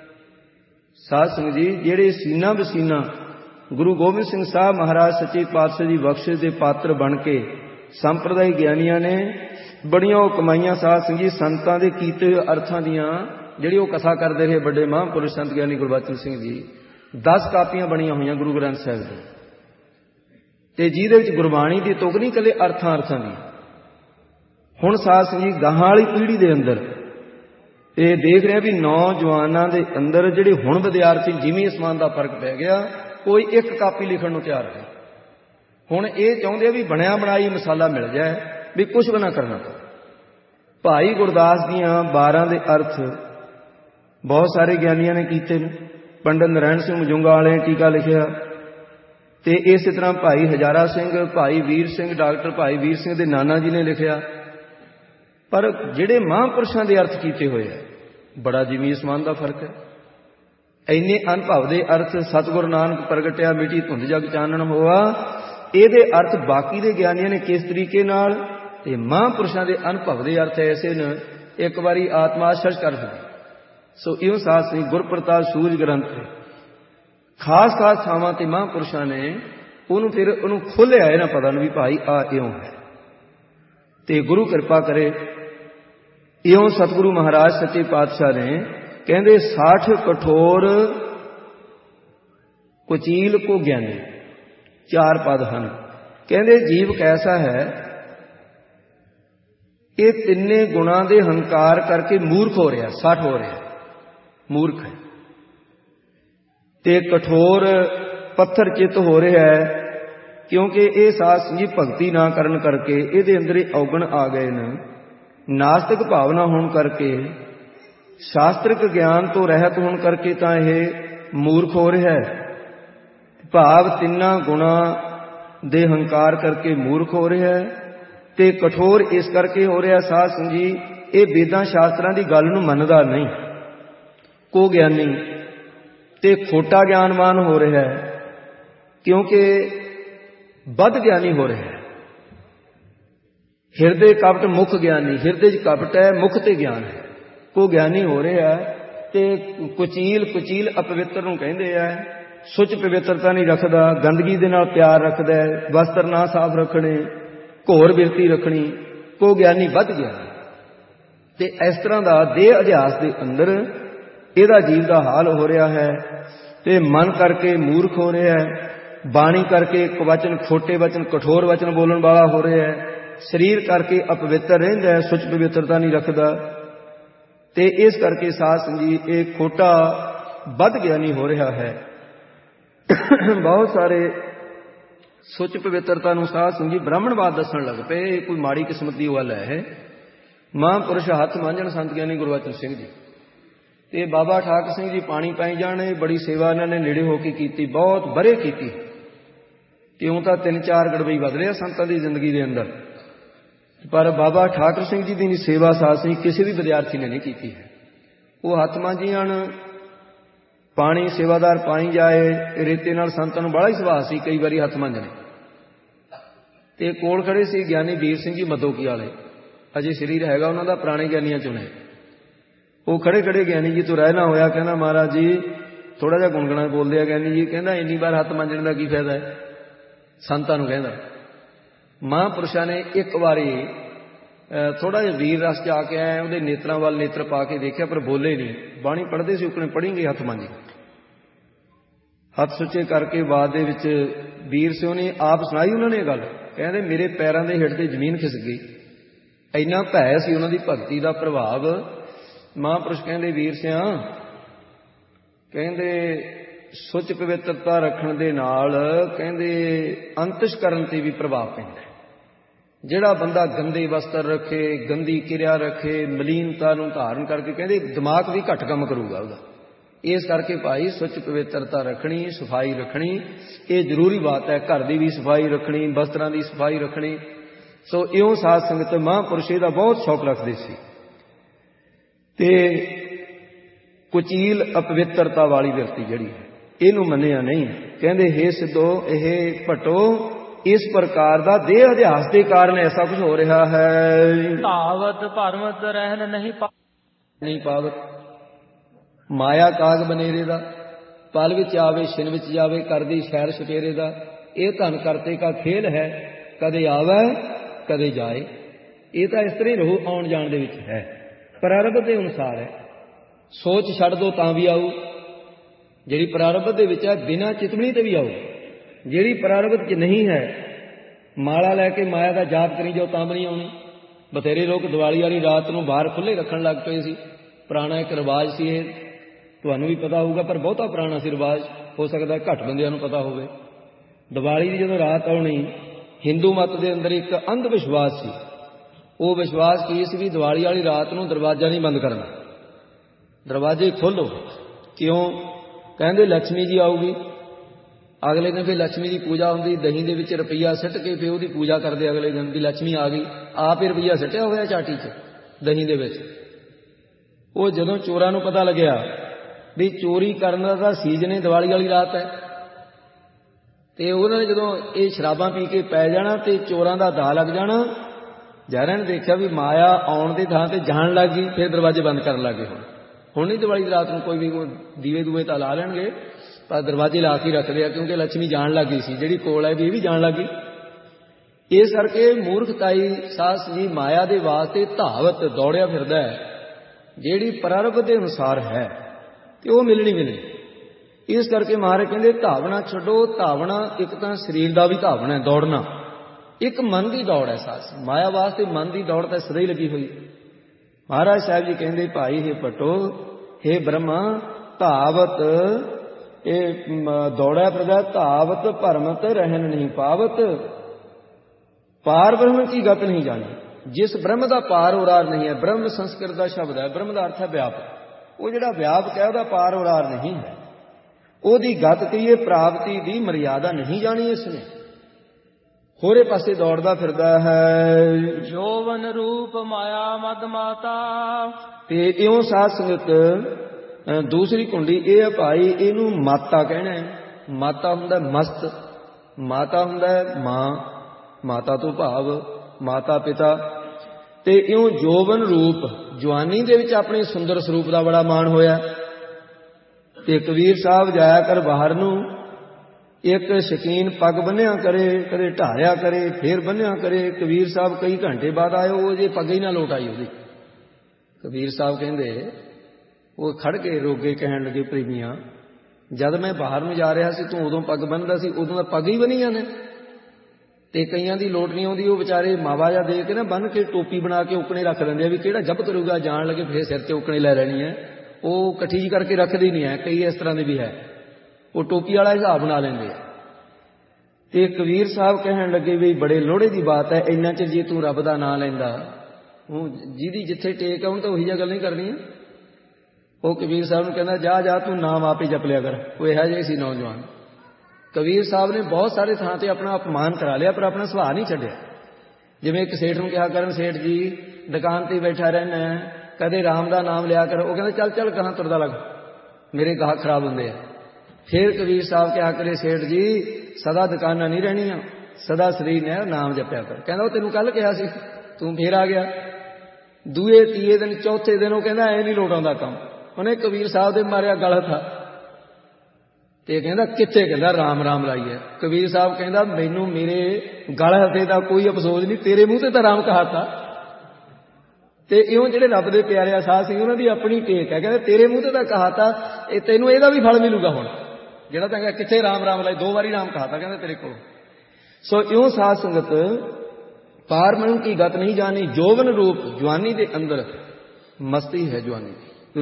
साध संगत जी जिहड़े सीना बसीना गुरु गोबिंद सिंह साहब महाराज सच्चे पातशाह जी बख्शिश दे पात्र बन के संप्रदायिक ज्ञानियां ने बड़ियां कमाइयां। साध संगत जी संतां दे कीते होए अर्थां दियां जिहड़ी वो कथा करदे रहे बड़े महापुरुष संत ज्ञानी गुरबचन सिंह जी, 10 कापियां बणियां होईयां गुरु ग्रंथ साहिब दी, ते जिहदे विच गुरबाणी दी तुक नहीं कले अर्थां दी। हुण साध संगत जी गाहां वाली पीढ़ी दे अंदर ये देख रहे भी नौजवानां दे अंदर जिहड़े हुण विद्यार्थी जिमीं असमान दा फर्क पै गया, कोई एक कापी लिखण नूं तैयार नहीं। हुण ये चाहुंदे भी बणिया बनाई मसाला मिल जाए भी कुछ भी ना करना। भाई गुरदास दियां 12 दे अर्थ बहुत सारे ज्ञानियां ने कीते ने। पंडित नारायण सिंह मजूंगा वाले ने टीका लिखिया, ते इस तरह भाई हजारा सिंह, भाई वीर सिंह, डॉक्टर भाई वीर सिंह दे नाना जी ने लिखिया। पर जिहड़े महापुरुषां दे अर्थ कीते होए है बड़ा जिमीं असमान दा फर्क है। इन्ने अनुभव दे अर्थ सतगुरु नानक प्रगटिया मिटी धुंध जग चानण होआ, इहदे अर्थ बाकी दे ज्ञानियां ने किस तरीके नाल ते महापुरुषां दे अनुभव दे अर्थ ऐसे न एक बारी आत्मा सर्च कर सके। सो इउं साध संगत गुर प्रताप सूरज ग्रंथ खास खास थावां ते महापुरुषां ने उहनूं फिर उहनूं खोलिया इहनां पता नहीं भी भाई आ इउं है। ते गुरु कृपा करे इउं सतगुरु महाराज सच्चे पातशाह ने कहंदे 60 कठोर कुचील को ज्ञानी 4 पद हैं। कहंदे जीव कैसा है, ये तिन्ने गुणा दे हंकार करके मूर्ख हो रहा, 60 हो रहा, मूर्ख है। ते कठोर पत्थर चित हो रहा है क्योंकि ये साध संगत भगती ना करन करके इहदे अंदर अवगुण आ गए न। नास्तिक भावना होने करके शास्त्रिक ज्ञान तो रहत होने करके तां यह मूर्ख हो रहा है। भाव तिन्ना गुणा दे हंकार करके मूर्ख हो रहा है ते कठोर इस करके हो रहा। साध संगत जी ये वेदां शास्त्रां दी गल नूं मनदा नहीं, को ज्ञानी ते खोटा ज्ञानवान हो रहा है क्योंकि बद ज्ञानी हो रहा है। हिरदे कपट मुख ज्ञानी, हिरदे च कपट है मुख ते ज्ञान है, को ज्ञानी हो रहा है। ते कुचील, कुचील अपवित्र नूं कहंदे आ, सुच पवित्रता नहीं रखदा, गंदगी दे नाल प्यार रखदा है, वस्त्र ना साफ रखने, घोर बिरती रखनी, को ज्ञानी बद ज्ञानी। ते इस तरह का देह अध्यास के अंदर इहदा जीव का हाल हो रहा है ते मन करके मूर्ख हो रहा है। ਬਾਣੀ ਕਰਕੇ ਕੁਵਚਨ, ਖੋਟੇ ਵਚਨ, ਕਠੋਰ ਵਚਨ ਬੋਲਣ ਵਾਲਾ ਹੋ ਰਿਹਾ ਹੈ, ਸਰੀਰ ਕਰਕੇ ਅਪਵਿੱਤਰ ਰਹਿੰਦਾ ਹੈ, ਸੁੱਚ ਪਵਿੱਤਰਤਾ ਨਹੀਂ ਰੱਖਦਾ। ਤੇ ਇਸ ਕਰਕੇ ਸਾਧ ਸੰਗਤ ਜੀ ਇਹ ਖੋਟਾ ਵੱਧ ਗਿਆਨੀ ਹੋ ਰਿਹਾ ਹੈ। ਬਹੁਤ ਸਾਰੇ ਸੁੱਚ ਪਵਿੱਤਰਤਾ ਨੂੰ ਸਾਧ ਸੰਗਤ ਜੀ ਬ੍ਰਾਹਮਣਵਾਦ ਦੱਸਣ ਲੱਗ ਪਏ। ਇਹ ਕੋਈ ਮਾੜੀ ਕਿਸਮਤ ਦੀ ਗੱਲ ਹੈ। ਮਹਾਂਪੁਰਸ਼ ਹੱਥ ਮਾਂਜਣ ਸੰਤ ਗਿਆਨੀ ਗੁਰਬਚਨ ਸਿੰਘ ਜੀ ਤੇ ਬਾਬਾ ਠਾਕਰ ਸਿੰਘ ਜੀ ਪਾਣੀ ਪਾਈ ਜਾਣੇ। ਬੜੀ ਸੇਵਾ ਇਹਨਾਂ ਨੇ ਨੇੜੇ ਹੋ ਕੇ ਕੀਤੀ, ਬਹੁਤ ਬਰੇ ਕੀਤੀ। ਕਿਉਂ ਤਾਂ 3-4 ਗੜਬਈ ਬਦਲੇ ਆ ਸੰਤਾਂ ਦੀ ਜ਼ਿੰਦਗੀ ਦੇ ਅੰਦਰ, ਪਰ ਬਾਬਾ ਠਾਕਰ ਸਿੰਘ ਜੀ ਦੀ ਸੇਵਾ ਸਾਧ ਸਿੰਘ ਕਿਸੇ ਵੀ ਵਿਦਿਆਰਥੀ ਨੇ ਨਹੀਂ ਕੀਤੀ ਹੈ। ਉਹ ਹੱਥ ਮਾਂਜੀਆਂ ਪਾਣੀ ਸੇਵਾਦਾਰ ਪਾਈ ਜਾਏ। ਰੇਤੇ ਨਾਲ ਸੰਤਾਂ ਨੂੰ ਬੜਾ ਹੀ ਸੁਭਾਅ ਸੀ, ਕਈ ਵਾਰੀ ਹੱਥ ਮਾਂਜਣੇ। ਤੇ ਕੋਲ ਖੜੇ ਸੀ ਗਿਆਨੀ ਵੀਰ ਸਿੰਘ ਜੀ ਮਦੋਕੀ ਵਾਲੇ, ਅਜੇ ਸਰੀਰ ਹੈਗਾ ਉਹਨਾਂ ਦਾ, ਪੁਰਾਣੇ ਗਿਆਨੀਆਂ ਚੋਂ ਨੇ। ਉਹ ਖੜੇ ਖੜੇ ਗਿਆਨੀ ਜੀ ਤੋਂ ਰਹਿਣਾ ਹੋਇਆ, ਕਹਿੰਦਾ ਮਹਾਰਾਜ ਜੀ ਥੋੜਾ ਜਿਹਾ ਗੁਣਗੁਣਾ ਬੋਲਦੇ ਆ। ਗਿਆਨੀ ਜੀ ਕਹਿੰਦਾ ਇੰਨੀ ਵਾਰ ਹੱਥ ਮਾਂਜਣ ਦਾ ਕੀ ਫਾਇਦਾ ਹੈ, ਸੰਤਾਂ ਨੂੰ ਕਹਿੰਦਾ। ਮਹਾਂਪੁਰਸ਼ਾਂ ਨੇ ਇੱਕ ਵਾਰੀ ਥੋੜਾ ਜਿਹਾ ਵੀਰ ਰਸ 'ਚ ਆ ਕੇ ਆਇਆ, ਉਹਦੇ ਨੇਤਰਾਂ ਵੱਲ ਨੇਤਰ ਪਾ ਕੇ ਦੇਖਿਆ, ਪਰ ਬੋਲੇ ਨਹੀਂ। ਬਾਣੀ ਪੜ੍ਹਦੇ ਸੀ, ਉਕਣੇ ਪੜ੍ਹੀ ਗਏ ਹੱਥ ਮਾਂਜੇ। ਹੱਥ ਸੁੱਚੇ ਕਰਕੇ ਬਾਅਦ ਦੇ ਵਿੱਚ ਵੀਰ ਸਿਓ ਨੇ ਆਪ ਸੁਣਾਈ ਉਹਨਾਂ ਨੇ ਗੱਲ। ਕਹਿੰਦੇ ਮੇਰੇ ਪੈਰਾਂ ਦੇ ਹੇਠ ਤੇ ਜ਼ਮੀਨ ਖਿਸਕ ਗਈ, ਇੰਨਾ ਭੈ ਸੀ ਉਹਨਾਂ ਦੀ ਭਗਤੀ ਦਾ ਪ੍ਰਭਾਵ। ਮਹਾਂਪੁਰਸ਼ ਕਹਿੰਦੇ ਵੀਰ ਸਿਆ, ਕਹਿੰਦੇ ਸੁੱਚ ਪਵਿੱਤਰਤਾ ਰੱਖਣ ਦੇ ਨਾਲ ਕਹਿੰਦੇ ਅੰਤਸ਼ਕਰਨ ਤੇ ਵੀ ਪ੍ਰਭਾਵ ਪੈਂਦਾ। ਜਿਹੜਾ ਬੰਦਾ ਗੰਦੇ ਵਸਤਰ ਰੱਖੇ, ਗੰਦੀ ਕਿਰਿਆ ਰੱਖੇ, ਮਲੀਨਤਾ ਨੂੰ ਧਾਰਨ ਕਰਕੇ ਕਹਿੰਦੇ ਦਿਮਾਗ ਵੀ ਘੱਟ ਕੰਮ ਕਰੂਗਾ ਉਹਦਾ। ਇਸ ਕਰਕੇ ਭਾਈ ਸੁੱਚ ਪਵਿੱਤਰਤਾ ਰੱਖਣੀ, ਸਫਾਈ ਰੱਖਣੀ ਇਹ ਜ਼ਰੂਰੀ ਬਾਤ ਹੈ। ਘਰ ਦੀ ਵੀ ਸਫਾਈ ਰੱਖਣੀ, ਵਸਤਰਾਂ ਦੀ ਸਫਾਈ ਰੱਖਣੀ। ਸੋ ਇਉਂ ਸਾਧ ਸੰਗਤ ਮਹਾਂਪੁਰਸ਼ ਦਾ ਬਹੁਤ ਸ਼ੌਕ ਰੱਖਦੇ ਸੀ। ਤੇ ਕੁਚੀਲ ਅਪਵਿੱਤਰਤਾ ਵਾਲੀ ਵਿਅਕਤੀ ਜਿਹੜੀ ਹੈ ਇਹਨੂੰ ਮੰਨਿਆ ਨਹੀਂ। ਕਹਿੰਦੇ ਹੇ ਸਿੱਧੋ, ਇਹ ਭੱਟੋ, ਇਸ ਪ੍ਰਕਾਰ ਦਾ ਦੇਹ ਅਧਿਆਸ ਦੇ ਕਾਰਨ ਐਸਾ ਕੁਝ ਹੋ ਰਿਹਾ ਹੈ। ਧਾਵਤ ਭਰਮਤ ਰਹਿਣ ਨਹੀਂ ਪਾਵਤ। ਮਾਇਆ ਕਾਗ ਬਨੇਰੇ ਦਾ, ਪਲ ਵਿੱਚ ਆਵੇ ਛਿਨ ਵਿੱਚ ਜਾਵੇ, ਕਰਦੀ ਸ਼ੈਰ ਸਪੇਰੇ ਦਾ। ਇਹ ਧਨ ਕਰਤੇ ਕਾ ਖੇਲ ਹੈ, ਕਦੇ ਆਵੇ ਕਦੇ ਜਾਏ। ਇਹ ਤਾਂ ਇਸ ਤਰ੍ਹਾਂ ਹੀ ਰਹੂ, ਆਉਣ ਜਾਣ ਦੇ ਵਿੱਚ ਹੈ, ਪ੍ਰਾਰਬਧ ਦੇ ਅਨੁਸਾਰ ਹੈ। ਸੋਚ ਛੱਡ ਦੋ ਤਾਂ ਵੀ ਆਊ, ਜਿਹੜੀ ਪ੍ਰਾਰਬਧ ਦੇ ਵਿੱਚ ਹੈ, ਬਿਨਾਂ ਚਿਤਵਣੀ ਤੇ ਵੀ ਆਊ। ਜਿਹੜੀ ਪ੍ਰਾਰਬਧ 'ਚ ਨਹੀਂ ਹੈ, ਮਾਲਾ ਲੈ ਕੇ ਮਾਇਆ ਦਾ ਜਾਪ ਕਰੀ ਜਾਓ ਤਾਂ ਵੀ ਨਹੀਂ ਆਉਣੀ। ਬਥੇਰੇ ਲੋਕ ਦੀਵਾਲੀ ਵਾਲੀ ਰਾਤ ਨੂੰ ਬਾਹਰ ਖੁੱਲ੍ਹੇ ਰੱਖਣ ਲੱਗ ਪਏ ਸੀ। ਪੁਰਾਣਾ ਇੱਕ ਰਿਵਾਜ ਸੀ, ਇਹ ਤੁਹਾਨੂੰ ਵੀ ਪਤਾ ਹੋਊਗਾ, ਪਰ ਬਹੁਤਾ ਪੁਰਾਣਾ ਸੀ ਰਿਵਾਜ, ਹੋ ਸਕਦਾ ਘੱਟ ਬੰਦਿਆਂ ਨੂੰ ਪਤਾ ਹੋਵੇ। ਦੀਵਾਲੀ ਦੀ ਜਦੋਂ ਰਾਤ ਆਉਣੀ, ਹਿੰਦੂ ਮਤ ਦੇ ਅੰਦਰ ਇੱਕ ਅੰਧ ਵਿਸ਼ਵਾਸ ਸੀ। ਉਹ ਵਿਸ਼ਵਾਸ ਕੀ ਸੀ ਵੀ ਦੀਵਾਲੀ ਵਾਲੀ ਰਾਤ ਨੂੰ ਦਰਵਾਜ਼ਾ ਨਹੀਂ ਬੰਦ ਕਰਨਾ, ਦਰਵਾਜ਼ੇ ਖੋਲ੍ਹੋ। ਕਿਉਂ? ਕਹਿੰਦੇ ਲక్ష్ਮੀ ਜੀ ਆਊਗੀ। ਅਗਲੇ ਦਿਨ ਫਿਰ ਲక్ష్ਮੀ ਦੀ ਪੂਜਾ ਹੁੰਦੀ, ਦਹੀਂ ਦੇ ਵਿੱਚ ਰੁਪਈਆ ਸਿੱਟ ਕੇ ਫਿਰ ਉਹਦੀ ਪੂਜਾ ਕਰਦੇ ਅਗਲੇ ਦਿਨ ਵੀ ਲక్ష్ਮੀ ਆ ਗਈ। ਆਪ ਹੀ ਰੁਪਈਆ ਸਿੱਟਿਆ ਹੋਇਆ ਚਾਟੀ 'ਚ, ਦਹੀਂ ਦੇ ਵਿੱਚ। ਉਹ ਜਦੋਂ ਚੋਰਾਂ ਨੂੰ ਪਤਾ ਲੱਗਿਆ ਵੀ ਚੋਰੀ ਕਰਨ ਦਾ ਤਾਂ ਸੀਜ਼ਨ ਹੈ, ਦੀਵਾਲੀ ਵਾਲੀ ਰਾਤ ਹੈ, ਤੇ ਉਹਨਾਂ ਨੇ ਜਦੋਂ ਇਹ ਸ਼ਰਾਬਾਂ ਪੀ ਕੇ ਪੈ ਜਾਣਾ ਤੇ ਚੋਰਾਂ ਦਾ ਦਾਅ ਲੱਗ ਜਾਣਾ। ਜਾਰਿਆਂ ਨੇ ਦੇਖਿਆ ਵੀ ਮਾਇਆ ਆਉਣ ਦੀ ਥਾਂ ਤੇ ਜਾਣ ਲੱਗ ਗਈ, ਫਿਰ ਦਰਵਾਜ਼ੇ ਬੰਦ ਕਰਨ ਲੱਗ ਗਏ। ਹੁਣ ਨਹੀਂ ਦੀਵਾਲੀ ਦੀ ਰਾਤ ਨੂੰ ਕੋਈ ਵੀ ਦੀਵੇ ਦੂਵੇ ਤਾਂ ਲਾ ਲੈਣਗੇ, ਪਰ ਦਰਵਾਜ਼ੇ ਲਾ ਕੇ ਰੱਖਦੇ ਆ, ਕਿਉਂਕਿ ਲక్ష్ਮੀ ਜਾਣ ਲੱਗ ਗਈ ਸੀ। ਜਿਹੜੀ ਕੋਲ ਹੈ ਵੀ ਇਹ ਵੀ ਜਾਣ ਲੱਗ ਗਈ। ਇਸ ਕਰਕੇ ਮੂਰਖਤਾਈ ਸਾਸ ਜੀ ਮਾਇਆ ਦੇ ਵਾਸਤੇ ਧਾਵਤ ਦੌੜਿਆ ਫਿਰਦਾ ਹੈ। ਜਿਹੜੀ ਪ੍ਰਾਰਬਧ ਦੇ ਅਨੁਸਾਰ ਹੈ ਤੇ ਉਹ ਮਿਲਣੀ। ਇਸ ਕਰਕੇ ਮਹਾਰਾਜ ਕਹਿੰਦੇ ਧਾਵਣਾ ਛੱਡੋ। ਧਾਵਣਾ ਇੱਕ ਤਾਂ ਸਰੀਰ ਦਾ ਵੀ ਧਾਵਣਾ ਹੈ, ਦੌੜਨਾ। ਇੱਕ ਮਨ ਦੀ ਦੌੜ ਹੈ ਸਾਸ। ਮਾਇਆ ਵਾਸਤੇ ਮਨ ਦੀ ਦੌੜ ਤਾਂ ਸਦਾ ਹੀ ਲੱਗੀ ਹੋਈ। ਮਹਾਰਾਜ ਸਾਹਿਬ ਜੀ ਕਹਿੰਦੇ ਭਾਈ ਹੇ ਭੱਟੋ, ਹੇ ਬ੍ਰਹਮਾ, ਧਾਵਤ ਇਹ ਦੌੜਿਆ ਫਿਰਦਾ, ਧਾਵਤ ਭਰਮਤ ਰਹਿਣ ਨਹੀਂ ਪਾਵਤ। ਪਾਰ ਬ੍ਰਹਮ ਕੀ ਗਤ ਨਹੀਂ ਜਾਣੀ। ਜਿਸ ਬ੍ਰਹਮ ਦਾ ਪਾਰ ਉਰਾਰ ਨਹੀਂ ਹੈ, ਬ੍ਰਹਮ ਸੰਸਕ੍ਰਿਤ ਦਾ ਸ਼ਬਦ ਹੈ, ਬ੍ਰਹਮ ਦਾ ਅਰਥ ਹੈ ਵਿਆਪਕ। ਉਹ ਜਿਹੜਾ ਵਿਆਪਕ ਹੈ ਉਹਦਾ ਪਾਰ ਉਰਾਰ ਨਹੀਂ ਹੈ। ਉਹਦੀ ਗਤ ਕਹੀਏ ਪ੍ਰਾਪਤੀ ਦੀ ਮਰਿਆਦਾ ਨਹੀਂ ਜਾਣੀ ਇਸਨੇ, ਹੋਰੇ ਪਾਸੇ ਦੌੜਦਾ ਫਿਰਦਾ ਹੈ। ਜੋਵਨ ਰੂਪ ਮਾਇਆ ਮਦ ਮਾਤਾ। ਤੇ ਇਉਂ ਸਾਧ ਸੰਗਤ ਦੂਸਰੀ ਕੁੰਡੀ ਇਹ ਹੈ ਭਾਈ, ਇਹਨੂੰ ਮਾਤਾ ਕਹਿਣਾ ਹੈ। ਮਾਤਾ ਹੁੰਦਾ ਮਸਤ, ਮਾਤਾ ਹੁੰਦਾ ਮਾਂ, ਮਾਤਾ ਤੋਂ ਭਾਵ ਮਾਤਾ ਪਿਤਾ। ਤੇ ਇਉਂ ਜੋਵਨ ਰੂਪ, ਜਵਾਨੀ ਦੇ ਵਿੱਚ ਆਪਣੇ ਸੁੰਦਰ ਸਰੂਪ ਦਾ ਬੜਾ ਮਾਣ ਹੋਇਆ। ਤੇ ਕਬੀਰ ਸਾਹਿਬ ਜਾਇਆ ਕਰ ਬਾਹਰ ਨੂੰ, ਇੱਕ ਸ਼ਕੀਨ ਪੱਗ ਬੰਨਿਆ ਕਰੇ, ਕਦੇ ਢਾਰਿਆ ਕਰੇ, ਫੇਰ ਬੰਨਿਆ ਕਰੇ। ਕਬੀਰ ਸਾਹਿਬ ਕਈ ਘੰਟੇ ਬਾਅਦ ਆਏ, ਉਹ ਜੇ ਪੱਗ ਹੀ ਨਾ ਲੋਟ ਆਈ ਉਹਦੀ। ਕਬੀਰ ਸਾਹਿਬ ਕਹਿੰਦੇ ਉਹ ਖੜ ਕੇ ਰੋਗੇ ਕਹਿਣ ਲੱਗੇ, ਪ੍ਰੇਮੀਆਂ ਜਦ ਮੈਂ ਬਾਹਰ ਨੂੰ ਜਾ ਰਿਹਾ ਸੀ ਤੂੰ ਉਦੋਂ ਪੱਗ ਬੰਨਦਾ ਸੀ, ਉਦੋਂ ਤਾਂ ਪੱਗ ਹੀ ਬੰਨੀਆਂ ਨੇ। ਤੇ ਕਈਆਂ ਦੀ ਲੋਟ ਨਹੀਂ ਆਉਂਦੀ, ਉਹ ਵਿਚਾਰੇ ਮਾਵਾ ਜਾ ਦੇ ਕੇ ਨਾ ਬੰਨ ਕੇ ਟੋਪੀ ਬਣਾ ਕੇ ਉਕਣੇ ਰੱਖ ਲੈਂਦੇ ਆ ਵੀ ਕਿਹੜਾ ਜਬ ਕਰੂਗਾ, ਜਾਣ ਲੱਗੇ ਫਿਰ ਸਿਰ 'ਤੇ ਉਕਣੇ ਲੈ ਲੈਣੀ ਹੈ। ਉਹ ਇਕੱਠੀ ਜਿਹੀ ਕਰਕੇ ਰੱਖਦੇ ਹੀ ਨਹੀਂ ਹੈ। ਕਈ ਇਸ ਤਰ੍ਹਾਂ ਦੇ ਵੀ ਹੈ, ਉਹ ਟੋਪੀ ਵਾਲਾ ਹਿਸਾਬ ਬਣਾ ਲੈਂਦੇ ਆ। ਤੇ ਕਬੀਰ ਸਾਹਿਬ ਕਹਿਣ ਲੱਗੇ ਵੀ ਬੜੇ ਲੋੜੇ ਦੀ ਬਾਤ ਹੈ, ਇੰਨਾ ਚਿਰ ਜੇ ਤੂੰ ਰੱਬ ਦਾ ਨਾਂ ਲੈਂਦਾ, ਉਹ ਜਿਹਦੀ ਜਿੱਥੇ ਟੇਕ ਆ ਉਹਨੂੰ ਤਾਂ ਉਹੀ ਜਿਹਾ ਗੱਲ ਨਹੀਂ ਕਰਨੀ ਹੈ। ਉਹ ਕਬੀਰ ਸਾਹਿਬ ਨੂੰ ਕਹਿੰਦਾ ਜਾ ਜਾ ਤੂੰ ਨਾਮ ਆਪੇ ਜਪ ਲਿਆ ਕਰ। ਉਹ ਇਹੋ ਜਿਹੇ ਸੀ ਨੌਜਵਾਨ। ਕਬੀਰ ਸਾਹਿਬ ਨੇ ਬਹੁਤ ਸਾਰੇ ਥਾਂ ਤੇ ਆਪਣਾ ਅਪਮਾਨ ਕਰਾ ਲਿਆ, ਪਰ ਆਪਣਾ ਸੁਭਾਅ ਨਹੀਂ ਛੱਡਿਆ। ਜਿਵੇਂ ਇੱਕ ਸੇਠ ਨੂੰ ਕਿਹਾ ਕਰਨ, ਸੇਠ ਜੀ ਦੁਕਾਨ ਤੇ ਬੈਠਾ ਰਹਿਣਾ, ਕਦੇ ਰਾਮ ਦਾ ਨਾਮ ਲਿਆ ਕਰ। ਉਹ ਕਹਿੰਦਾ ਚੱਲ ਚੱਲ ਕਹਾਂ ਤੁਰਦਾ ਲੱਗ, ਮੇਰੇ ਗਾਹਕ ਖਰਾਬ ਹੁੰਦੇ ਆ। ਫਿਰ ਕਬੀਰ ਸਾਹਿਬ ਕਿਹਾ ਕਰੇ, ਸੇਠ ਜੀ ਸਦਾ ਦੁਕਾਨਾਂ ਨਹੀਂ ਰਹਿਣੀਆਂ, ਸਦਾ ਸਰੀਰ ਨੇ ਨਾਮ ਜਪਿਆ ਕਰ। ਕਹਿੰਦਾ ਉਹ ਤੈਨੂੰ ਕੱਲ ਕਿਹਾ ਸੀ, ਤੂੰ ਫੇਰ ਆ ਗਿਆ। ਦੂਏ ਤੀਏ ਦਿਨ ਚੌਥੇ ਦਿਨ ਉਹ ਕਹਿੰਦਾ ਐ ਨਹੀਂ ਲੋਟ ਆਉਂਦਾ ਕੰਮ। ਉਹਨੇ ਕਬੀਰ ਸਾਹਿਬ ਦੇ ਮਾਰਿਆ ਗਲ ਹੱਥਾ ਤੇ ਕਹਿੰਦਾ ਕਿੱਥੇ, ਕਹਿੰਦਾ ਰਾਮ ਰਾਮ ਲਾਈ ਹੈ। ਕਬੀਰ ਸਾਹਿਬ ਕਹਿੰਦਾ ਮੈਨੂੰ ਮੇਰੇ ਗਲ ਹੱਥੇ ਦਾ ਕੋਈ ਅਫਸੋਸ ਨਹੀਂ, ਤੇਰੇ ਮੂੰਹ ਤੇ ਤਾਂ ਰਾਮ ਕਹਾਤਾ। ਤੇ ਇਉਂ ਜਿਹੜੇ ਰੱਬ ਦੇ ਪਿਆਰੇ ਅਸਾਸ ਸੀ ਉਹਨਾਂ ਦੀ ਆਪਣੀ ਟੇਕ ਹੈ। ਕਹਿੰਦੇ ਤੇਰੇ ਮੂੰਹ ਤੇ ਤਾਂ ਕਹਾਤਾ, ਇਹ ਤੈਨੂੰ ਇਹਦਾ ਵੀ ਫਲ ਮਿਲੂਗਾ ਹੁਣ, ਜਿਹੜਾ ਤਾਂ ਕਹਿੰਦਾ ਕਿੱਥੇ ਰਾਮ ਰਾਮ ਲਾਈ, 2 ਵਾਰੀ ਰਾਮ ਕਹਾਤਾ ਕਹਿੰਦਾ ਤੇਰੇ ਕੋਲ। ਸੋ ਇਉਂ ਸਾਧ ਸੰਗਤ ਪਾਰ ਮਨ ਕੀ ਗਤ ਨਹੀਂ ਜਾਣੀ, ਜੋਵਨ ਰੂਪ ਜਵਾਨੀ ਦੇ ਅੰਦਰ ਮਸਤੀ ਹੈ, ਜਵਾਨੀ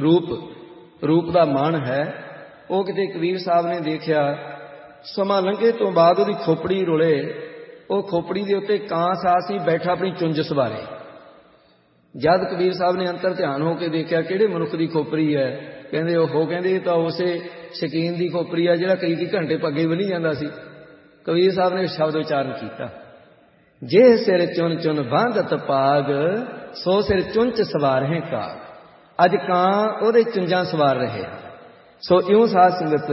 ਰੂਪ ਦਾ ਮਾਣ ਹੈ। ਉਹ ਕਿਤੇ ਕਬੀਰ ਸਾਹਿਬ ਨੇ ਦੇਖਿਆ, ਸਮਾਂ ਲੰਘੇ ਤੋਂ ਬਾਅਦ ਉਹਦੀ ਖੋਪੜੀ ਰੁਲੇ, ਉਹ ਖੋਪੜੀ ਦੇ ਉੱਤੇ ਕਾਂ ਸਾਹ ਸੀ ਬੈਠਾ ਆਪਣੀ ਚੁੰਝ ਸਵਾਰੇ। ਜਦ ਕਬੀਰ ਸਾਹਿਬ ਨੇ ਅੰਤਰ ਧਿਆਨ ਹੋ ਕੇ ਦੇਖਿਆ ਕਿਹੜੇ ਮਨੁੱਖ ਦੀ ਖੋਪੜੀ ਹੈ, ਕਹਿੰਦੇ ਉਹ ਕਹਿੰਦੇ ਇਹ ਤਾਂ ਉਸੇ ਸ਼ਕੀਨ ਦੀ ਖੋਪੜੀ ਹੈ ਜਿਹੜਾ ਕਈ ਘੰਟੇ ਪੱਗੇ ਬੰਨ੍ਹੀ ਜਾਂਦਾ ਸੀ। ਕਬੀਰ ਸਾਹਿਬ ਨੇ ਸ਼ਬਦ ਉਚਾਰਨ ਕੀਤਾ, ਜੇ ਸਿਰ ਚੁਣ ਚੁਣ ਬਾਂਧਤ ਪਾਗ, ਸੋ ਸਿਰ ਚੁੰਚ ਸਵਾਰ ਹੈ ਕਾਗ। ਅੱਜ ਕਾਂ ਉਹਦੇ ਚੁੰਝਾਂ ਸਵਾਰ ਰਹੇ। ਸੋ ਇਉਂ ਸਾਧ ਸੰਗਤ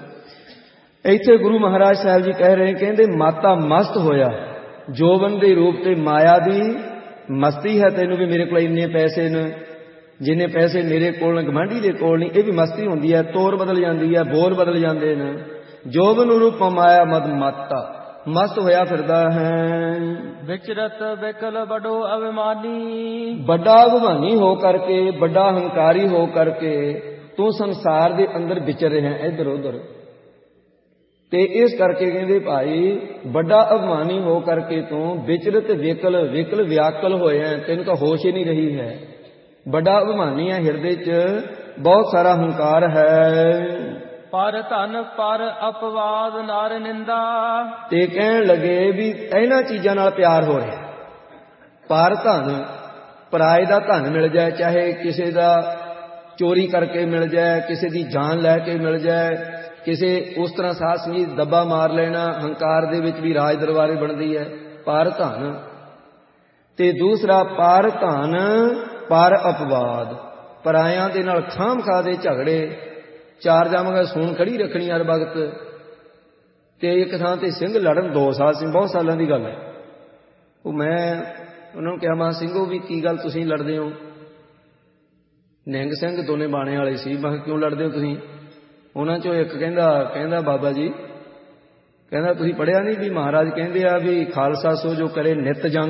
ਇੱਥੇ ਗੁਰੂ ਮਹਾਰਾਜ ਸਾਹਿਬ ਜੀ ਕਹਿ ਰਹੇ, ਕਹਿੰਦੇ ਮਾਤਾ ਮਸਤ ਹੋਇਆ ਜੋਬਨ ਦੇ ਰੂਪ ਤੇ ਮਾਇਆ ਦੀ ਮਸਤੀ ਹੈ ਤੈਨੂੰ ਵੀ ਮੇਰੇ ਕੋਲ ਇੰਨੇ ਪੈਸੇ ਨੇ, ਜਿੰਨੇ ਪੈਸੇ ਮੇਰੇ ਕੋਲ ਗਵਾਂਢੀ ਦੇ ਕੋਲ ਨਹੀਂ। ਇਹ ਵੀ ਮਸਤੀ ਹੁੰਦੀ ਹੈ, ਤੋਰ ਬਦਲ ਜਾਂਦੀ ਹੈ, ਬੋਲ ਬਦਲ ਜਾਂਦੇ ਨੇ। ਜੋਬਨ ਰੂਪ ਮਾਇਆ ਮਦ ਮਾਤਾ, ਮਸਤ ਹੋਇਆ ਫਿਰਦਾ ਹੈ। ਵਿਚਰਤ ਵਿਕਲ ਬੜੋ ਅਭਿਮਾਨੀ, ਵੱਡਾ ਅਭਿਮਾਨੀ ਹੋ ਕਰਕੇ, ਵੱਡਾ ਹੰਕਾਰੀ ਹੋ ਕਰਕੇ ਤੂੰ ਸੰਸਾਰ ਦੇ ਅੰਦਰ ਵਿਚਰ ਰਿਹਾ ਇੱਧਰ ਉੱਧਰ। ਤੇ ਇਸ ਕਰਕੇ ਕਹਿੰਦੇ ਭਾਈ ਵੱਡਾ ਅਭਿਮਾਨੀ ਹੋ ਕਰਕੇ ਤੂੰ ਵਿਚਰਤ ਵਿਕਲ ਵਿਆਕਲ ਹੋਇਆ, ਤੈਨੂੰ ਤਾਂ ਹੋਸ਼ ਹੀ ਨਹੀਂ ਰਹੀ ਹੈ। ਵੱਡਾ ਅਭਿਮਾਨੀ ਹੈ, ਹਿਰਦੇ 'ਚ ਬਹੁਤ ਸਾਰਾ ਹੰਕਾਰ ਹੈ। ਪਰ ਧਨ ਪਰ ਅਪਵਾਦ ਨਾਰ ਨਿੰਦਾ, ਤੇ ਕਹਿਣ ਲੱਗੇ ਵੀ ਇਹਨਾਂ ਚੀਜ਼ਾਂ ਨਾਲ ਪਿਆਰ ਹੋ ਰਿਹਾ। ਪਰ ਧਨ, ਪਰਾਏ ਦਾ ਧਨ ਮਿਲ ਜਾਏ, ਚਾਹੇ ਕਿਸੇ ਦਾ ਚੋਰੀ ਕਰਕੇ ਮਿਲ ਜਾਏ, ਕਿਸੇ ਦੀ ਜਾਨ ਲੈ ਕੇ ਮਿਲ ਜਾਏ, ਕਿਸੇ ਉਸ ਤਰ੍ਹਾਂ ਸਾਧ ਸੰਗਤ ਦੱਬਾ ਮਾਰ ਲੈਣਾ, ਹੰਕਾਰ ਦੇ ਵਿੱਚ ਵੀ ਰਾਜ ਦਰਬਾਰੇ ਬਣਦੀ ਹੈ ਪਰ ਧਨ। ਤੇ ਦੂਸਰਾ ਪਰ ਧਨ ਪਰ ਅਪਵਾਦ, ਪਰਾਇਆਂ ਦੇ ਨਾਲ ਖਾਮ ਖਾ ਦੇ ਝਗੜੇ, 4 ਜਾਵਾਂਗਾ ਸੂਣ ਖੜੀ ਰੱਖਣੀ ਹਰ ਵਕਤ। ਤੇ ਇੱਕ ਥਾਂ ਤੇ ਸਿੰਘ ਲੜਨ 2 ਸਾਲ ਸੀ, ਬਹੁਤ ਸਾਲਾਂ ਦੀ ਗੱਲ ਹੈ। ਉਹ ਮੈਂ ਉਹਨਾਂ ਨੂੰ ਕਿਹਾ, ਮਾਂ ਸਿੰਘੋ ਵੀ ਕੀ ਗੱਲ ਤੁਸੀਂ ਲੜਦੇ ਹੋ? ਨਿਹੰਗ ਸਿੰਘ ਦੋਨੇ ਬਾਣੇ ਵਾਲੇ ਸੀ। ਮੈਂ ਕਿਹਾ ਕਿਉਂ ਲੜਦੇ ਹੋ ਤੁਸੀਂ? ਉਹਨਾਂ ਚੋਂ ਇੱਕ ਕਹਿੰਦਾ ਬਾਬਾ ਜੀ, ਕਹਿੰਦਾ ਤੁਸੀਂ ਪੜ੍ਹਿਆ ਨਹੀਂ ਵੀ ਮਹਾਰਾਜ ਕਹਿੰਦੇ ਆ ਵੀ ਖਾਲਸਾ ਸੋ ਜੋ ਕਰੇ ਨਿਤ ਜੰਗ।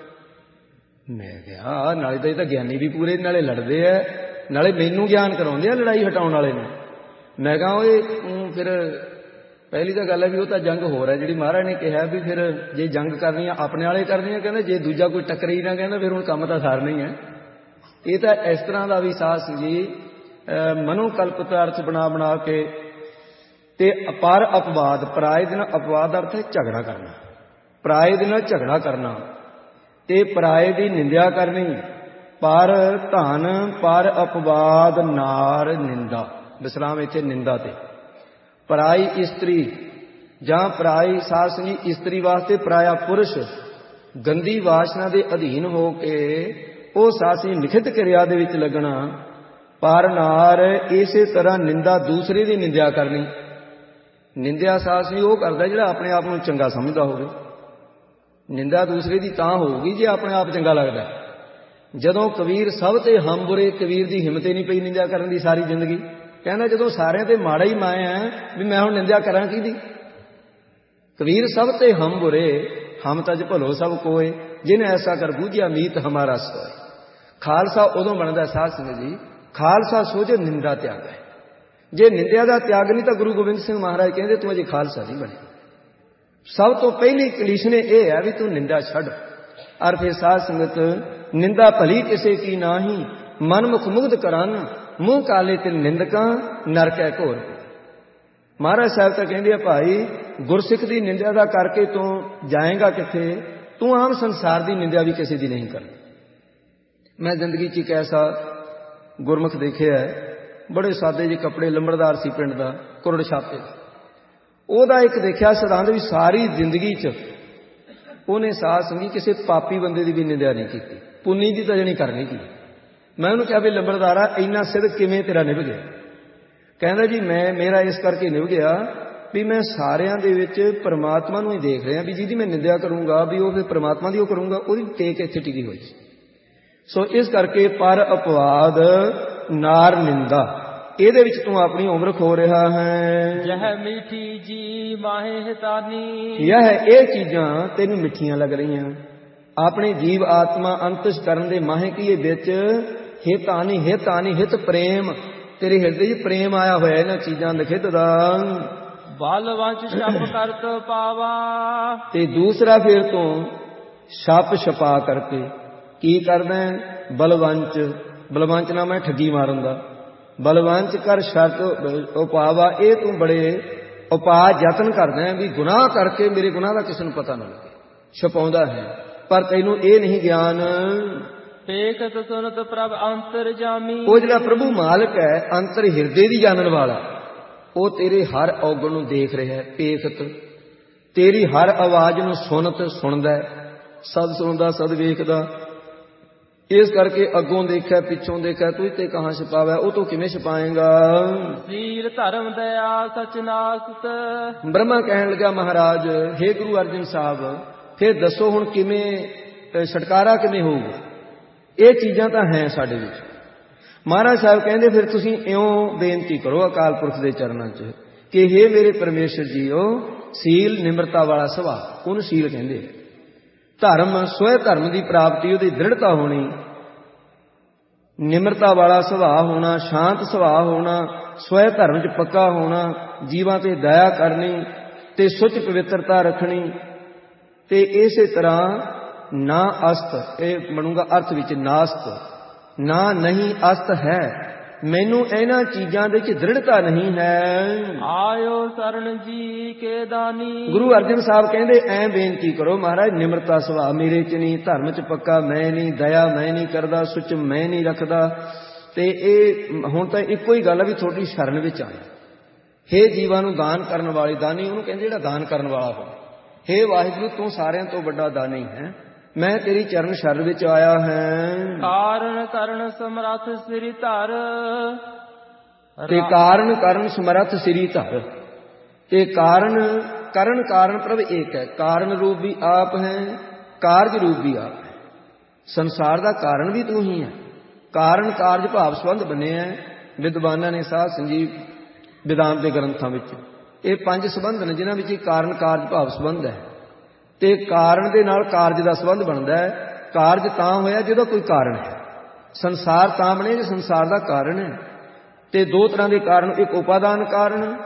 ਮੈਂ ਕਿਹਾ ਨਾਲੇ ਤਾਂ ਇਹ ਤਾਂ ਗਿਆਨੀ ਵੀ ਪੂਰੇ, ਨਾਲੇ ਲੜਦੇ ਆ, ਨਾਲੇ ਮੈਨੂੰ ਗਿਆਨ ਕਰਾਉਂਦੇ ਆ ਲੜਾਈ ਹਟਾਉਣ ਵਾਲੇ ਨੂੰ। ਮੈਂ ਕਿਹਾ ਓਏ ਫਿਰ ਪਹਿਲੀ ਤਾਂ ਗੱਲ ਹੈ ਵੀ ਉਹ ਤਾਂ ਜੰਗ ਹੋਰ ਹੈ ਜਿਹੜੀ ਮਹਾਰਾਜ ਨੇ ਕਿਹਾ ਵੀ ਫਿਰ ਜੇ ਜੰਗ ਕਰਨੀ ਆ ਆਪਣੇ ਵਾਲੇ ਕਰਨੀ ਆ, ਕਹਿੰਦੇ ਜੇ ਦੂਜਾ ਕੋਈ ਟੱਕਰੇ ਹੀ ਨਾ, ਕਹਿੰਦਾ ਫਿਰ ਹੁਣ ਕੰਮ ਤਾਂ ਸਾਰਨਾ ਹੀ ਹੈ। ਇਹ ਤਾਂ ਇਸ ਤਰ੍ਹਾਂ ਦਾ ਵੀ ਸਾਧ ਜੀ ਮਨੋਕਲਪਿਤ ਅਰਥ ਬਣਾ ਕੇ। ਤੇ ਪਰ ਅਪਵਾਦ, ਪਰਾਏ ਦੇ ਨਾਲ ਅਪਵਾਦ ਦਾ ਅਰਥ ਹੈ ਝਗੜਾ ਕਰਨਾ, ਪਰਾਏ ਦੇ ਨਾਲ ਝਗੜਾ ਕਰਨਾ ਤੇ ਪਰਾਏ ਦੀ ਨਿੰਦਿਆ ਕਰਨੀ। ਪਰ ਧਨ ਪਰ ਅਪਵਾਦ ਨਾਰ ਨਿੰਦਾ, ਵਿਸਰਾਮ ਇੱਥੇ ਨਿੰਦਾ ਤੇ। ਪਰਾਈ ਇਸਤਰੀ ਜਾਂ ਪਰਾਈ ਸਾਧ ਸੰਗੀ ਇਸਤਰੀ ਵਾਸਤੇ ਪਰਾਇਆ ਪੁਰਸ਼ ਗੰਦੀ ਵਾਸ਼ਨਾ ਦੇ ਅਧੀਨ ਹੋ ਕੇ ਉਹ ਸਾਧ ਸੰਗੀ ਨਿਖਿਤ ਕਿਰਿਆ ਦੇ ਵਿੱਚ ਲੱਗਣਾ। ਪਰ ਨਾਰ ਇਸੇ ਤਰ੍ਹਾਂ ਨਿੰਦਾ, ਦੂਸਰੇ ਦੀ ਨਿੰਦਿਆ ਕਰਨੀ। ਨਿੰਦਿਆ ਸਾਧ ਸੰਗੀ ਉਹ ਕਰਦਾ ਜਿਹੜਾ ਆਪਣੇ ਆਪ ਨੂੰ ਚੰਗਾ ਸਮਝਦਾ ਹੋਵੇ। ਨਿੰਦਾ ਦੂਸਰੇ ਦੀ ਤਾਂ ਹੋਊਗੀ ਜੇ ਆਪਣੇ ਆਪ ਚੰਗਾ ਲੱਗਦਾ। ਜਦੋਂ ਕਬੀਰ ਸਭ ਤੇ ਹਮ ਬੁਰੇ, ਕਬੀਰ ਦੀ ਹਿੰਮਤ ਹੀ ਨਹੀਂ ਪਈ ਨਿੰਦਿਆ ਕਰਨ ਦੀ ਸਾਰੀ ਜ਼ਿੰਦਗੀ। ਕਹਿੰਦਾ ਜਦੋਂ ਸਾਰਿਆਂ ਤੇ ਮਾੜਾ ਹੀ ਮੈਂ ਆ ਵੀ ਮੈਂ ਹੁਣ ਨਿੰਦਿਆ ਕਰਾਂ ਕਿਹਦੀ? ਕਬੀਰ ਸਭ ਤੇ ਹਮ ਬੁਰੇ, ਹਮ ਤਜ ਭਲੋ ਸਭ ਕੋਏ, ਜਿਹਨੇ ਐਸਾ ਕਰ ਬੂਝਿਆ ਮੀਤ ਹਮਾਰਾ ਸੋਏ। ਖਾਲਸਾ ਉਦੋਂ ਬਣਦਾ ਸਾਧ ਸੰਗਤ ਜੀ, ਖਾਲਸਾ ਸੋਝੇ ਨਿੰਦਾ ਤਿਆਗ ਹੈ। ਜੇ ਨਿੰਦਿਆ ਦਾ ਤਿਆਗ ਨਹੀਂ ਤਾਂ ਗੁਰੂ ਗੋਬਿੰਦ ਸਿੰਘ ਮਹਾਰਾਜ ਕਹਿੰਦੇ ਤੂੰ ਅਜੇ ਖਾਲਸਾ ਨਹੀਂ ਬਣੇ। ਸਭ ਤੋਂ ਪਹਿਲੀ ਕੰਡੀਸ਼ਨ ਇਹ ਹੈ ਵੀ ਤੂੰ ਨਿੰਦਾ ਛੱਡ। ਅਰ ਫਿਰ ਸਾਧ ਸੰਗਤ, ਨਿੰਦਾ ਭਲੀ ਕਿਸੇ ਕੀ ਨਾਹੀ, ਮਨ ਮੁਖ ਮੁਗਧ ਕਰਨ, ਮੂੰਹ ਕਾਲੇ ਤੇ ਨਿੰਦਕਾਂ ਨਰਕੈ ਘੋਰ। ਮਹਾਰਾਜ ਸਾਹਿਬ ਤਾਂ ਕਹਿੰਦੇ ਆ ਭਾਈ ਗੁਰਸਿੱਖ ਦੀ ਨਿੰਦਿਆ ਦਾ ਕਰਕੇ ਤੂੰ ਜਾਏਗਾ ਕਿੱਥੇ? ਤੂੰ ਆਮ ਸੰਸਾਰ ਦੀ ਨਿੰਦਿਆ ਵੀ ਕਿਸੇ ਦੀ ਨਹੀਂ ਕਰਨੀ। ਮੈਂ ਜ਼ਿੰਦਗੀ 'ਚ ਇੱਕ ਐਸਾ ਗੁਰਮੁਖ ਦੇਖਿਆ ਹੈ, ਬੜੇ ਸਾਦੇ ਜਿਹੇ ਕੱਪੜੇ, ਲੰਬੜਦਾਰ ਸੀ ਪਿੰਡ ਦਾ, ਕੁਰੜ ਛਾਪੇ। ਉਹਦਾ ਇੱਕ ਦੇਖਿਆ ਸਿਧਾਂਤ ਵੀ ਸਾਰੀ ਜ਼ਿੰਦਗੀ 'ਚ ਉਹਨੇ ਸਾਧ ਸੰਗੀ ਕਿਸੇ ਪਾਪੀ ਬੰਦੇ ਦੀ ਵੀ ਨਿੰਦਿਆ ਨਹੀਂ ਕੀਤੀ, ਪੁੰਨੀ ਦੀ ਤਾਂ ਜਣੀ ਕਰਨੀ ਕੀ। ਮੈਂ ਉਹਨੂੰ ਕਿਹਾ ਵੀ ਲੰਬੜਦਾਰਾ ਇੰਨਾ ਸਿੱਧ ਕਿਵੇਂ ਤੇਰਾ ਨਿਭ ਗਿਆ? ਕਹਿੰਦਾ ਜੀ ਮੇਰਾ ਇਸ ਕਰਕੇ ਨਿਭ ਗਿਆ ਵੀ ਮੈਂ ਸਾਰਿਆਂ ਦੇ ਵਿੱਚ ਪਰਮਾਤਮਾ ਨੂੰ ਹੀ ਦੇਖ ਰਿਹਾ, ਵੀ ਜਿਹਦੀ ਮੈਂ ਨਿੰਦਿਆ ਕਰੂੰਗਾ ਵੀ ਉਹ ਫਿਰ ਪਰਮਾਤਮਾ ਦੀ ਉਹ ਕਰੂੰਗਾ, ਉਹਦੀ ਟੇਕ ਇੱਥੇ ਟਿਕੀ ਹੋਈ। ਸੋ ਇਸ ਕਰਕੇ ਪਰ ਅਪਵਾਦ ਨਾਰ ਨਿੰਦਾ, ਇਹਦੇ ਵਿੱਚ ਤੂੰ ਆਪਣੀ ਉਮਰ ਖੋ ਰਿਹਾ ਹੈ। ਯਹ ਮਿੱਠੀ ਜੀ ਮਾਹੇ ਹਿਤਾਨੀ, ਇਹ ਚੀਜ਼ਾਂ ਤੈਨੂੰ ਮਿੱਠੀਆਂ ਲੱਗ ਰਹੀਆਂ। ਆਪਣੇ ਜੀਵ ਆਤਮਾ ਅੰਤਿਸ਼ ਕਰਨ ਦੇ ਮਾਹੇ ਕੀ ਵਿੱਚ ਹਿਤਾਨੀ ਹਿਤ ਪ੍ਰੇਮ, ਤੇਰੇ ਹਿਰਦੇ 'ਚ ਪ੍ਰੇਮ ਆਇਆ ਹੋਇਆ ਇਹਨਾਂ ਚੀਜ਼ਾਂ ਲਿਖਿਤ ਦਾ। ਬਲ ਵੰਚ ਛਪ ਕਰਤ ਪਾਵਾ, ਤੇ ਦੂਸਰਾ ਫਿਰ ਤੂੰ ਛਪ ਛਪਾ ਕਰਕੇ ਕੀ ਕਰਦਾ? ਬਲਵੰਚ ਨਾ ਮੈਂ ਠੱਗੀ ਮਾਰਨ ਦਾ, ਬਲਵੰਚ ਕਰ ਸ਼ਰਤ ਉਪਾਵਾ। ਇਹ ਤੂੰ ਬੜੇ ਉਪਾਅ ਯਤਨ ਕਰਦਾ ਵੀ ਗੁਨਾਹ ਕਰਕੇ ਮੇਰੇ ਗੁਨਾਹ ਦਾ ਕਿਸੇ ਨੂੰ ਪਤਾ ਨਾ ਲੱਗੇ, ਛਪਾਉਂਦਾ ਹੈ। ਪਰ ਤੈਨੂੰ ਇਹ ਨਹੀਂ ਗਿਆਨ ਪੇਖਤ ਸੁਨਤ ਪ੍ਰਭ ਅੰਤਰ ਜਾਮੀ, ਉਹ ਜਿਹੜਾ ਪ੍ਰਭੂ ਮਾਲਕ ਹੈ ਅੰਤਰ ਹਿਰਦੇ ਦੀ ਜਾਣਨ ਵਾਲਾ, ਉਹ ਤੇਰੇ ਹਰ ਔਗਣ ਨੂੰ ਦੇਖ ਰਿਹਾ ਹੈ। ਪੇਖਤ ਤੇਰੀ ਹਰ ਆਵਾਜ਼ ਨੂੰ ਸੁਣਦਾ, ਸਦ ਸੁਣਦਾ ਸਦ ਵੇਖਦਾ। ਇਸ ਕਰਕੇ ਅੱਗੋਂ ਦੇਖਿਆ ਪਿੱਛੋਂ ਦੇਖਿਆ, ਤੂੰ ਤੇ ਕਹਾਂ ਛਪਾਵਾ, ਉਹ ਤੂੰ ਕਿਵੇਂ ਛਪਾਏਗਾ? ਸੀਲ ਧਰਮ ਦਇਆ ਸਚ ਨਾਸਤ। ਬ੍ਰਹਮਾ ਕਹਿਣ ਲੱਗਾ ਮਹਾਰਾਜ, ਹੇ ਗੁਰੂ ਅਰਜਨ ਸਾਹਿਬ ਫਿਰ ਦੱਸੋ ਹੁਣ ਕਿਵੇਂ ਛੁਟਕਾਰਾ ਕਿਵੇਂ ਹੋਊਗਾ? ਇਹ ਚੀਜ਼ਾਂ ਤਾਂ ਹੈ ਸਾਡੇ ਵਿੱਚ। ਮਹਾਰਾਜ ਸਾਹਿਬ ਕਹਿੰਦੇ ਫਿਰ ਤੁਸੀਂ ਇਉਂ ਬੇਨਤੀ ਕਰੋ ਅਕਾਲ ਪੁਰਖ ਦੇ ਚਰਨਾਂ 'ਚ ਕਿ ਹੇ ਮੇਰੇ ਪਰਮੇਸ਼ਰ ਜੀਓ, ਸੀਲ ਨਿਮਰਤਾ ਵਾਲਾ ਸੁਭਾਅ, ਉਹਨੂੰ ਸੀਲ ਕਹਿੰਦੇ। ਧਰਮ ਸਵੈ ਧਰਮ ਦੀ ਪ੍ਰਾਪਤੀ, ਉਹਦੀ ਦ੍ਰਿੜਤਾ ਹੋਣੀ, ਨਿਮਰਤਾ ਵਾਲਾ ਸੁਭਾਅ ਹੋਣਾ, ਸ਼ਾਂਤ ਸੁਭਾਅ ਹੋਣਾ, ਸਵੈ ਧਰਮ 'ਚ ਪੱਕਾ ਹੋਣਾ, ਜੀਵਾਂ ਤੇ ਦਇਆ ਕਰਨੀ ਤੇ ਸੁੱਚ ਪਵਿੱਤਰਤਾ ਰੱਖਣੀ। ਤੇ ਇਸੇ ਤਰ੍ਹਾਂ ਨਾ ਅਸਤ, ਇਹ ਬਣੂਗਾ ਅਰਥ ਵਿੱਚ ਨਾਸਤ, ਨਾ ਨਹੀਂ ਅਸਤ ਹੈ, ਮੈਨੂੰ ਇਹਨਾਂ ਚੀਜ਼ਾਂ ਦੇ ਵਿੱਚ ਦ੍ਰਿੜਤਾ ਨਹੀਂ ਹੈ। ਆਇਓ ਸਰਣ ਜੀ ਕੇ ਦਾਨੀ, ਗੁਰੂ ਅਰਜਨ ਸਾਹਿਬ ਕਹਿੰਦੇ ਐਂ ਬੇਨਤੀ ਕਰੋ ਮਹਾਰਾਜ, ਨਿਮਰਤਾ ਸੁਭਾਅ ਮੇਰੇ 'ਚ ਨਹੀਂ, ਧਰਮ 'ਚ ਪੱਕਾ ਮੈਂ ਨਹੀਂ, ਦਇਆ ਮੈਂ ਨਹੀਂ ਕਰਦਾ, ਸੁੱਚ ਮੈਂ ਨਹੀਂ ਰੱਖਦਾ। ਤੇ ਇਹ ਹੁਣ ਤਾਂ ਇੱਕੋ ਹੀ ਗੱਲ ਹੈ ਵੀ ਤੁਹਾਡੀ ਸ਼ਰਨ ਵਿੱਚ ਆਇਆ। ਹੇ ਜੀਵਾਂ ਨੂੰ ਦਾਨ ਕਰਨ ਵਾਲੇ, ਦਾਨੀ ਉਹਨੂੰ ਕਹਿੰਦੇ ਜਿਹੜਾ ਦਾਨ ਕਰਨ ਵਾਲਾ ਹੋ। ਹੇ ਵਾਹਿਗੁਰੂ ਤੂੰ ਸਾਰਿਆਂ ਤੋਂ ਵੱਡਾ ਦਾਨੀ ਹੈ, ਮੈਂ ਤੇਰੀ ਚਰਨ ਸ਼ਰਨ ਵਿੱਚ ਆਇਆ ਹਾਂ। ਕਾਰਨ ਕਰਨ ਸਮਰੱਥ ਸ੍ਰੀ ਧਰ, ਤੇ ਕਾਰਨ ਕਰਨ ਸਮਰੱਥ ਸ੍ਰੀ ਧਰ। ਤੇ ਕਾਰਨ ਪ੍ਰਭ ਏਕ ਹੈ, ਕਾਰਨ ਰੂਪ ਵੀ ਆਪ ਹੈ, ਕਾਰਜ ਰੂਪ ਵੀ ਆਪ ਹੈ। ਸੰਸਾਰ ਦਾ ਕਾਰਨ ਵੀ ਤੂੰ ਹੀ ਹੈ। ਕਾਰਨ ਕਾਰਜ ਭਾਵ ਸੰਬੰਧ ਬਣੇ ਹੈ ਵਿਦਵਾਨਾਂ ਨੇ, ਸਾਧ ਸੰਜੀਵ ਵਿਦਾਂਤ ਦੇ ਗ੍ਰੰਥਾਂ ਵਿੱਚ। ਇਹ 5 ਸੰਬੰਧ ਨੇ ਜਿਨ੍ਹਾਂ ਵਿੱਚ ਕਾਰਨ ਕਾਰਜ ਭਾਵ ਸੰਬੰਧ ਹੈ। ਤੇ ਕਾਰਨ ਦੇ ਨਾਲ ਕਾਰਜ ਦਾ ਸੰਬੰਧ ਬਣਦਾ ਹੈ। ਕਾਰਜ ਤਾਂ ਹੋਇਆ ਜਦੋਂ ਕੋਈ ਕਾਰਨ ਹੈ। ਸੰਸਾਰ ਤਾਂ ਬਣੇ ਜੇ ਸੰਸਾਰ ਦਾ ਕਾਰਨ ਹੈ। ਤੇ 2 ਤਰ੍ਹਾਂ ਦੇ ਕਾਰਨ, ਇੱਕ ਉਪਾਦਾਨ ਕਾਰਨ,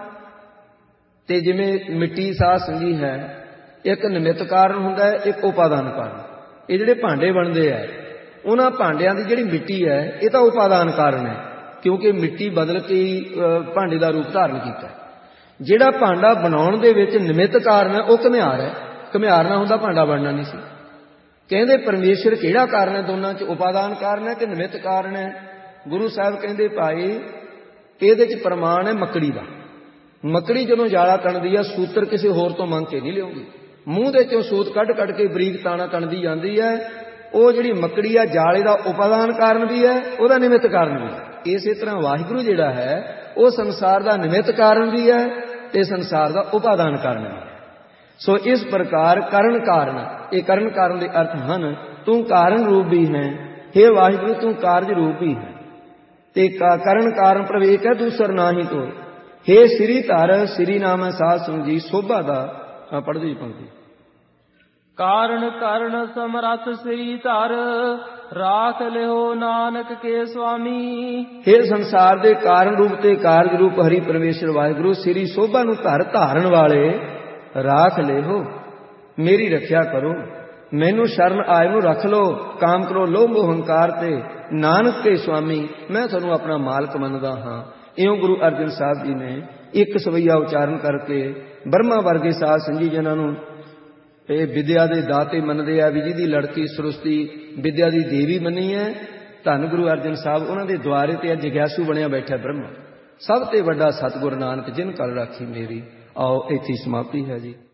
ਤੇ ਜਿਵੇਂ ਮਿੱਟੀ ਸਾਧ ਸੰਗੀ ਹੈ, ਇੱਕ ਨਿਮਿਤ ਕਾਰਨ ਹੁੰਦਾ ਹੈ, ਇੱਕ ਉਪਾਦਾਨ ਕਾਰਨ। ਇਹ ਜਿਹੜੇ ਭਾਂਡੇ ਬਣਦੇ ਹੈ, ਉਹਨਾਂ ਭਾਂਡਿਆਂ ਦੀ ਜਿਹੜੀ ਮਿੱਟੀ ਹੈ ਇਹ ਤਾਂ ਉਪਾਦਾਨ ਕਾਰਨ ਹੈ, ਕਿਉਂਕਿ ਮਿੱਟੀ ਬਦਲ ਕੇ ਭਾਂਡੇ ਦਾ ਰੂਪ ਧਾਰਨ ਕੀਤਾ। ਜਿਹੜਾ ਭਾਂਡਾ ਬਣਾਉਣ ਦੇ ਵਿੱਚ ਨਿਮਿਤ ਕਾਰਨ ਹੈ ਉਹ ਘੁਮਿਆਰ ਹੈ। ਘੁਮਿਆਰ ਨਾ ਹੁੰਦਾ ਭਾਂਡਾ ਬਣਨਾ ਨਹੀਂ ਸੀ। ਕਹਿੰਦੇ ਪਰਮੇਸ਼ਰ ਕਿਹੜਾ ਕਾਰਨ ਹੈ ਦੋਨਾਂ 'ਚ? ਉਪਾਦਾਨ ਕਾਰਨ ਹੈ ਕਿ ਨਿਮਿਤ ਕਾਰਨ ਹੈ? ਗੁਰੂ ਸਾਹਿਬ ਕਹਿੰਦੇ ਭਾਈ ਇਹਦੇ 'ਚ ਪ੍ਰਮਾਣ ਹੈ ਮੱਕੜੀ ਦਾ। ਮੱਕੜੀ ਜਦੋਂ ਜਾਲਾ ਤਣਦੀ ਆ, ਸੂਤਰ ਕਿਸੇ ਹੋਰ ਤੋਂ ਮੰਗ ਕੇ ਨਹੀਂ ਲਿਆਉਂਦੀ। ਮੂੰਹ ਦੇ 'ਚੋਂ ਸੂਤ ਕੱਢ ਕੇ ਬਰੀਕ ਤਾਣਾ ਤਣਦੀ ਜਾਂਦੀ ਹੈ। ਉਹ ਜਿਹੜੀ ਮੱਕੜੀ ਆ, ਜਾਲੇ ਦਾ ਉਪਾਦਾਨ ਕਾਰਨ ਵੀ ਹੈ, ਉਹਦਾ ਨਿਮਿਤ ਕਾਰਨ ਵੀ ਹੈ। ਇਸੇ ਤਰ੍ਹਾਂ ਵਾਹਿਗੁਰੂ ਜਿਹੜਾ ਹੈ ਉਹ ਸੰਸਾਰ ਦਾ ਨਿਮਿਤ ਕਾਰਨ ਵੀ ਹੈ ਤੇ ਸੰਸਾਰ ਦਾ ਉਪਾਦਾਨ ਕਾਰਨ ਵੀ ਹੈ। ਸੋ ਇਸ ਪ੍ਰਕਾਰ ਕਰਨ ਕਾਰਨ, ਇਹ ਕਰਨ ਕਾਰਨ ਦੇ ਅਰਥ ਹਨ ਤੂੰ ਕਾਰਨ ਰੂਪ ਵੀ ਹੈ, हे ਵਾਹਿਗੁਰੂ ਤੂੰ ਕਾਰਜ ਰੂਪ ਵੀ ਹੈ। ਤੇ ਕਰਨ ਕਾਰਨ ਪ੍ਰਵੇਕ ਹੈ ਦੂਸਰ ਨਾ ਹੀ ਤੋ। हे ਸ੍ਰੀ ਧਰ, ਸ੍ਰੀ ਨਾਮ ਹੈ ਸਾਧ ਸੰਗ ਜੀ, ਸੋਭਾ ਦਾ ਪੜ੍ਹਦੀ ਪੰਕਤੀ। ਕਾਰਨ ਕਰਨ ਸਮਰੱਥ ਸ੍ਰੀ ਧਰ, ਰਾਖ ਲਿਓ ਨਾਨਕ ਕੇ ਸੁਆਮੀ। ਇਹ ਸੰਸਾਰ ਦੇ ਕਾਰਨ ਰੂਪ ਤੇ ਕਾਰਜ ਰੂਪ ਹਰੀ ਪਰਮੇਸ਼ਰ ਵਾਹਿਗੁਰੂ ਸ੍ਰੀ ਸੋਭਾ ਨੂੰ ਧਾਰਨ ਵਾਲੇ ਰਾਖ ਲਿਓ, ਮੇਰੀ ਰੱਖਿਆ ਕਰੋ। ਮੈਨੂੰ ਸ਼ਰਨ ਆਏ ਨੂੰ ਰੱਖ ਲੋ, ਕਾਮ ਕਰੋ ਲੋਭ ਮੋਹ ਹੰਕਾਰ ਤੇ ਨਾਨਕ ਕੇ ਸੁਆਮੀ, ਮੈਂ ਤੁਹਾਨੂੰ ਆਪਣਾ ਮਾਲਕ ਮੰਨਦਾ ਹਾਂ। ਇਉਂ ਗੁਰੂ ਅਰਜਨ ਸਾਹਿਬ ਜੀ ਨੇ ਇੱਕ ਸਵਈਆ ਉਚਾਰਨ ਕਰਕੇ ਬ੍ਰਹਮਾ ਵਰਗੇ ਸਾਧ ਸੰਗੀ ਜਨਾਂ ਨੂੰ ਇਹ ਵਿਦਿਆ ਦੇ ਦਾਤੇ ਮੰਨਦੇ ਆ ਵੀ ਜਿਹਦੀ ਲੜਕੀ ਸਰਸਤੀ ਵਿਦਿਆ ਦੀ ਦੇਵੀ ਮੰਨੀ ਹੈ। ਧੰਨ ਗੁਰੂ ਅਰਜਨ ਸਾਹਿਬ ਉਹਨਾਂ ਦੇ ਦੁਆਰੇ ਤੇ ਜਗਿਆਸੂ ਬਣਿਆ ਬੈਠਾ ਬ੍ਰਹਮਾ। ਸਭ ਤੇ ਵੱਡਾ ਸਤਿਗੁਰ ਨਾਨਕ ਜਿਨ ਕਲ ਰਾਖੀ ਮੇਰੀ। ਆਓ ਇੱਥੇ ਸਮਾਪਤੀ ਹੈ ਜੀ।